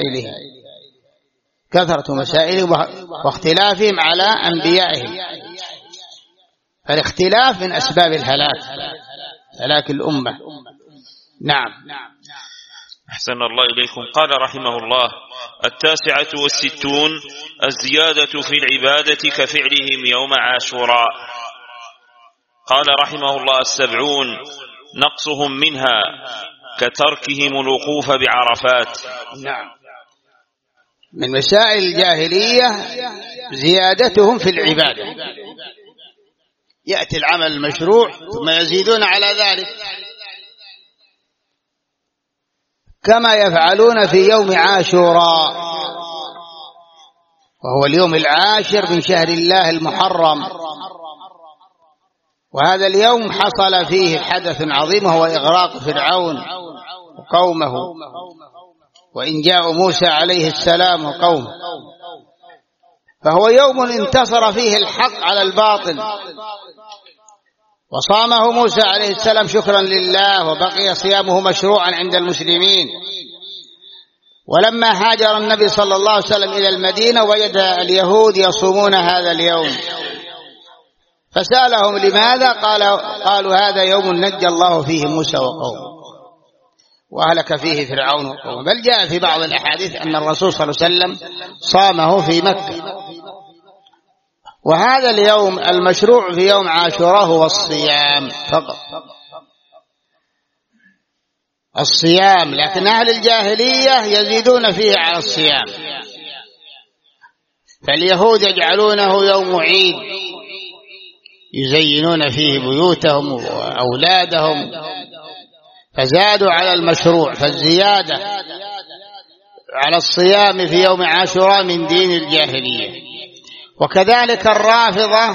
مسائلهم واختلافهم على أنبيائهم. فالاختلاف من أسباب هلاك الأمة. نعم. أحسن الله إليكم. قال رحمه الله: 69 الزيادة في العبادة كفعلهم يوم عاشوراء. قال رحمه الله: 70 نقصهم منها كتركهم الوقوف بعرفات. نعم. من مسائل الجاهلية زيادتهم في العبادة، يأتي العمل المشروع ثم يزيدون على ذلك، كما يفعلون في يوم عاشوراء، وهو اليوم العاشر من شهر الله المحرم. وهذا اليوم حصل فيه حدث عظيم، وهو إغراق فرعون وقومه، وإنجاء موسى عليه السلام وقومه. فهو يوم انتصر فيه الحق على الباطل، وصامه موسى عليه السلام شكرا لله، وبقي صيامه مشروعا عند المسلمين. ولما هاجر النبي صلى الله عليه وسلم إلى المدينة وجد اليهود يصومون هذا اليوم، فسألهم لماذا؟ قالوا هذا يوم نجى الله فيه موسى وقومه وأهلك فيه فرعون وقومه. بل جاء في بعض الأحاديث أن الرسول صلى الله عليه وسلم صامه في مكة. وهذا اليوم المشروع في يوم عاشوراء هو الصيام فقط، الصيام. لكن أهل الجاهلية يزيدون فيه على الصيام، فاليهود يجعلونه يوم عيد، يزينون فيه بيوتهم وأولادهم، فزادوا على المشروع. فالزيادة على الصيام في يوم عاشوراء من دين الجاهلية. وكذلك الرافضة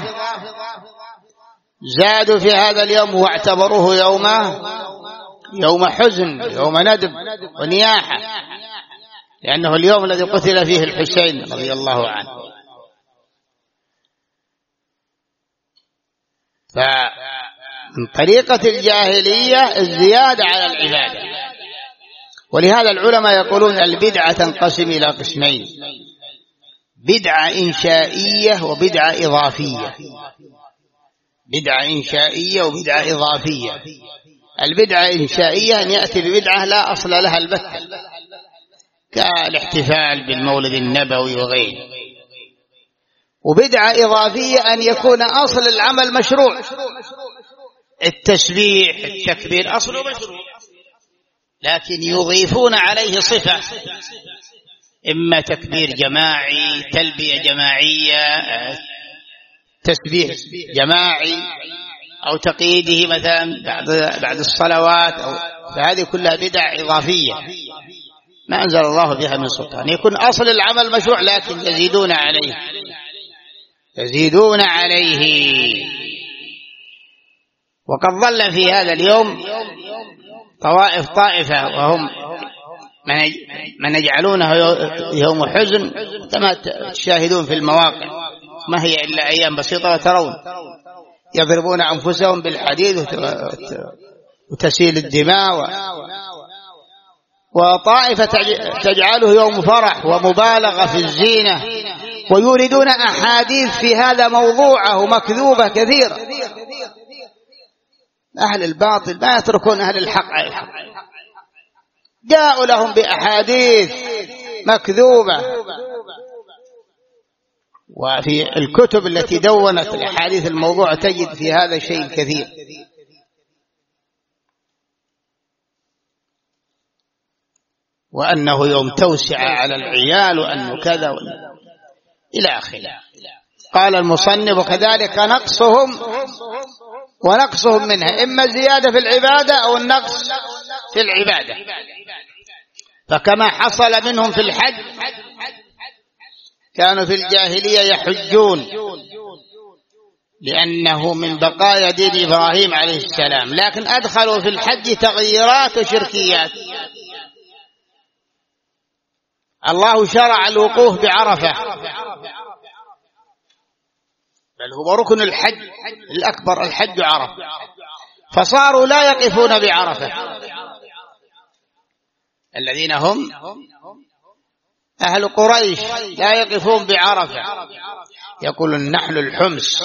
زادوا في هذا اليوم واعتبروه يوم حزن، يوم ندب ونياحة، لأنه اليوم الذي قتل فيه الحسين رضي الله عنه. فمن طريقة الجاهلية الزيادة على العبادة. ولهذا العلماء يقولون البدعة تنقسم إلى قسمين: بدعة إنشائية وبدعة إضافية. بدعة إنشائية وبدعة إضافية. البدعة الإنشائية أن يأتي ببدعة لا أصل لها البتة، كالاحتفال بالمولد النبوي وغيره. وبدعة إضافية أن يكون أصل العمل مشروع، التسبيح التكبير أصله مشروع، لكن يضيفون عليه صفة، إما تكبير جماعي، تلبية جماعية، تسبيح جماعي، أو تقييده مثلا بعد الصلوات، فهذه كلها بدع إضافية ما أنزل الله بها من سلطان. يكون أصل العمل مشروع لكن يزيدون عليه. وقد ظل في هذا اليوم طائفة وهم من يجعلونه يوم حزن، كما تشاهدون في المواقع، ما هي إلا أيام بسيطة وترون يضربون أنفسهم بالحديد وتسيل الدماء. وطائفة تجعله يوم فرح ومبالغة في الزينة، ويوردون أحاديث في هذا موضوعه مكذوبة كثيرة. أهل الباطل ما يتركون أهل الحق، جاءوا لهم بأحاديث مكذوبة. وفي الكتب التي دونت الأحاديث الموضوع تجد في هذا شيء كثير. وأنه يوم توسع على العيال، وأنه كذا إلى آخره. قال المصنف: وكذلك ونقصهم منها، إما الزيادة في العبادة أو النقص في العبادة. فكما حصل منهم في الحج، كانوا في الجاهلية يحجون لأنه من بقايا دين إبراهيم عليه السلام، لكن أدخلوا في الحج تغييرات وشركيات. الله شرع الوقوف بعرفة، بل هو ركن الحج الأكبر، الحج عرفة. فصاروا لا يقفون بعرفة. الذين هم أهل قريش لا يقفون بعرفة، يقولون نحن الحمص،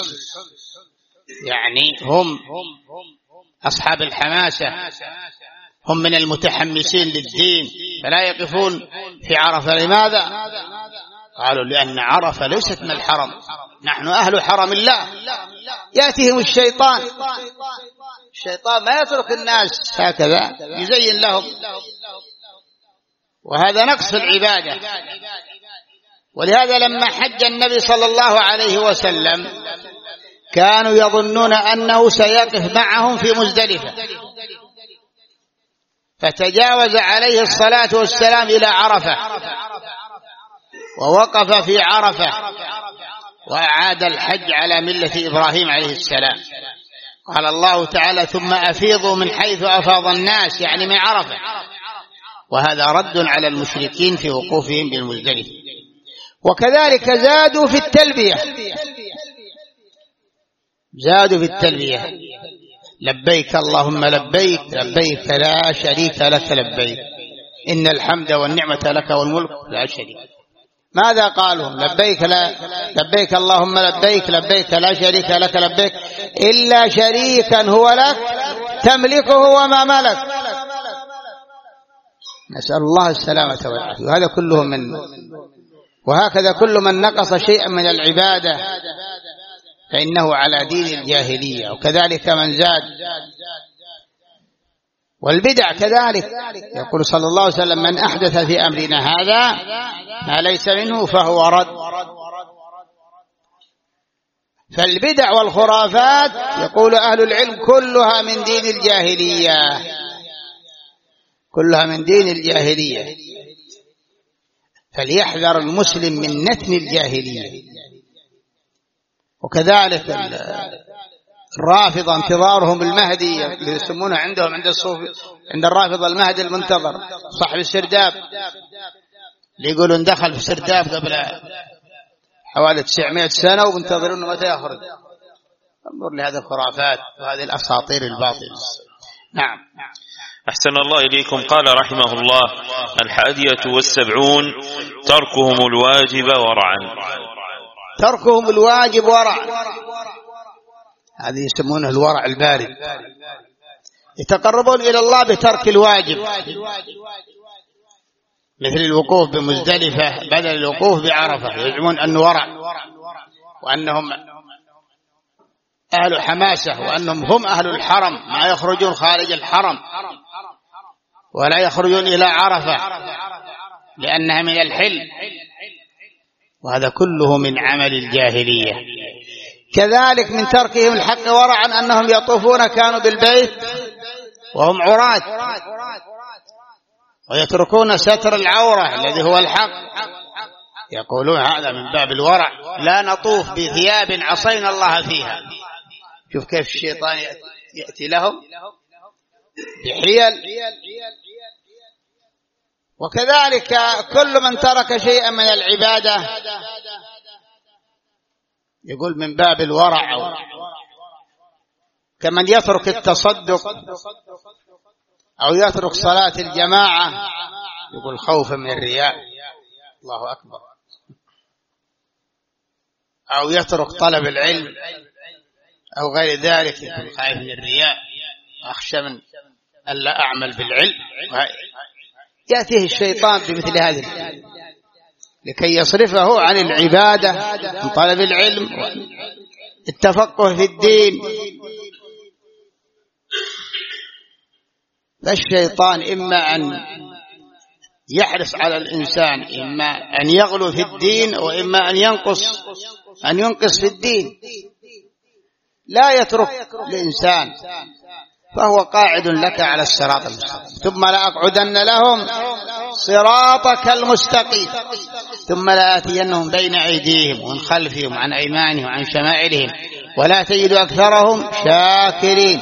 يعني هم أصحاب الحماسة، هم من المتحمسين للدين، فلا يقفون في عرفة. لماذا؟ قالوا لأن عرفة ليست من الحرم، نحن أهل حرم الله. يأتيهم الشيطان ما يترك الناس هكذا، يزين لهم، وهذا نقص في العبادة. ولهذا لما حج النبي صلى الله عليه وسلم كانوا يظنون أنه سيقف معهم في مزدلفة، فتجاوز عليه الصلاة والسلام إلى عرفة ووقف في عرفة وأعاد الحج على ملة إبراهيم عليه السلام. قال الله تعالى ثم أفيضوا من حيث أفاض الناس، يعني من عرفة، وهذا رد على المشركين في وقوفهم بالمزدلفة. وكذلك زادوا في التلبية، لبيك اللهم لبيك، لبيك لا شريك لك لبيك، إن الحمد والنعمة لك والملك لا شريك. ماذا قالوا؟ لبيك اللهم لبيك، لبيك لا شريك لك لبيك إلا شريكا هو لك تملكه وما ملك. نسأل الله السلامة والعافية. وهذا كله وهكذا كل من نقص شيئا من العبادة فإنه على دين الجاهلية، وكذلك من زاد. والبدع كذلك، يقول صلى الله عليه وسلم من أحدث في أمرنا هذا ما ليس منه فهو رد. فالبدع والخرافات يقول أهل العلم كلها من دين الجاهلية، كلها من دين الجاهلية، فليحذر المسلم من نتن الجاهلية. وكذلك الرافضة انتظارهم المهدي، اللي يسمونه عندهم عند الصوفي عند الرافضة المهدي المنتظر صاحب السرداب، اللي يقولون دخل في السرداب قبل حوالي 900 سنة ومنتظرون متى يخرج. انظر لهذه الخرافات وهذه الأساطير الباطلة. نعم. أحسن الله إليكم. قال رحمه الله 71 تركهم الواجب ورعا. تركهم الواجب ورعا، هذه يسمونه الورع البارد. يتقربون إلى الله بترك الواجب، مثل الوقوف بمزدلفة بدل الوقوف بعرفة، يزعمون أنه ورع وأنهم أهل حماسة وأنهم هم أهل الحرم، ما يخرجون خارج الحرم ولا يخرجون إلى عرفة لأنها من الحل، وهذا كله من عمل الجاهلية. كذلك من تركهم الحق ورعا أنهم يطوفون كانوا بالبيت وهم عراة، ويتركون ستر العورة الذي هو الحق، يقولون هذا من باب الورع، لا نطوف بثياب عصينا الله فيها. شوف كيف الشيطان يأتي لهم بحيل. وكذلك كل من ترك شيئا من العبادة يقول من باب الورع، كمن يترك التصدق أو يترك صلاة الجماعة يقول خوفا من الرياء، الله أكبر، أو يترك طلب العلم أو غير ذلك يقول خائف من الرياء، أخشى من ألا أعمل بالعلم. يأتيه الشيطان بمثل هذه لكي يصرفه عن العبادة، عن طلب العلم والتفقه في الدين. فالشيطان إما أن يحرص على الإنسان، إما أن يغلو في الدين وإما أن ينقص في الدين، لا يترك الإنسان، فهو قاعد لك على الصراط المستقيم. ثم لأقعدن لهم صراطك المستقيم ثم لآتينهم بين أيديهم ومن خلفهم عن أيمانهم وعن شمائلهم ولا تجد أكثرهم شاكرين.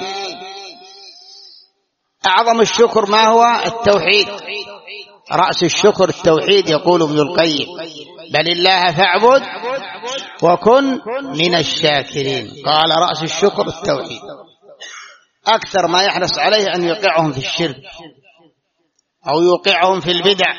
أعظم الشكر ما هو؟ التوحيد، رأس الشكر التوحيد. يقول ابن القيم بل الله فاعبد وكن من الشاكرين، قال رأس الشكر التوحيد. أكثر ما يحرص عليه أن يوقعهم في الشرك أو يوقعهم في البدع،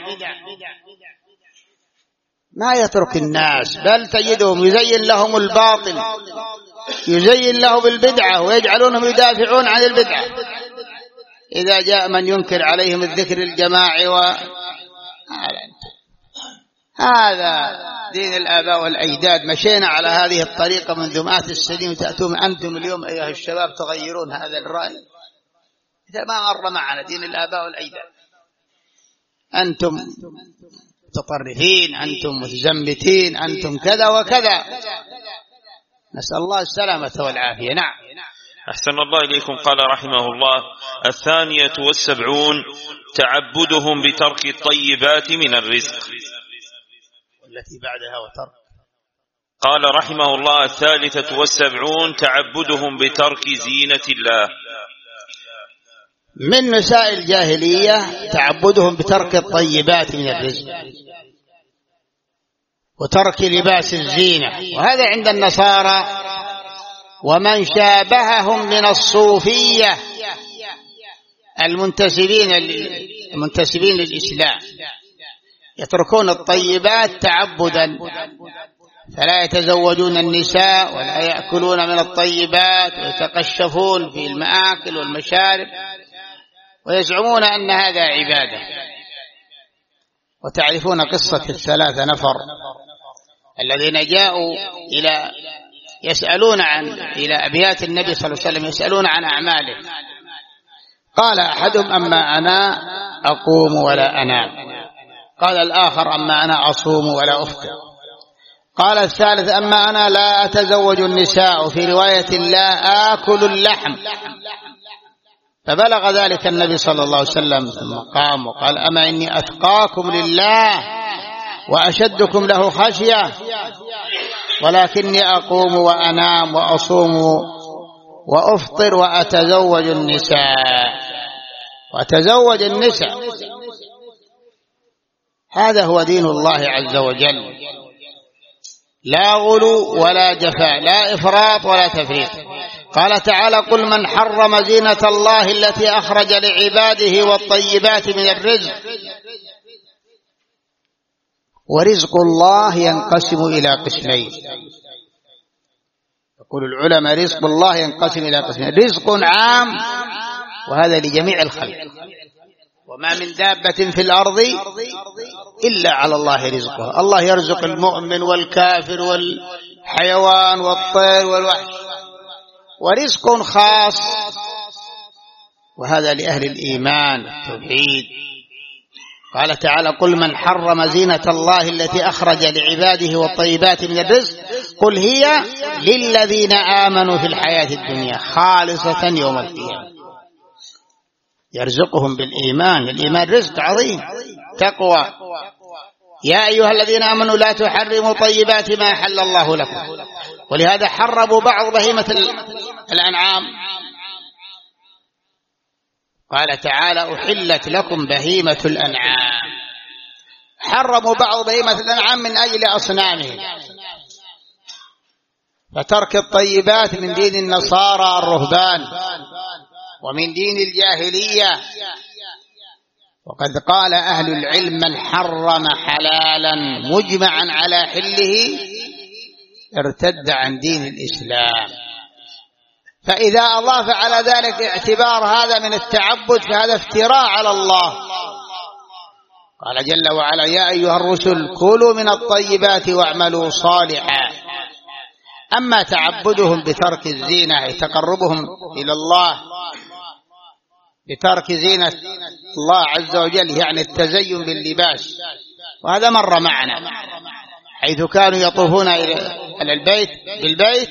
ما يترك الناس، بل تجدهم يزين لهم الباطل، يزين له بالبدعة ويجعلونهم يدافعون عن البدعة. إذا جاء من ينكر عليهم الذكر الجماعي هذا دين الآباء والأجداد، مشينا على هذه الطريقة منذ مئات السنين، وتأتون أنتم اليوم أيها الشباب تغيرون هذا الرأي؟ إذا ما مر معنا دين الآباء والأجداد، أنتم متطرفين، أنتم متزمتين، أنتم كذا وكذا، نسأل الله السلامة والعافية. نعم. أحسن الله إليكم. قال رحمه الله: 72 تعبدهم بترك الطيبات من الرزق. والتي بعدها وترك. قال رحمه الله: 73 تعبدهم بترك زينة الله. من مسائل الجاهلية تعبدهم بترك الطيبات من الرزق وترك لباس الزينة، وهذا عند النصارى ومن شابههم من الصوفية المنتسبين للإسلام، يتركون الطيبات تعبدا، فلا يتزوجون النساء ولا يأكلون من الطيبات، ويتقشفون في المآكل والمشارب، ويزعمون أن هذا عبادة. وتعرفون قصة الثلاثة نفر الذين جاءوا إلى أبيات النبي صلى الله عليه وسلم يسألون عن أعماله. قال أحدهم: أما أنا أقوم ولا أنام. قال الآخر: أما أنا أصوم ولا أفطر. قال الثالث: أما أنا لا أتزوج النساء، في رواية لا آكل اللحم. فبلغ ذلك النبي صلى الله عليه وسلم ثم قام وقال: أما إني أتقاكم لله وأشدكم له خشية، ولكني أقوم وأنام وأصوم وأفطر وأتزوج النساء. هذا هو دين الله عز وجل، لا غلو ولا جفاء، لا إفراط ولا تفريط. قال تعالى: قل من حرم زينة الله التي أخرج لعباده والطيبات من الرزق. ورزق الله ينقسم إلى قسمين. يقول العلماء: رزق الله ينقسم إلى قسمين: رزق عام، وهذا لجميع الخلق، وما من دابة في الأرض إلا على الله رزقها. الله يرزق المؤمن والكافر والحيوان والطير والوحش. ورزق خاص، وهذا لأهل الإيمان التوحيد. قال تعالى: قل من حرم زينة الله التي أخرج لعباده والطيبات من الرزق قل هي للذين آمنوا في الحياة الدنيا خالصة يوم القيامة. يرزقهم بالإيمان، الإيمان رزق عظيم، تقوى. يا أيها الذين آمنوا لا تحرموا طيبات ما أحل الله لكم. ولهذا حرموا بعض بهيمة الأنعام. قال تعالى: أحلت لكم بهيمة الأنعام. حرموا بعض بهيمة الأنعام من أجل أصنامهم. فترك الطيبات من دين النصارى الرهبان ومن دين الجاهلية. وقد قال أهل العلم: من حرم حلالا مجمعا على حله ارتد عن دين الإسلام. فإذا أضاف على ذلك اعتبار هذا من التعبد فهذا افتراء على الله. قال جل وعلا: يا أيها الرسل كلوا من الطيبات واعملوا صالحا. أما تعبدهم بترك الزينة، تقربهم إلى الله بترك زينة الله عز وجل، يعني التزين باللباس، وهذا مر معنا، حيث كانوا يطوفون إلى البيت بالبيت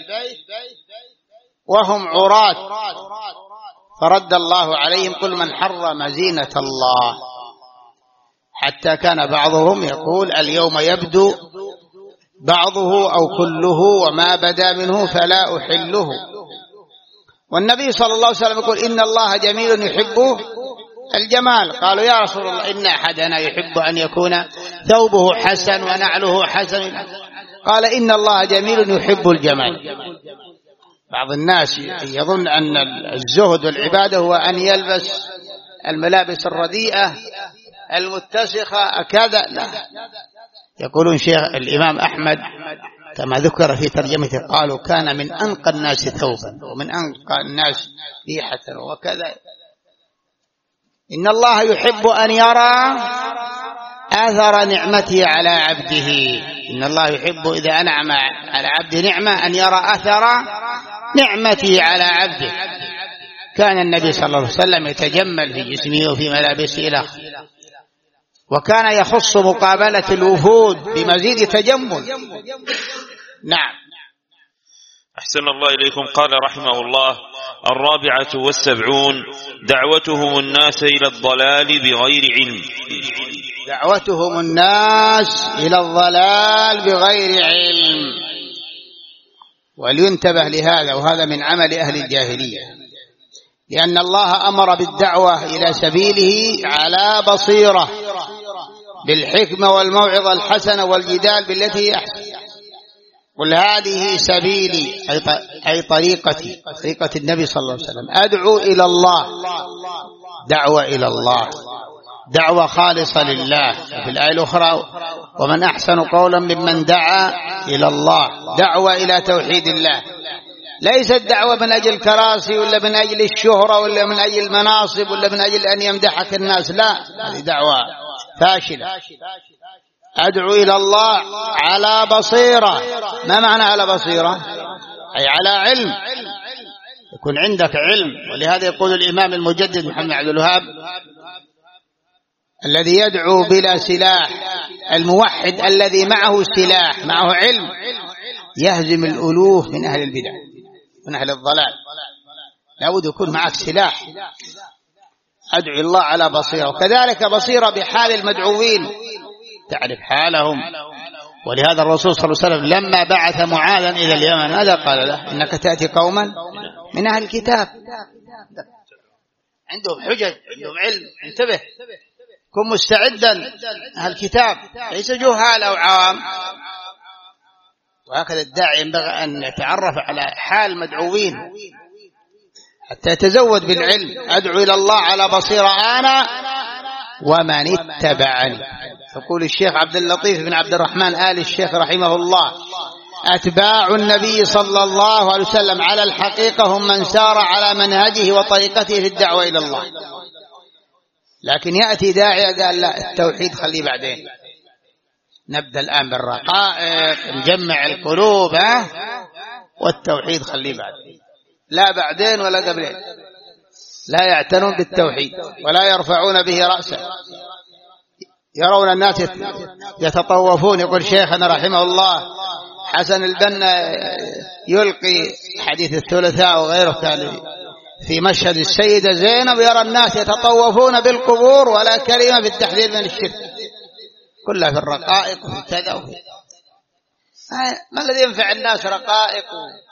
وهم عراة، فرد الله عليهم: قل من حرم زينة الله. حتى كان بعضهم يقول: اليوم يبدو بعضه أو كله، وما بدا منه فلا أحله. والنبي صلى الله عليه وسلم يقول: إن الله جميل يحب الجمال. قالوا: يا رسول الله، إن أحدنا يحب أن يكون ثوبه حسن ونعله حسن. قال: إن الله جميل يحب الجمال. بعض الناس يظن أن الزهد والعبادة هو أن يلبس الملابس الرديئة المتسخة كذا، لا. يقولون شيخ الإمام أحمد كما ذكر في ترجمته قالوا كان من أنقى الناس ثوبا ومن أنقى الناس ريحة وكذا. إن الله يحب أن يرى آثر نعمته على عبده. إن الله يحب إذا أنعم على عبده نعمة أن يرى آثر نعمته على عبده. كان النبي صلى الله عليه وسلم يتجمل في جسمه وفي ملابسه إلى آخره، وكان يخص مقابلة الوفود بمزيد تجمل. نعم. أحسن الله إليكم. قال رحمه الله: 74 دعوتهم الناس إلى الضلال بغير علم. دعوتهم الناس إلى الضلال بغير علم. ولينتبه لهذا، وهذا من عمل أهل الجاهلية، لأن الله أمر بالدعوة إلى سبيله على بصيرة بالحكمة والموعظة الحسنة والجدال بالتي هي أحسن. قل هذه سبيلي أي طريقتي، طريقة النبي صلى الله عليه وسلم، أدعو إلى الله، دعوة إلى الله، دعوة خالصة لله. في الآية الأخرى: ومن أحسن قولا ممن دعا إلى الله، دعوة إلى توحيد الله. ليست دعوة من أجل الكراسي ولا من أجل الشهرة ولا من أجل المناصب ولا من أجل أن يمدحك الناس، لا، هذه دعوة فاشلة. أدعو إلى الله على بصيرة. ما معنى على بصيرة؟ أي على علم، يكون عندك علم. ولهذا يقول الإمام المجدد محمد عبد الوهاب: الذي يدعو بلا سلاح، الموحد الذي معه سلاح، معه علم، يهزم الألوف من أهل البدع من أهل الضلال. لابد يكون معك سلاح. أدعو الله على بصيرة، وكذلك بصيرة بحال المدعوين، تعرف حالهم. ولهذا الرسول صلى الله عليه وسلم لما بعث معاذا إلى اليمن ماذا قال له؟ إنك تأتي قوما من أهل الكتاب عندهم حجج، عندهم علم، انتبه، كن مستعدا. أهل الكتاب ليس جهال أو عوام. وهكذا الداعي ينبغي أن يتعرف على حال المدعوين حتى يتزود بالعلم. أدعو إلى الله على بصيرة أنا ومن اتبعني. يقول الشيخ عبد اللطيف بن عبد الرحمن آل الشيخ رحمه الله: أتباع النبي صلى الله عليه وسلم على الحقيقة هم من سار على منهجه وطريقته في الدعوة إلى الله. لكن يأتي داعي قال لا، التوحيد خليه بعدين، نبدأ الآن بالرقائق، نجمع القلوب، والتوحيد خليه بعدين، لا بعدين ولا قبلين. لا يعتنون بالتوحيد ولا يرفعون به رأسا. يرون الناس يتطوفون. يقول شيخنا رحمه الله حسن البنا يلقي حديث الثلاثاء وغيره في مشهد السيدة زينب، يرى الناس يتطوفون بالقبور ولا كلمة بالتحذير من الشرك، كلها في الرقائق وفي كذا وفي. ما الذي ينفع الناس رقائق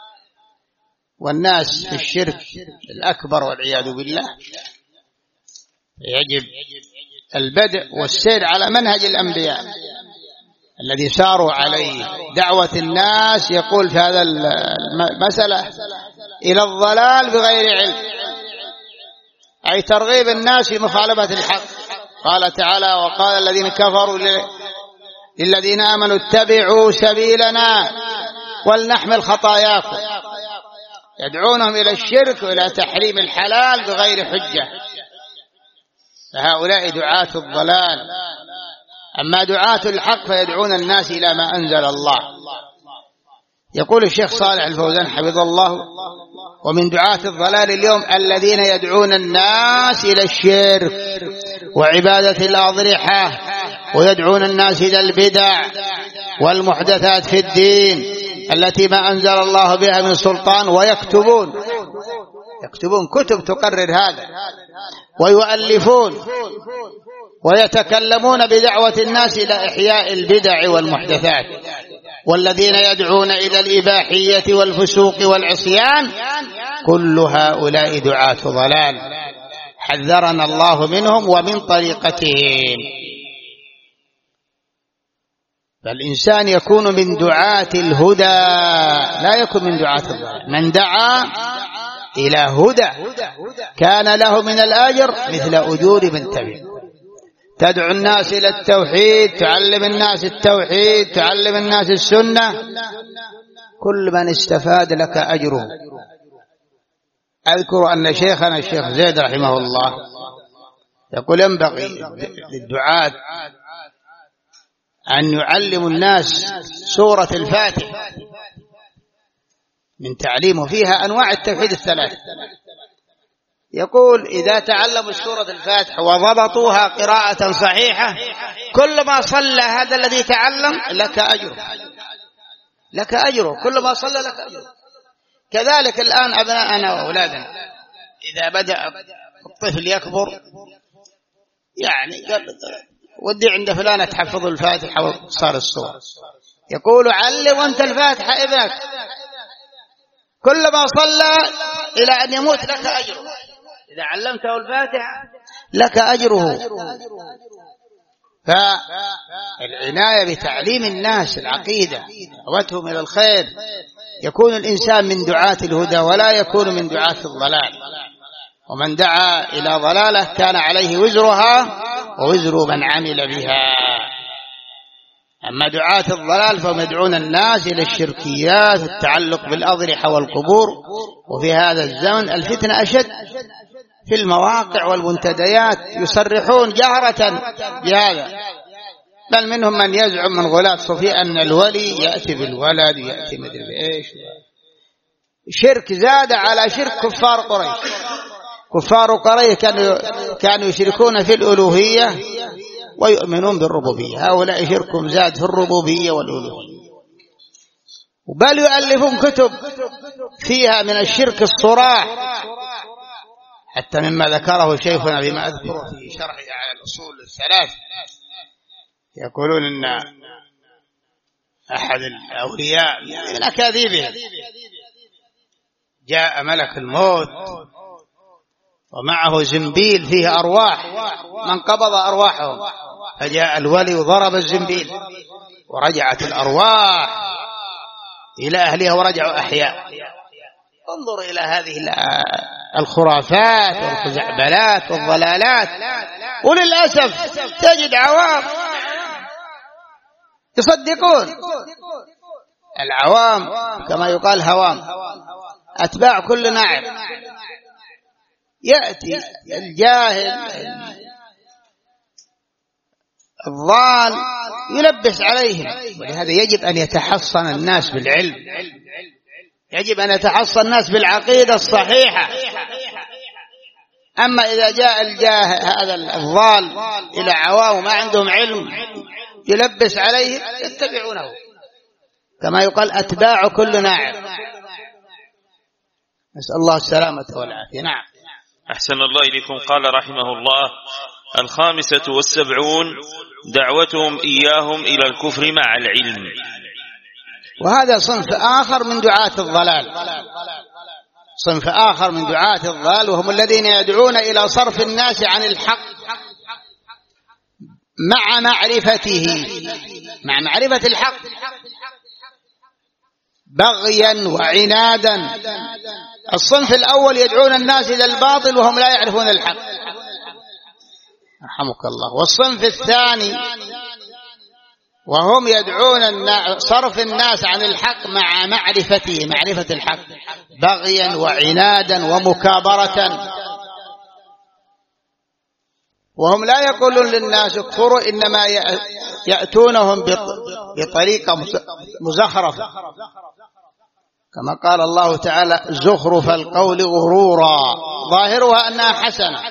والناس في الشرك الأكبر والعياذ بالله؟ يجب البدء والسير على منهج الأنبياء الذي ساروا عليه. دعوة الناس يقول في هذا المسألة إلى الضلال بغير علم، أي ترغيب الناس في مخالفة الحق. قال تعالى: وقال الذين كفروا للذين آمنوا اتبعوا سبيلنا ولنحمل خطاياكم. يدعونهم إلى الشرك وإلى تحريم الحلال بغير حجة. فهؤلاء دعاة الضلال. أما دعاة الحق فيدعون الناس إلى ما أنزل الله. يقول الشيخ صالح الفوزان حفظه الله: ومن دعاة الضلال اليوم الذين يدعون الناس إلى الشرك وعبادة الأضرحة، ويدعون الناس إلى البدع والمحدثات في الدين التي ما أنزل الله بها من سلطان، ويكتبون كتب تقرر هذا، ويؤلفون ويتكلمون بدعوة الناس إلى إحياء البدع والمحدثات. والذين يدعون إلى الإباحية والفسوق والعصيان كل هؤلاء دعاة ضلال، حذرنا الله منهم ومن طريقتهم. فالإنسان يكون من دعاة الهدى لا يكون من دعاة الضلال. من دعا إلى هدى كان له من الأجر مثل أجور من تبعه. تدعو الناس إلى التوحيد، تعلم الناس التوحيد، تعلم الناس السنة، كل من استفاد لك أجره. أذكر أن شيخنا الشيخ زيد رحمه الله يقول ينبغي للدعاة أن يعلموا الناس سورة الفاتحة من تعليمه فيها أنواع التوحيد الثلاث. يقول إذا تعلموا سورة الفاتحة وضبطوها قراءة صحيحة كل ما صلى هذا الذي تعلم لك أجره، لك أجره، كل ما صلى لك أجره. كذلك الآن أبناءنا وأولادنا إذا بدأ الطفل يكبر يعني قال ودي عند فلانة تحفظ الفاتحة وصار الصور، يقول علم أنت الفاتحة ابنك، كل ما صلى إلى أن يموت لك أجره. إذا علمته الفاتحة لك أجره. فالعناية بتعليم الناس العقيدة دعوتهم إلى الخير، يكون الإنسان من دعاة الهدى ولا يكون من دعاة الضلال. ومن دعا إلى ضلالة كان عليه وزرها ووزر من عمل بها. أما دعاة الضلال فهم يدعون الناس إلى الشركيات والتعلق بالأضرحة والقبور. وفي هذا الزمن الفتنة أشد في المواقع والمنتديات، يصرحون جهرة بهذا، بل منهم من يزعم من غلاة صوفية أن الولي يأتي بالولد ويأتي مدري بإيش. شرك زاد على شرك كفار قريش. كفار قريش كانوا يشركون في الألوهية ويؤمنون بالربوبية، هؤلاء شركهم زاد في الربوبية والألوهية، بل يؤلفون كتب فيها من الشرك الصراح، حتى مما ذكره شيخنا بما أذكره في شرحه على الأصول الثلاث. يقولون إن أحد الأولياء من أكاذيبهم جاء ملك الموت ومعه زنبيل فيه أرواح من قبض أرواحهم، فجاء الولي وضرب الزنبيل ورجعت الأرواح إلى أهلها ورجعوا أحياء. انظر إلى هذه الخرافات والخزعبلات والضلالات. وللأسف تجد عوام يصدقون. العوام كما يقال هوام، أتباع كل ناعم. يأتي الجاهل الضال يلبس عليهم. ولهذا يجب أن يتحصن الناس بالعلم، يجب أن يتحصن الناس بالعقيدة الصحيحة. أما إذا جاء الجاهل هذا الضال إلى عوام ما عندهم علم يلبس عليهم يتبعونه، كما يقال أتباع كل ناعم. نسأل الله السلامة والعافية. نعم. أحسن الله إليكم. قال رحمه الله: 75 دعوتهم إياهم إلى الكفر مع العلم. وهذا صنف آخر من دعاة الضلال، صنف آخر من دعاة الضلال، وهم الذين يدعون إلى صرف الناس عن الحق مع معرفته، مع معرفة الحق، بغيا وعنادا. الصنف الأول يدعون الناس إلى الباطل وهم لا يعرفون الحق، رحمك الله. والصنف الثاني وهم يدعون صرف الناس عن الحق مع معرفته، معرفة الحق، بغيا وعنادا ومكابرة. وهم لا يقولون للناس اكفروا، إنما يأتونهم بطريقة مزخرفة، كما قال الله تعالى: زخرف القول غرورا، ظاهرها أنها حسنة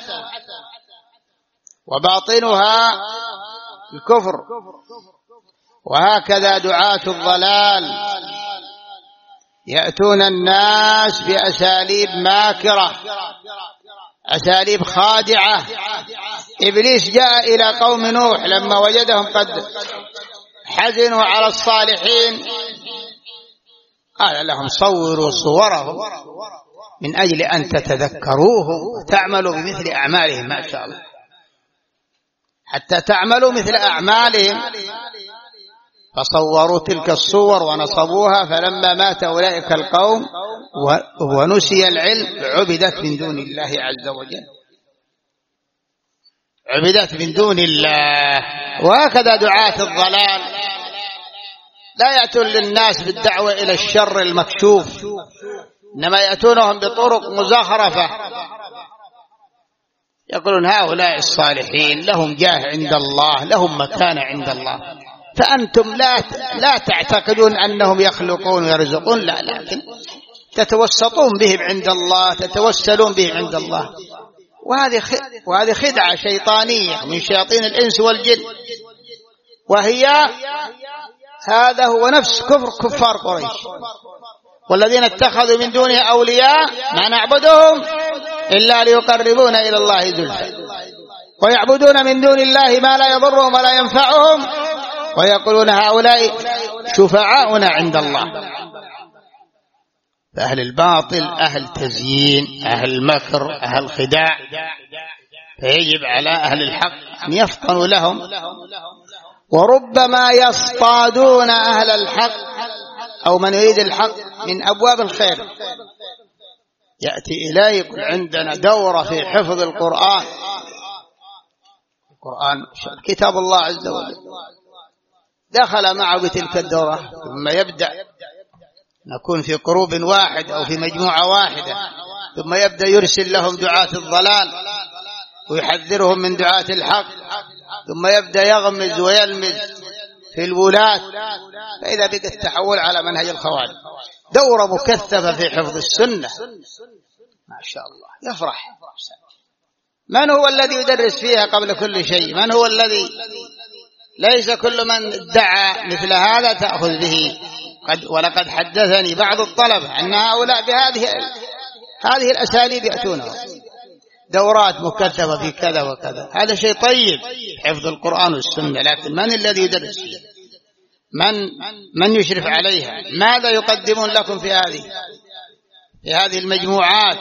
وباطنها الكفر. وهكذا دعاة الضلال يأتون الناس بأساليب ماكرة، أساليب خادعة. إبليس جاء إلى قوم نوح لما وجدهم قد حزنوا على الصالحين، قال لهم: صوروا صورهم من أجل أن تتذكروهم وتعملوا بمثل أعمالهم. ما شاء الله، حتى تعملوا مثل أعمالهم. فصوروا تلك الصور ونصبوها، فلما مات أولئك القوم ونسي العلم عبدت من دون الله عز وجل، عبدت من دون الله. وهكذا دعاة الضلال لا يأتون للناس بالدعوة إلى الشر المكشوف، إنما يأتونهم بطرق مزخرفة، يقولون هؤلاء الصالحين لهم جاه عند الله، لهم مكانة عند الله، فأنتم لا تعتقدون أنهم يخلقون ويرزقون، لا، لكن تتوسطون بهم عند الله، تتوسلون بهم عند الله. وهذه خدعة شيطانية من شياطين الإنس والجن، وهي هذا هو نفس كفار قريش. والذين اتخذوا من دونه أولياء ما نعبدهم إلا ليقربونا إلى الله زلفى، ويعبدون من دون الله ما لا يضرهم ولا ينفعهم، ويقولون هؤلاء شفعاؤنا عند الله. فأهل الباطل أهل تزيين، أهل مكر، أهل خداع، فيجب على أهل الحق أن يفطنوا لهم، وربما يصطادون أهل الحق أو من يريد الحق من أبواب الخير. يأتي إليه يقول عندنا دورة في حفظ القرآن كتاب الله عز وجل، دخل معه بتلك الدورة، ثم يبدأ نكون في قروب واحد أو في مجموعة واحدة، ثم يبدأ يرسل لهم دعاة الضلال ويحذرهم من دعاة الحق، ثم يبدأ يغمز ويلمز في الولاة، فإذا بقى التحول على منهج الخوارج. دورة مكثفة في حفظ السنة، ما شاء الله يفرح. من هو الذي يدرس فيها قبل كل شيء؟ من هو الذي ليس كل من ادعى مثل هذا تأخذ به. ولقد حدثني بعض الطلبة أن هؤلاء هذه الأساليب يأتونها، دورات مكثفة في كذا وكذا. هذا شيء طيب حفظ القرآن والسنة، لكن من الذي يدرس فيها؟ من يشرف عليها؟ ماذا يقدمون لكم في هذه المجموعات؟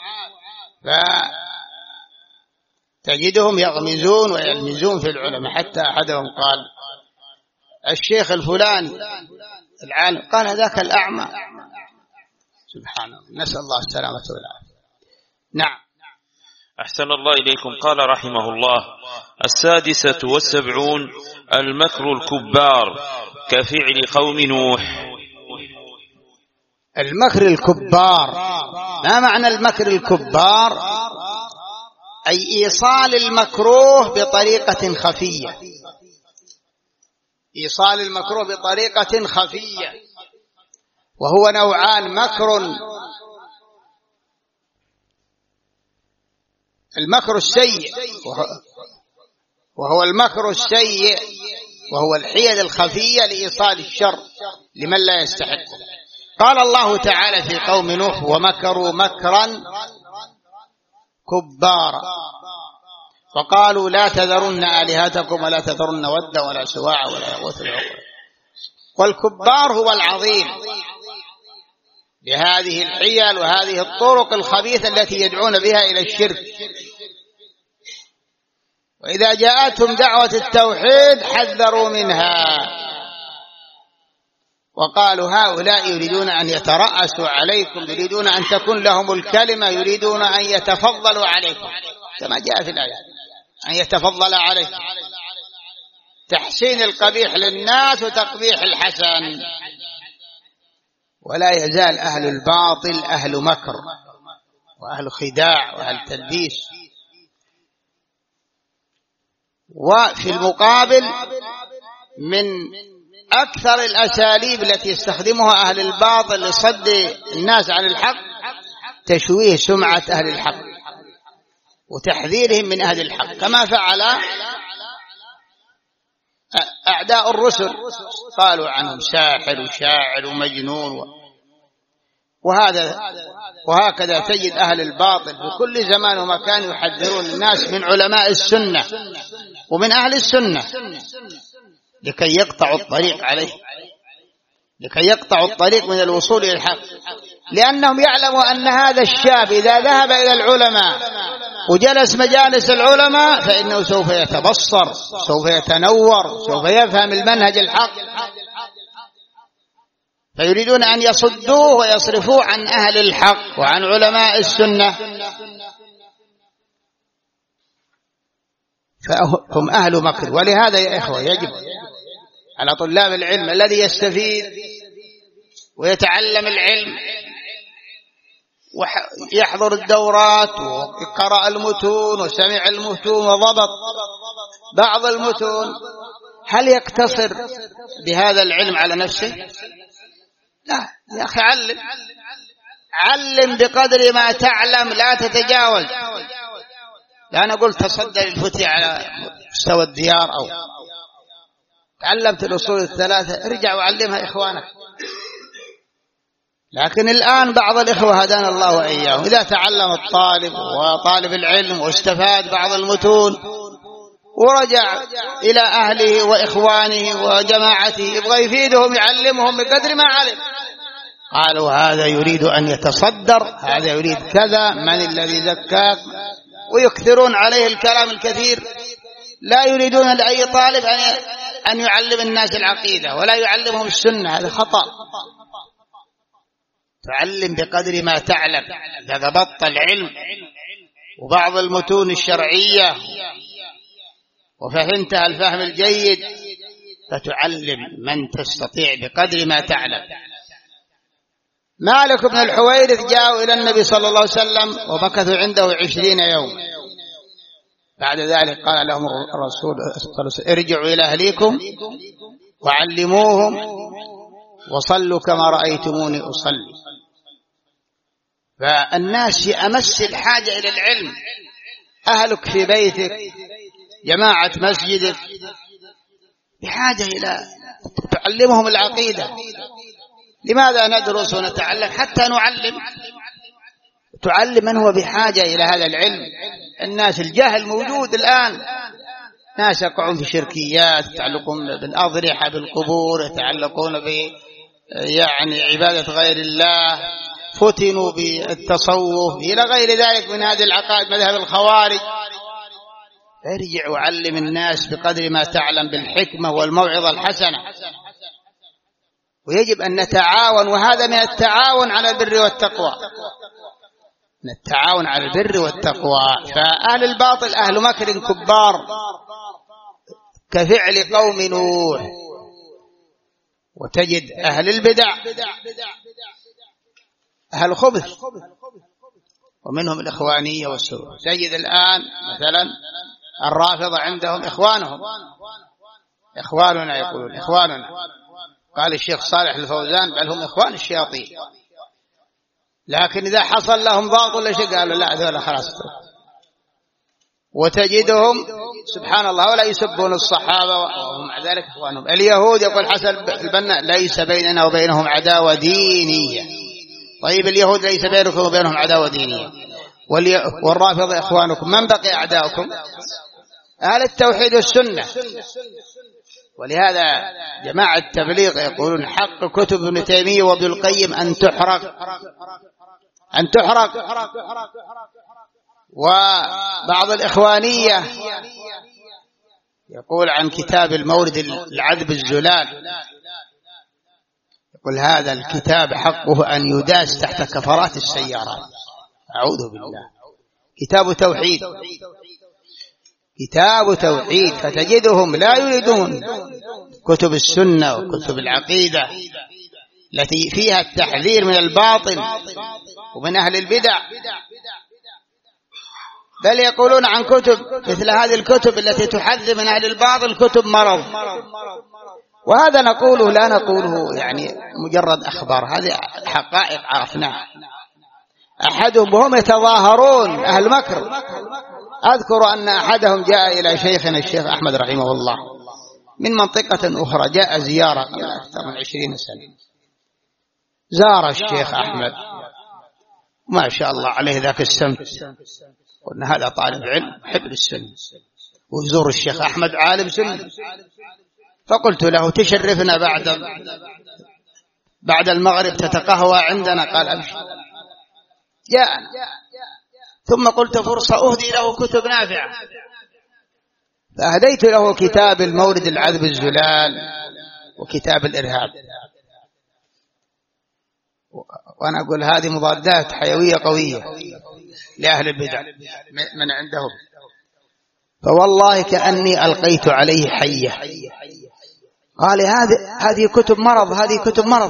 فتجدهم يغمزون ويلمزون في العلماء، حتى أحدهم قال الشيخ الفلاني العالم قال هذاك الأعمى. سبحان الله، نسأل الله السلامة والعافية. نعم. أحسن الله إليكم. قال رحمه الله: 76 المكر الكبار كفعل قوم نوح. المكر الكبار، ما معنى المكر الكبار؟ أي إيصال المكروه بطريقة خفية، إيصال المكروه بطريقة خفية، وهو نوعان: مكر المكر السيء، وهو المكر السيء وهو الحيل الخفية لإيصال الشر لمن لا يستحقه. قال الله تعالى في قوم نوح: ومكروا مكرا كبارا فقالوا لا تذرن آلهتكم ولا تذرن ودا ولا سواع ولا يغوث ويعوق. والكبار هو العظيم لهذه الحيل وهذه الطرق الخبيثة التي يدعون بها إلى الشرك. وإذا جاءتهم دعوة التوحيد حذروا منها، وقالوا هؤلاء يريدون أن يترأسوا عليكم، يريدون أن تكون لهم الكلمة، يريدون أن يتفضلوا عليكم، كما جاء في الآية أن يتفضل عليكم، تحسين القبيح للناس وتقبيح الحسن. ولا يزال أهل الباطل أهل مكر وأهل خداع وأهل تلبيس. وفي المقابل من أكثر الأساليب التي يستخدمها أهل الباطل لصد الناس عن الحق تشويه سمعة أهل الحق وتحذيرهم من أهل الحق، كما فعل أعداء الرسل، قالوا عنهم ساحر وشاعر ومجنون وهكذا تجد أهل الباطل في كل زمان ومكان يحذرون الناس من علماء السنة ومن أهل السنة لكي يقطعوا الطريق عليه، لكي يقطعوا الطريق من الوصول إلى الحق، لأنهم يعلموا أن هذا الشاب إذا ذهب إلى العلماء وجلس مجالس العلماء فإنه سوف يتبصر، سوف يتنور، سوف يفهم المنهج الحق، فيريدون أن يصدوه ويصرفوه عن أهل الحق وعن علماء السنة، فهم أهل مكر. ولهذا يا إخوة يجب على طلاب العلم الذي يستفيد ويتعلم العلم ويحضر الدورات وقرأ المتون وسمع المتون وضبط بعض المتون، هل يقتصر بهذا العلم على نفسه؟ لا يا أخي، علم بقدر ما تعلم، لا تتجاوز. لا أنا قلت تصدى للفتي على مستوى الديار، أو تعلمت الأصول الثلاثة ارجع وعلمها إخوانك. لكن الآن بعض الإخوة هدانا الله وإياهم، إذا تعلم الطالب وطالب العلم واستفاد بعض المتون ورجع إلى أهله وإخوانه وجماعته يبغى يفيدهم يعلمهم بقدر ما علم، قالوا هذا يريد أن يتصدر، هذا يريد كذا، من الذي زكاك، ويكثرون عليه الكلام الكثير. لا يريدون لأي طالب أن يعلم الناس العقيدة ولا يعلمهم السنة، هذا خطأ. تعلم بقدر ما تعلم. إذا ضبطت العلم وبعض المتون الشرعية وفهمتها الفهم الجيد فتعلم من تستطيع بقدر ما تعلم. مالك بن الحويرث جاءوا إلى النبي صلى الله عليه وسلم ومكثوا عنده 20 يوم. بعد ذلك قال لهم الرسول ارجعوا إلى أهليكم وعلموهم وصلوا كما رأيتموني أصلي. فالناس في أمس الحاجة إلى العلم. أهلك في بيتك، جماعة مسجدك بحاجة إلى تعلمهم العقيدة. لماذا ندرس ونتعلم؟ حتى نعلم. تعلم من هو بحاجة إلى هذا العلم. الناس الجهل موجود الآن، ناس يقعون في شركيات، يتعلقون بالأضرحة بالقبور، يتعلقون يعني عبادة غير الله، فتنوا بالتصوف إلى غير ذلك من هذه العقائد، مذهب الخوارج. ارجع وعلم الناس بقدر ما تعلم بالحكمة والموعظة الحسنة. ويجب أن نتعاون، وهذا من التعاون على البر والتقوى، من التعاون على البر والتقوى. فأهل الباطل أهل مكر كبار كفعل قوم نوح. وتجد أهل البدع أهل خبث، ومنهم الإخوانية والسوء. تجد الآن مثلا الرافضة عندهم إخواننا يقولون إخواننا. قال الشيخ صالح الفوزان بل هم إخوان الشياطين. لكن إذا حصل لهم ضغط ولا شيء قالوا لا هذول خلاص. وتجدهم سبحان الله ولا يسبون الصحابة وهم مع ذلك إخوانهم. اليهود يقول حسن البنا ليس بيننا وبينهم عداوة دينية. طيب اليهود ليس بينكم وبينهم عداوة دينية، والرافضة إخوانكم. من بقي أعداؤكم؟ أهل التوحيد والسنة. ولهذا جماعة التبليغ يقولون حق كتب ابن تيمية وابن القيم أن تحرق. وبعض الإخوانية يقول عن كتاب المورد العذب الزلال، يقول هذا الكتاب حقه أن يداس تحت كفرات السيارات. أعوذ بالله. كتاب توحيد. فتجدهم لا يريدون كتب السنة وكتب العقيدة التي فيها التحذير من الباطل ومن أهل البدع، بل يقولون عن كتب مثل هذه الكتب التي تحذر من أهل الباطل كتب مرض. وهذا نقوله لا نقوله يعني مجرد أخبار، هذه حقائق عرفناها. أحدهم وهم يتظاهرون أهل مكر. أذكر أن أحدهم جاء إلى شيخنا الشيخ أحمد رحمه الله من منطقة أخرى، جاء زيارة أكثر من 20 سنة. زار الشيخ أحمد ما شاء الله عليه ذاك السمت، قلنا هذا طالب علم محب للسنة، ويزور الشيخ أحمد عالم سنة. فقلت له تشرفنا بعد المغرب تتقهوى عندنا. قال أبشر. جاءنا. ثم قلت فرصة أهدي له كتب نافعة، فأهديت له كتاب المورد العذب الزلال وكتاب الإرهاب. وأنا أقول هذه مضادات حيوية قوية لأهل البدع من عندهم. فوالله كأني ألقيت عليه حية. قال هذه كتب مرض، هذه كتب مرض.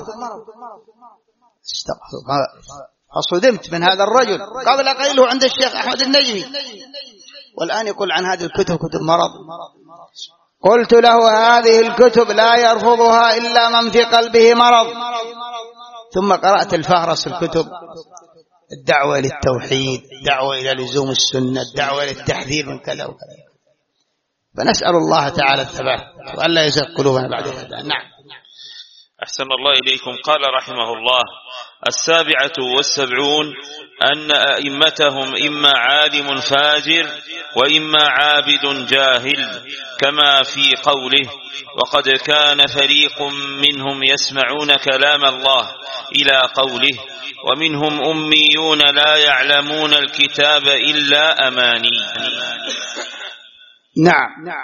فصدمت من هذا الرجل قبل قليل عند الشيخ أحمد النجمي، والآن يقول عن هذه الكتب كتب مرض. قلت له هذه الكتب لا يرفضها إلا من في قلبه مرض. ثم قرأت الفهرس الكتب: الدعوة للتوحيد، الدعوة إلى لزوم السنة، الدعوة للتحذير من كذا وكذا. فنسأل الله تعالى الثبات وألا يزغ قلوبنا بعد هذا. نعم. أحسن الله إليكم. قال رحمه الله: 77 أن أئمتهم إما عالم فاجر وإما عابد جاهل، كما في قوله: وقد كان فريق منهم يسمعون كلام الله، إلى قوله: ومنهم أميون لا يعلمون الكتاب إلا أماني. نعم.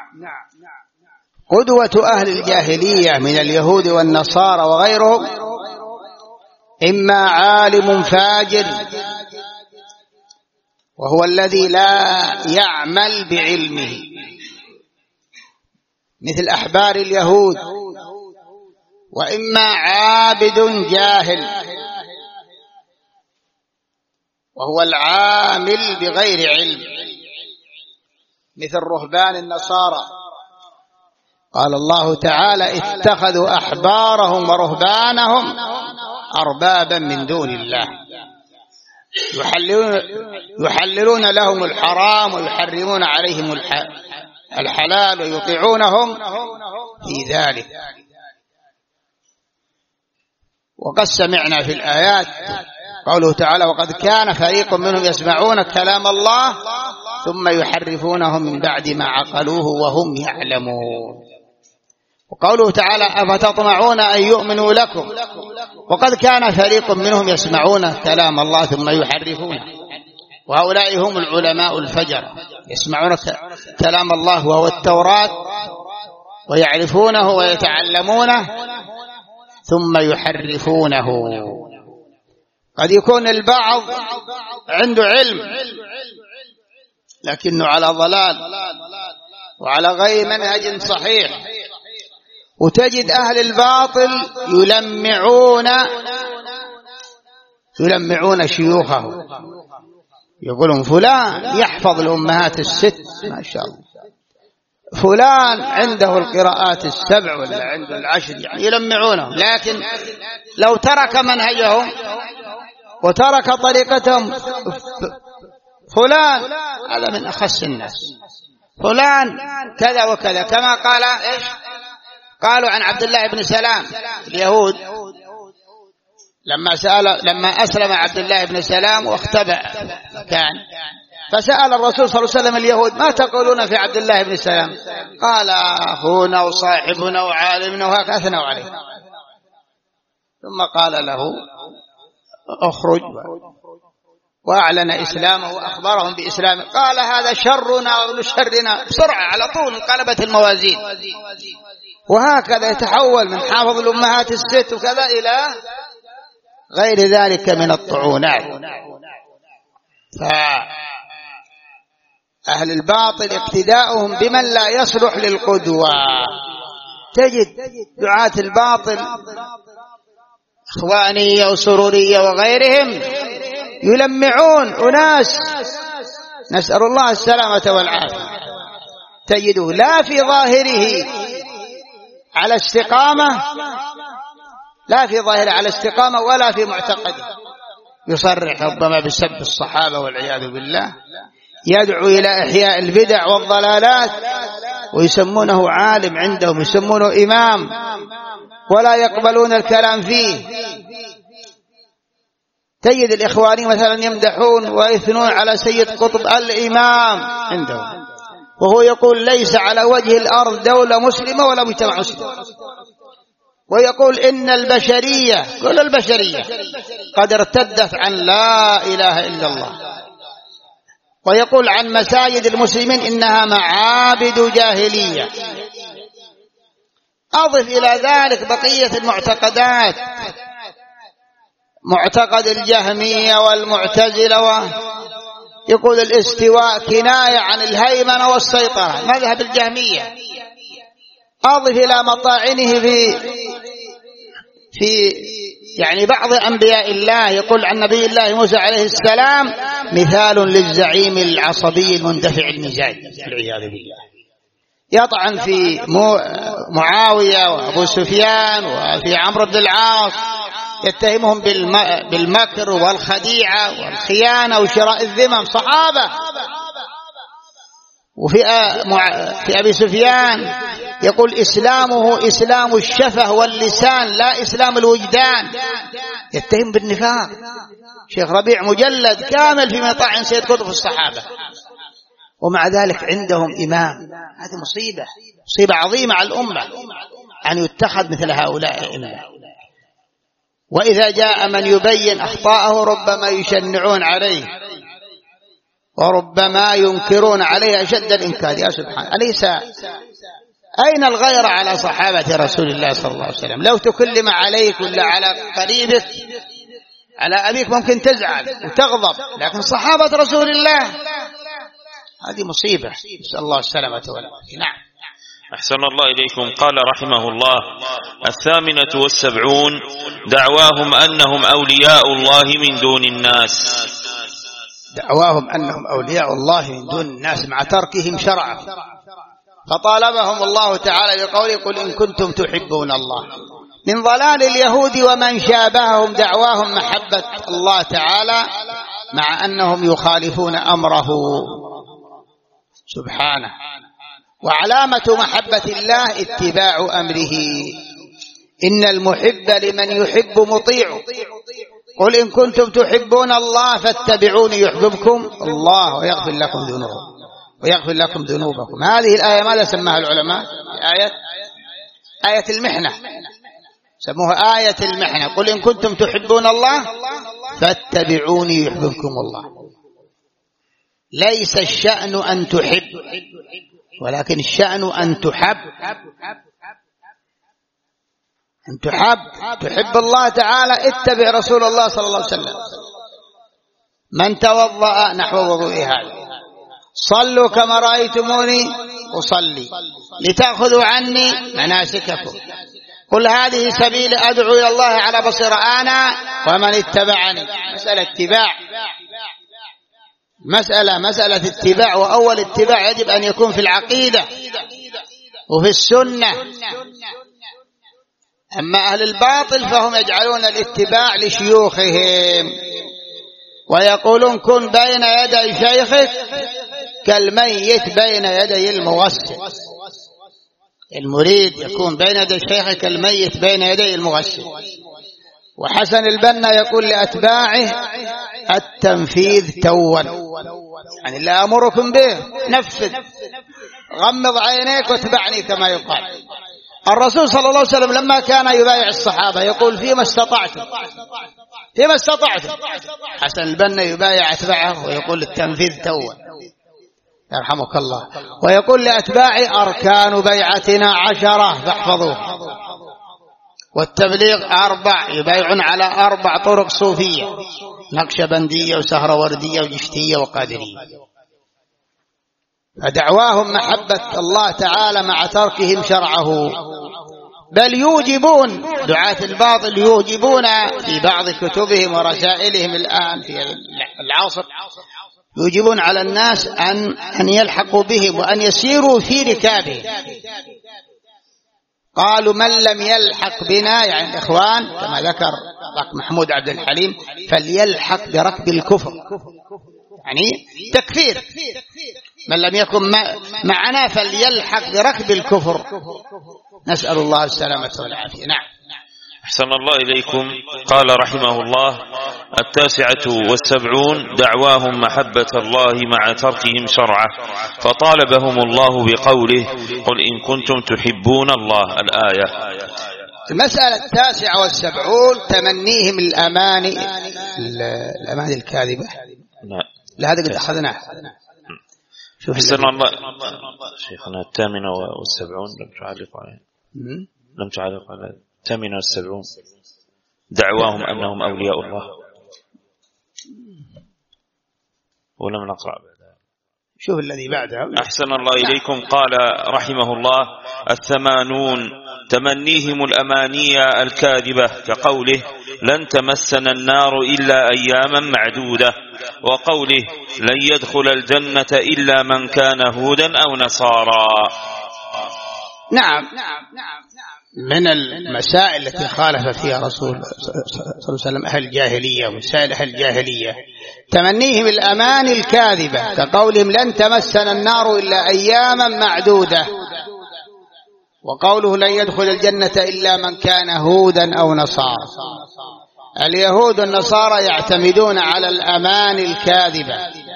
قدوة أهل الجاهلية من اليهود والنصارى وغيرهم إما عالم فاجر، وهو الذي لا يعمل بعلمه، مثل أحبار اليهود، وإما عابد جاهل، وهو العامل بغير علم، مثل رهبان النصارى. قال الله تعالى: اتخذوا أحبارهم ورهبانهم أربابا من دون الله يحللون لهم الحرام ويحرمون عليهم الحلال ويطيعونهم في ذلك. وقد سمعنا في الآيات قوله تعالى: وقد كان فريق منهم يسمعون كلام الله ثم يحرفونه من بعد ما عقلوه وهم يعلمون. وقوله تعالى: أفتطمعون أن يؤمنوا لكم وقد كان فريق منهم يسمعون كلام الله ثم يحرفونه. وهؤلاء هم العلماء الفجر، يسمعون كلام الله وهو التوراة ويعرفونه ويتعلمونه ثم يحرفونه. قد يكون البعض عنده علم لكنه على ضلال وعلى غير منهج صحيح، وتجد أهل الباطل يلمعون شيوخه، يقولون فلان يحفظ الأمهات الست ما شاء الله، فلان عنده القراءات السبع ولا عنده العشر، يعني يلمعونه. لكن لو ترك منهجهم وترك طريقتهم، فلان هذا من أخص الناس، فلان كذا وكذا، كما قال إيش؟ قالوا عن عبد الله بن سلام اليهود لما أسلم عبد الله بن سلام واختبأ كان، فسأل الرسول صلى الله عليه وسلم اليهود: ما تقولون في عبد الله بن سلام؟ قال: أخونا وصاحبنا وعالمنا، وهكذا أثنوا عليه. ثم قال له: اخرج، وأعلن إسلامه وأخبرهم بإسلامه. قال: هذا شرنا وابن شرنا، بسرعة على طول انقلبت الموازين. وهكذا يتحول من حافظ الأمهات الست وكذا إلى غير ذلك من الطعونات. فأهل الباطل اقتداؤهم بمن لا يصلح للقدوة. تجد دعاة الباطل إخوانية وسرورية وغيرهم يلمعون أناس، نسأل الله السلامة والعافية. تجده لا في ظاهره على استقامة، لا في ظاهره على استقامة ولا في معتقده، يصرح ربما بسب الصحابة والعياذ بالله، يدعو إلى إحياء البدع والضلالات، ويسمونه عالم عندهم، يسمونه إمام، ولا يقبلون الكلام فيه. تجد الإخواني مثلا يمدحون ويثنون على سيد قطب الإمام عندهم، وهو يقول: ليس على وجه الأرض دولة مسلمة ولا مجتمع مسلم. ويقول: إن البشرية، كل البشرية قد ارتدت عن لا إله إلا الله. ويقول عن مساجد المسلمين إنها معابد جاهلية. أضف إلى ذلك بقية المعتقدات معتقد الجهمية والمعتزلة، يقول الاستواء كناية عن الهيمنة والسيطرة، مذهب الجهمية. أضف إلى مطاعنه في يعني بعض أنبياء الله، يقول عن نبي الله موسى عليه السلام مثال للزعيم العصبي المندفع المزاج والعياذ بالله، يطعن في معاوية وأبو سفيان وفي عمرو بن العاص، يتهمهم بالمكر والخديعة والخيانة وشراء الذمم، صحابة. وفي أبي سفيان يقول إسلامه إسلام الشفه واللسان لا إسلام الوجدان، يتهم بالنفاق. شيخ ربيع مجلد كامل في مطاعن سيد قطب الصحابة، ومع ذلك عندهم إمام. هذه مصيبة عظيمة على الأمة أن يتخذ مثل هؤلاء الأئمة. وإذا جاء من يبين أخطاءه ربما يشنعون عليه وربما ينكرون عليه أشد الإنكار. يا سبحان، أليس أين الغيرة على صحابة رسول الله صلى الله عليه وسلم؟ لو تكلم عليك ولا على قريبك على أبيك ممكن تزعل وتغضب، لكن صحابة رسول الله هذه مصيبة، نسأل الله السلامة والعافية. نعم. أحسن الله إليكم. قال رحمه الله: 78 دعواهم أنهم أولياء الله من دون الناس. دعواهم أنهم أولياء الله من دون الناس مع تركهم شرعه، فطالبهم الله تعالى بقوله: قل إن كنتم تحبون الله. من ضلال اليهود ومن شابههم دعواهم محبة الله تعالى مع أنهم يخالفون أمره سبحانه. وعلامة محبة الله اتباع أمره، إن المحب لمن يحب مطيع. قل إن كنتم تحبون الله فاتبعوني يحببكم الله ويغفر لكم ذنوبكم. هذه الآية ماذا سماها العلماء؟ آية المحنة، سموها آية المحنة. قل إن كنتم تحبون الله فاتبعوني يحببكم الله. ليس الشأن أن تحب، ولكن الشأن أن تحب. أن تحب الله تعالى اتبع رسول الله صلى الله عليه وسلم. من توضأ نحو وضوء هذا، صلوا كما رأيتموني أصلي لتأخذوا عني مناسككم. قل هذه سبيل أدعو إلى الله على بصيرة أنا ومن اتبعني. مسألة اتباع، وأول اتباع يجب أن يكون في العقيدة وفي السنة. أما أهل الباطل فهم يجعلون الاتباع لشيوخهم، ويقولون كن بين يدي شيخك كالميت بين يدي المغسل. المريد يكون بين يدي شيخه كالميت بين يدي المغسل. وحسن البنا يقول لأتباعه: التنفيذ توا، يعني لا أمركم به، نفذ، غمض عينيك واتبعني كما يقال. الرسول صلى الله عليه وسلم لما كان يبايع الصحابة يقول: فيما استطعتم. حسن البنا يبايع أتباعه ويقول: التنفيذ توا، يرحمك الله. ويقول لأتباعي: أركان بيعتنا 10 فاحفظوها. والتبليغ 4، يبايعون على 4 طرق صوفية: نقشبندية وسهروردية وجشتية وقادرية. فدعواهم محبة الله تعالى مع تركهم شرعه، بل يوجبون، دعاة الباطل يوجبون في بعض كتبهم ورسائلهم الآن في العصر، يوجبون على الناس أن يلحقوا بهم وأن يسيروا في ركابهم. قالوا: من لم يلحق بنا، يعني الإخوان كما ذكر محمود عبد الحليم، فليلحق بركب الكفر، يعني تكفير. من لم يكن معنا فليلحق بركب الكفر. نسأل الله السلامة والعافية. نعم. أحسن الله إليكم. قال رحمه الله: 79 دعواهم محبة الله مع تركهم شرعه، فطالبهم الله بقوله: قل إن كنتم تحبون الله. الآية. المسألة 79 تمنيهم الأماني الكاذبة. لا، هذا قد أخذناه. أحسن الله شيخنا. 78 لم تعلق عليه. 78 دعواهم أنهم أولياء الله. ولم نقرأ. شوف الذي بعده. أحسن الله إليكم. قال رحمه الله: 80 تمنيهم الأماني الكاذبة كقوله: لن تمسنا النار إلا أياما معدودة، وقوله: لن يدخل الجنة إلا من كان هودا أو نصارى. نعم، من المسائل التي خالف فيها رسول الله صلى الله عليه وسلم أهل الجاهلية ومسائل أهل الجاهلية تمنيهم الأماني الكاذبة كقولهم: لن تمسنا النار إلا أياما معدودة، وقوله: لن يدخل الجنة إلا من كان هودا أو نصارى. اليهود والنصارى يعتمدون على الأماني الكاذبة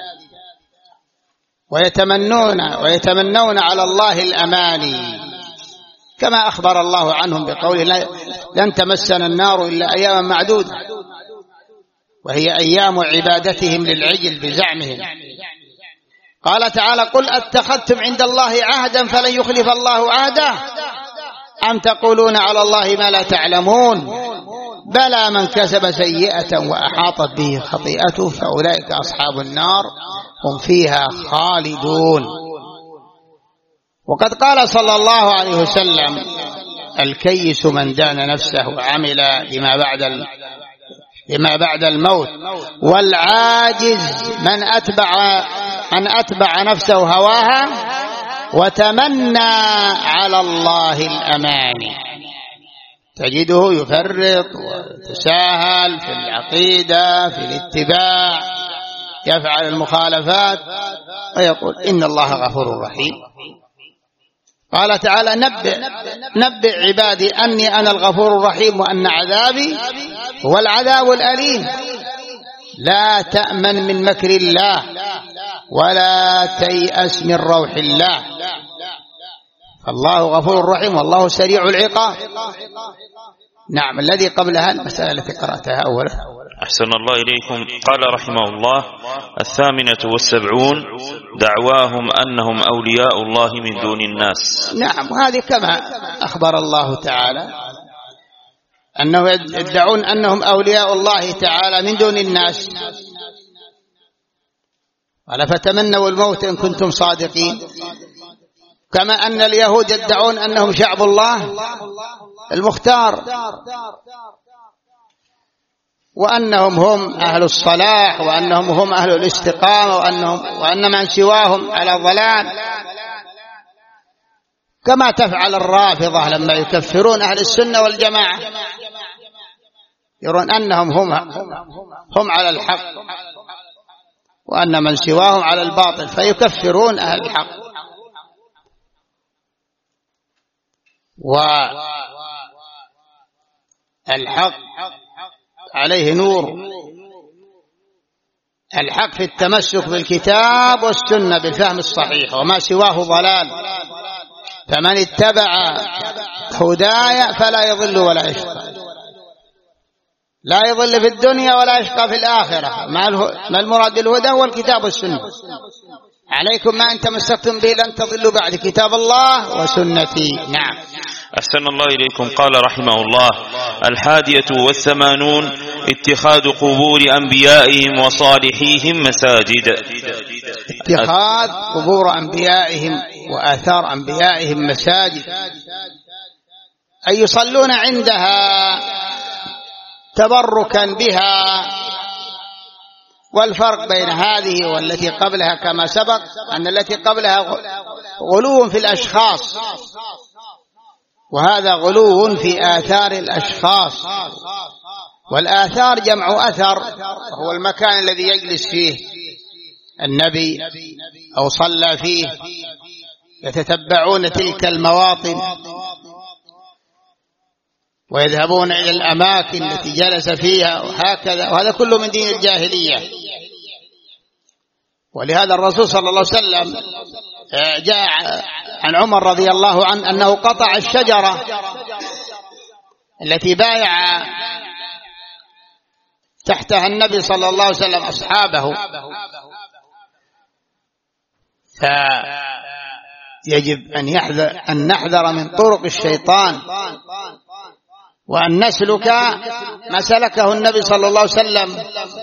ويتمنون على الله الأماني، كما أخبر الله عنهم بقوله: لن تمسنا النار إلا أياما معدودة، وهي أيام عبادتهم للعجل بزعمهم. قال تعالى: قل أتخذتم عند الله عهدا فلن يخلف الله عهده أم تقولون على الله ما لا تعلمون بلى من كسب سيئة وأحاطت به خطيئته فأولئك أصحاب النار هم فيها خالدون. وقد قال صلى الله عليه وسلم: الكيس من دان نفسه وعمل لما بعد الموت، والعاجز من أتبع نفسه هواها وتمنى على الله الأماني. تجده يفرط ويتساهل في العقيدة، في الاتباع، يفعل المخالفات ويقول إن الله غفور رحيم. قال تعالى: نبئ عبادي أني أنا الغفور الرحيم وأن عذابي هو العذاب الأليم. لا تأمن من مكر الله ولا تيأس من روح الله، فالله غفور رحيم والله سريع العقاب. نعم. الذي قبلها المسألة التي قرأتها أولا. أحسن الله إليكم. قال رحمه الله: 78 دعواهم أنهم أولياء الله من دون الناس. نعم، وهذه كما أخبر الله تعالى أنه يدعون أنهم أولياء الله تعالى من دون الناس. قال: فتمنوا الموت إن كنتم صادقين. كما أن اليهود يدعون أنهم شعب الله المختار، وأنهم هم أهل الصلاح، وأنهم هم أهل الاستقامة، وأن من سواهم على ضلال، كما تفعل الرافضة لما يكفرون أهل السنة والجماعة، يرون أنهم هم على الحق وأن من سواهم على الباطل، فيكفرون أهل الحق. والحق عليه نور، الحق في التمسك بالكتاب والسنة بالفهم الصحيح، وما سواه ضلال. فمن اتبع هداي فلا يضل ولا يشقى، لا يضل في الدنيا ولا يشقى في الآخرة. ما المراد بالهدى؟ هو الكتاب والسنة. عليكم ما أن تمسكتم به لن تضلوا بعد كتاب الله وسنتي. نعم. أحسن الله إليكم. قال رحمه الله: 81 اتخاذ قبور أنبيائهم وصالحيهم مساجد. اتخاذ قبور أنبيائهم وآثار أنبيائهم مساجد، أي يصلون عندها تبركا بها. والفرق بين هذه والتي قبلها كما سبق أن التي قبلها غلو في الأشخاص، وهذا غلو في آثار الأشخاص. والآثار جمع أثر، هو المكان الذي يجلس فيه النبي أو صلى فيه، يتتبعون تلك المواطن ويذهبون إلى الأماكن التي جلس فيها وهكذا، وهذا كله من دين الجاهلية. ولهذا الرسول صلى الله عليه وسلم جاء عن عمر رضي الله عنه أنه قطع الشجرة التي بايع تحتها النبي صلى الله عليه وسلم أصحابه. فيجب أن نحذر من طرق الشيطان وأن نسلك ما سلكه النبي صلى الله عليه وسلم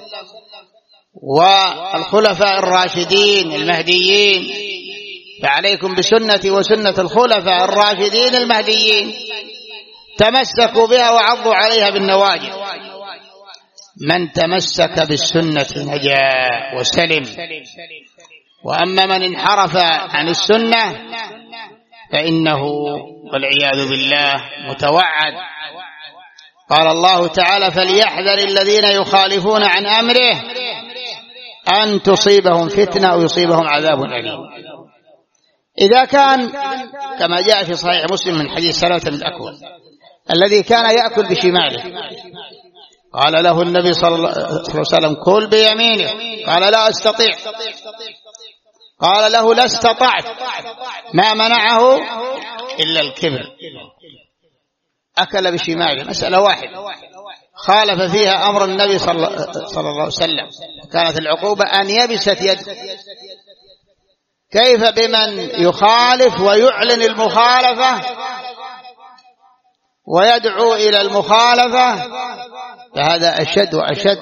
والخلفاء الراشدين المهديين. فعليكم بسنتي وسنة الخلفاء الراشدين المهديين، تمسكوا بها وعضوا عليها بالنواجذ. من تمسك بالسنة نجا وسلم، وأما من انحرف عن السنة فإنه والعياذ بالله متوعد. قال الله تعالى: فليحذر الذين يخالفون عن أمره أن تصيبهم فتنة أو يصيبهم عذاب أليم. إذا كان كما جاء في صحيح مسلم من حديث سلمة بن الأكوع الذي كان يأكل بشماله، قال له النبي صلى الله عليه وسلم: كل بيمينه. قال: لا أستطيع. قال له: لا استطعت. ما منعه إلا الكبر. أكل بشماله، مسألة واحدة خالف فيها أمر النبي صلى الله عليه وسلم، كانت العقوبة أن يبست يده. كيف بمن يخالف ويعلن المخالفة ويدعو إلى المخالفة؟ فهذا أشد وأشد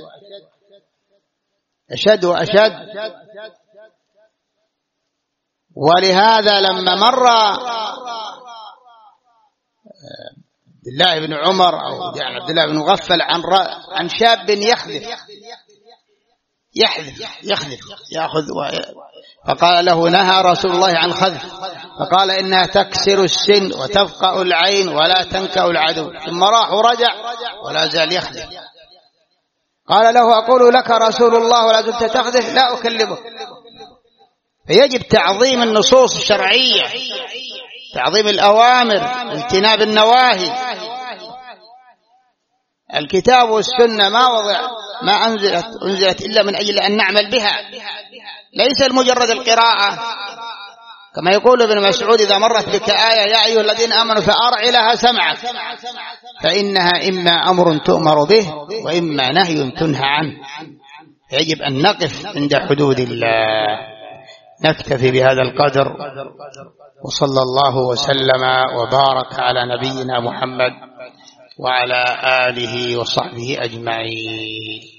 أشد وأشد. ولهذا لما مر عبد الله بن عمر أو عبد الله بن مغفل عن شاب يحذف يأخذ فقال له: نهى رسول الله عن خذف، فقال: إنها تكسر السن وتفقأ العين ولا تنكأ العدو. ثم راح ورجع ولا زال يخذف. قال له: أقول لك رسول الله ولا زلت تخذف؟ لا أكلمك. فيجب تعظيم النصوص الشرعية، تعظيم الأوامر، اجتناب النواهي. الكتاب والسنة ما أنزلت إلا من أجل أن نعمل بها، ليس المجرد القراءة. كما يقول ابن مسعود: إذا مرت بك آية يا أيها الذين آمنوا فأرع لها سمعك، فإنها إما أمر تؤمر به وإما نهي تنهى عنه. يجب أن نقف عند حدود الله. نكتفي بهذا القدر، وصلى الله وسلم وبارك على نبينا محمد وعلى آله وصحبه أجمعين.